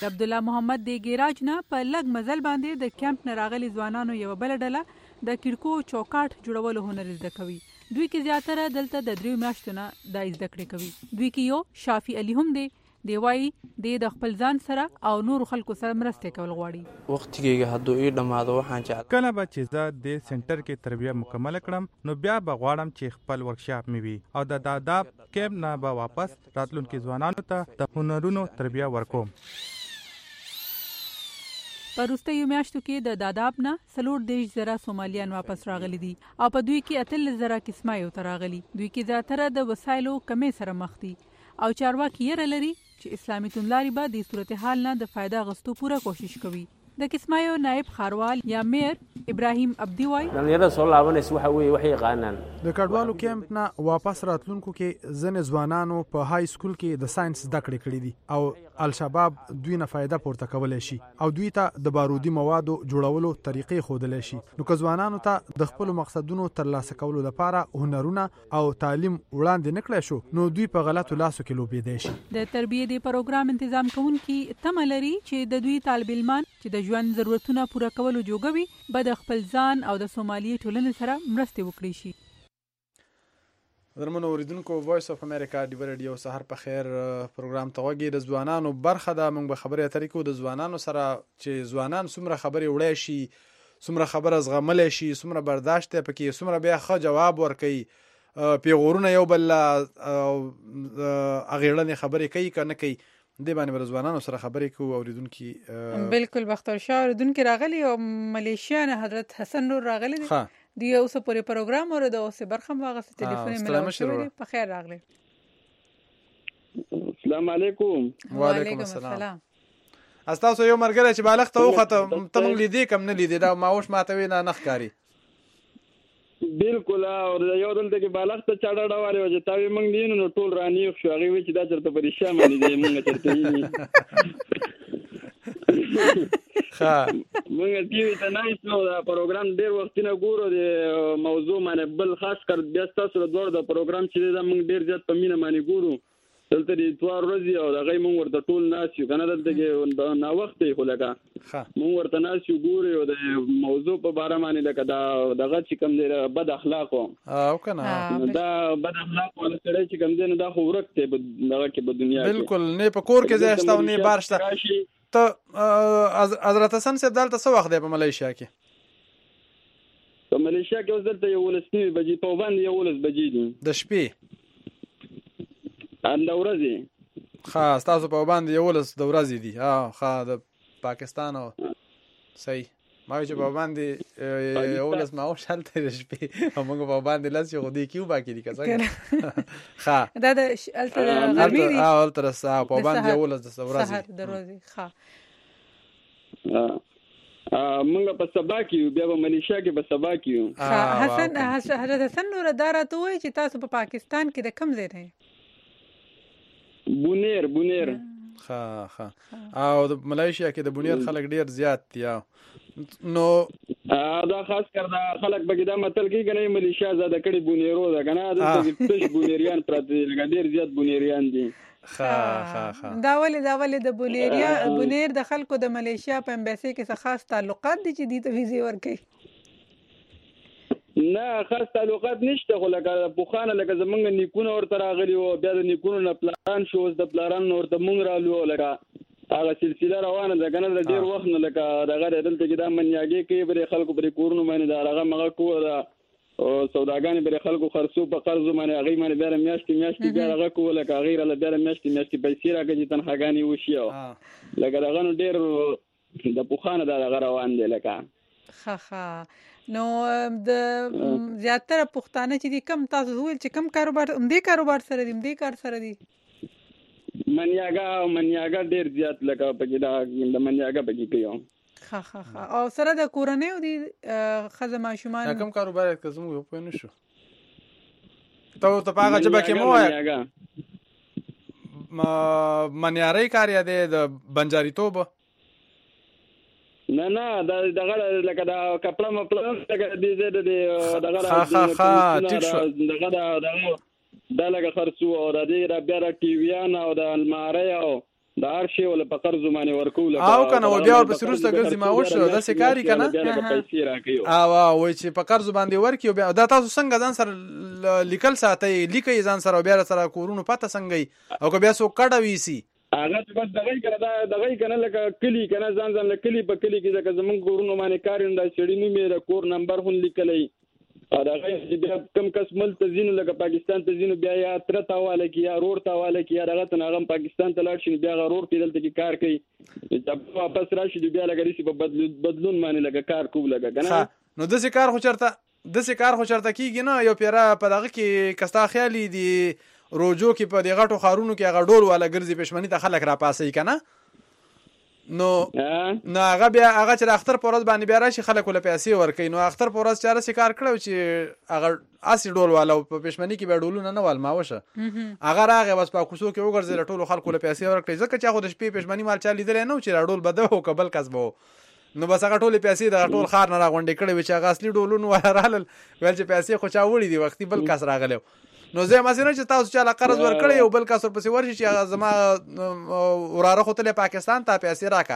عبد الله محمد د ګیراج نه په لګ مزل باندې د کیمپ نه راغلي ځوانانو یو بل ډله د کړکو چوکاټ جوړولو هنر زده کوي. دوی کې زیاتره دلته د 3 میاشتو نه د زده کړې کوي. دوی کې یو شافي علي هم دی وایي د خپل ځان سره او نور خلکو سره مرسته کول غواړي. وخت کې هدو یې دماده وحان چا کله به چې زه د سنټر کې تربیه مکمل کړم نو بیا به غواړم چې خپل ورکشاپ مې وي او د داداب کیمپ نه به واپس راتلونکو ځوانانو ته د هنرونو تربیه ورکوم. په وروستیو میاشتو کې د داداب نه 40,000 سومالیان واپس راغلي دي او په دوی کې 8,000 کسمایو ته راغلي. دوی کې زیاتره د وسایلو کمې سره مخ دي او چارواکي یې لري چې اسلامي توندلاري به د صورتحال نه د فائدہ غستو پوره کوشش کوي. د کسمایو نائب خاروال یا میر ابراهیم عبدی وای دلته سو لاونس waxa weeye waxay qaanan د کډوالو کیمپ نه واپس راتلونکو کې ځنې ځوانانو په های سکول کې د ساينس زده کړې کړې دي او الشباب دوی نه فائدہ پورته کولای شي او دوی ته د بارودي موادو جوړولو طریقې خودلای شي. نو که ځوانانو ته د خپل مقصدونو ترلاسه کولو لپاره هنرونه او تعلیم وړاندې نکړای شو نو دوی په غلطو لاسو کې لوبېدای شي. د تربیه دی پروګرام تنظیم کوونکي تمه لري چې د دوی طالب علمان چې د ژوند ضرورتونه پوره کولو جوګوي به د خپل ځان او د سومالي ټولنې سره مرسته وکړي شي. درمنو اوریدونکو وایس اف امریکا دی ریډیو سحر په خیر پروګرام ته وګورئ. د ځوانانو برخه ده موږ به خبرې اترې کوو د ځوانانو سره چې ځوانان څومره خبرې وړي شي څومره خبره زغمل شي څومره برداشت پکې څومره بیا ښه جواب ورکړي پیغورونه یو بل اغیړنې خبرې کوي کنه کوي دې باندې ورځوانانو سره خبرې کوو. اوریدونکو بالکل بختور شاه اوریدونکو راغلي او ملیشیا نه حضرت حسن نور راغلي دی اوس پورې پروګرام اور د اوس برخم واغسته ټلیفون ملاو شوی په خیر راغلی. السلام علیکم. وعلیکم السلام. استاسو یو مرګره چې بالغ ته وخته تم لیدې کم نه لیدې دا ماوش ماته وینا نخکاری بالکل او یو دلته کې بالغ ته چاډه ډواره و چې تاوی موږ دینو نو ټول رانی خو هغه وی چې دا چرته پریشان باندې دی موږ چرته یې ها موږ دې ته نه ایستو دا پروګرام ډیر وخت نه ګورو د موضوع باندې بل خاص کر بیا تاسو د پروګرام چې دا موږ ډیر زیات په مینه باندې ګورو دلته د اتوار ورځې او دغه موږ ورته ټول ناسیو کنه دلته کې نا وخت یې خو لګه موږ ورته ناسیو ګورو او د موضوع په باره باندې لکه دا دغه چې کوم دی بد اخلاق او کنه دا بد اخلاق ولا سره چې کوم دی دا خو ورکته دغه کې په دنیا کې بالکل نه په کور کې ځای شته نه بارشته ته حضرت حسن صاحب دلته څه وخت دی په ملیشیا کې؟ په ملیشیا کې اوس دلته 11 بجې په باندې 11 بجې دي د شپې ان د ورځې خاص تاسو په باندې 11 د ورځې دي ها د پاکستان او صحیح ما چې په باندې 11 ما او شالته د شپې موږ په باندې لاس یو دی کیو باقي دي کڅه ها دا د غربي دي التر په باندې 11 د ورځې سحر د ورځې ها موږ په سبا کې بیا په ملیشیا کې په سبا کې حضرت حسن نور دارا ته وایي چې تاسو په پاکستان کې د کم ځای نه بونیر ها او د ملیشیا کې د بونیر خلک ډیر زیات دي نو دا خاص کر دا خلک بګی دا متل کې کنه ملیشیا زده کړي بونیرو دا کنه د تش بونیریان پراته ډیر زیات بونیریان دي دا ولې د بونیر د خلکو د ملیشیا په امباسي کې خاص تعلقات دي چې دې ته ویزه ورکړي نه خاص تعلقات نشته خو لکه بوخانه لکه زمونږ نیکونه ورته راغلي او بیا د نیکونو نه پلان شو د پلان ورته مونږ رالو لکه هغه سلسله روانه ده کنه د ډیر وخت نه لکه دغه دلته کې دا منیاګي کې بری خلکو بری کورونو باندې دا هغه مغه کو دا سوداګان بری خلکو خرڅو په قرض باندې هغه باندې بیا میاشتې بیا هغه کو لکه غیر له بیا میاشتې پیسې راګي تنخواګانی وشيو لکه دغه ډیر د بوخانه دا روان دي لکه ها نو د زیاتره پښتانه چې دي کم تاسو ویل چې کم کاروبار سره دي دې کار سره دي منیاګا ډیر زیات لکه پکې دا د منیاګا پکې کوي ها او سره د کورنۍ او دي خزما شومان کم کاروبار کوم یو په نشو ته پاګه چې بکې مو منیاري کار یا د بنجاري توبه نه دغه لکه دا کپړه مپړه لکه دې دغه دا لکه خرڅو او د دې را بیا ټي ویان او د الماری او د هر شی ول په قرض باندې ورکول او کنه و بیا ورپسې وروسته ګرځي ما وشو د سکاري کنه پیسې راکيو او وای چې په قرض باندې ورکیو بیا دا تاسو څنګه ځان سره لیکل ساتي لیکي ځان سره بیا سره کورونو پته څنګه او بیا سو کډه ویسي هغه بس دغه کنه لکه کلی کنه ځان کلی په کلی کې ځکه زمونږ کورونو باندې کارین دا سړی نو مې کور نمبر هون لیکلای دا غي بیا کم کس ملت زینو لکه پاکستان ته زینو بیا یا تر تاواله کی یا رور تاواله کی یا دغه تنغم پاکستان ته لاړ شي بیا غرور پیدل ته کار کوي چې واپس راشي بیا لګري سي په بدلون باندې لګه کار کوو لګه کنه نو د څه کار خو چرته کیږي نه یو پیرا په دغه کې کستا خیالي دي روجو کې په دغه ټو خارونو کې هغه ډول والا ګرځي پښمنی ته خلک را پاسي کنه نو هغه بیا هغه چې اختر پورز باندې بیا راشي خلک ول پیسې ورکي نو اختر پورز چاره سي کار کړو چې هغه اسی ډول والا په پښمنی کې به ډولونه نه وال ما وشه هغه راغه بس په کوسو کې وګرځي ټولو خلکو ول پیسې ورکړي ځکه چې هغه د شپې پښمنی مال چا لیدل نه چې ډول بده او قبل کسبو نو بس هغه ټول پیسې د ټول خار نه راغونډې کړي چې هغه اصلي ډولونه ورال ول چې پیسې خو چا وړي دي وختي بل کس راغلو نو زه ماسینه چې تاسو چا قرض ورکړی او بل کس ورپسې ورشي چې هغه زما وراره خو ته پاکستان ته پیسې راکا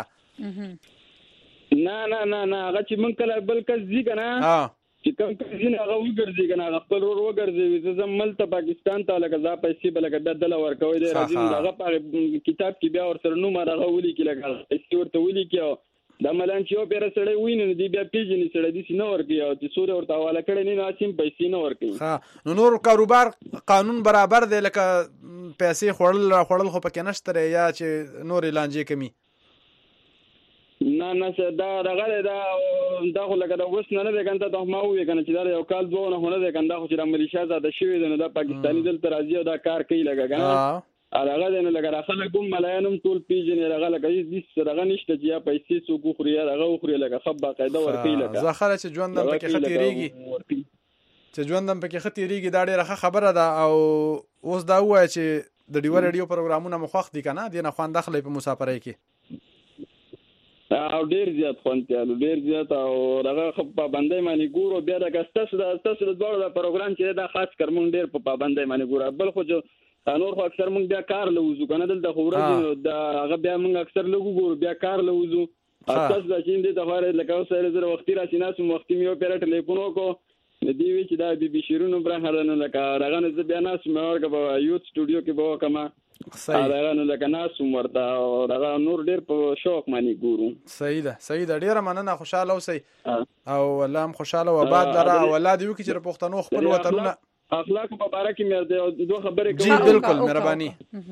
نه هغه چې من کله بل کس ځي کنه چې کوم کس ځي هغه وګرځي کنه هغه خپل ور وګرځي زه ملت پاکستان ته لکه ځا پیسې بل کده دل ورکوي دی راځي هغه په کتاب کې بیا ورسره نو ما هغه ولي کې لګا پیسې ورته ولي کې دا ملان چې او پیر سره ویني دی بیا پیژنې سره دي سينو ورکی او چې سوري ورته حواله کړي نه ناسیم پیسې نه ورکی ها نو نور کاروبار قانون برابر دی لکه پیسې خړل خو پکې نشته یا چې نور لانجې کمی نه دا رغله دا خو لکه دا وس نه ده کنه ته ما وې کنه چې دا یو کال دوه نه هونه ده کنه دا خو چې ملیشیا زاده شوی ده دا پاکستانی دلته راځي او دا کار کوي لګا کنه هغه دنه لګا خلک کوم ملایانم ټول پیژنې هغه لګا هیڅ دغه نشته چې یا پیسې څوک خوري هغه خوري لګا خب باقاعده ورکی لګا زخره چې ژوندم پکې خطرېږي دا ډېره خبره ده او اوس دا وایي چې د ډیو رادیو پروګرامونه مخوخ دي کنه دینه خوان داخله په مسافرۍ کې او ډېر زیات خوانتیالو ډېر زیات او هغه خب پابندۍ باندې ګورو بیا د ستاسو د دوړو پروګرام چې دا خاص کارمون ډېر په پابندۍ باندې ګورو بل خو نور خو اکثر مونږ بیا کار لوزو کنه دلته خو ورځ دا هغه بیا مونږ اکثر لګو ګورو بیا کار لوزو اساس دا چې دې ته غواړي لکه اوسه زره وختي راشي ناسو وختي میو پیر ټلیفون وکړو د دې چې دا بي شیرونو برهرنه لکه راغنه ز بیا ناسو مورګه په یوت سټوډیو کې به کما راغنه لکه ناسو ورته راغ نور ډېر په شوق مانی ګورو صحیح ده ډېر مننه خوشاله اوسئ او الله هم خوشاله و آباد لره اولاد یو کې چې پښتنو خپل وطنونه اخلاق په باره کې مې دوه خبرې کوم جی بالکل مهرباني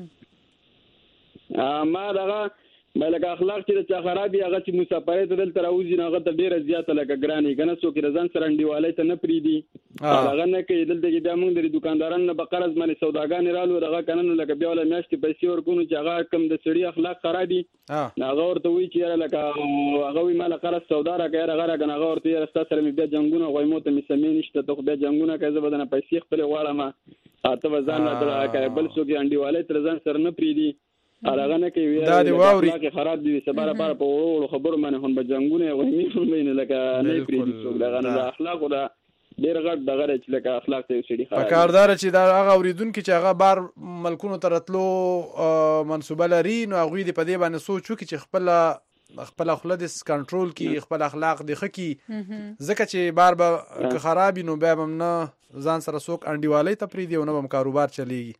ما دغه بلکې اخلاق چې چا خرابي هغه چې مسافرې ته دلته راوځي هغه ته ډیره زیاته لکه ګراني کنه څوک رضان سره انډیوالۍ ته نه پریدي هغه نه کې دلته کې بیا موږ د دکاندارانو نه بقرض باندې سوداګان رالو دغه کنه لکه بیا ولا میاشتې پیسې ورکونو چې هغه کم د سړي اخلاق خرابي هغه ورته وی چې لکه هغه وی مال قرض سودا راکې هغه کنه هغه ورته راستا سره بیا جنگونه غویمو ته مسمې نشته ته بیا جنگونه کوي زه بدنه پیسې خپل غواړم اته وزن نه درکې بل څوک انډیوالۍ تر ځان سره نه پریدي هغه نه کوي دا دی واوري کې خراب دي سباره پر په وړو خبرو باندې هم بجنګونه غوښمي مې نه لکه نه پریږي څوک دا غنه اخلاق او دا ډیر غټ دغه چې لکه اخلاق ته سړي خراب کاردار چې دا هغه اوریدونکو چې هغه بار ملکونو ترتلو منسوبه لري نو هغه دې په دې باندې سوچو چې خپل اخلاق د کنټرول کی خپل اخلاق د خکی ځکه چې بار به خرابي نو به هم نه ځان سره سوک انډیوالۍ ته پریږي او نه هم کاروبار چلیږي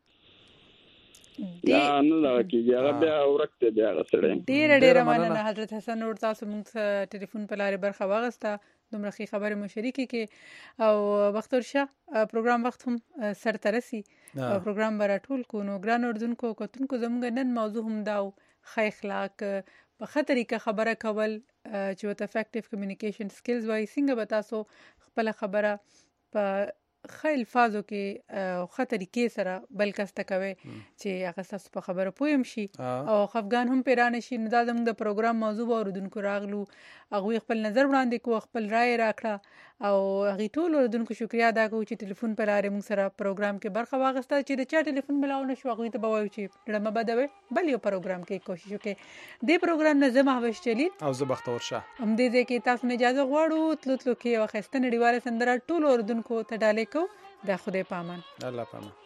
نه دا کیږي هغه بیا ورکته بیا غسړې ډېر مننه حضرت حسن ور تاسو موږ ټلیفون په لارې برخه واغسته دومره خې خبره مو شریکې کې او وخت ورشه پروګرام وخت هم سر ترسي پروګرام برا ټول کو نو ګران اردوونکو کوتونکو زموږ نن موضوع هم داو خ اخلاق په خطرې خبره کول چې وت افیکټیو کمیونیکیشن سکلز وای څنګه به تاسو خپل خبره په خیل فازو کې خطرې کې سره بل کس تکوي چې هغه تاسو په خبره پویم شي او خفغان هم پیرانه شي نو دا زموږ د پروګرام موضوع اوردونکو راغلو هغه خپل نظر وړاندې کو خپل رائے راکړه او هغه ټول اوردونکو شکریا ادا کوم چې ټلیفون پر لارې موږ سره پروګرام کې برخه واغسته چې د چا ټلیفون ملاو نشو هغه ته بوایو چې ډمه بدوي بل یو پروګرام کې کوشش وکړي د پروګرام نظم هوښ چلی او زه بختور شه هم دې کې تاسو نه اجازه غواړو تلو کې وخت نړیواله سندره ټول اوردونکو ته ډالې کو د خدای پامان الله پامان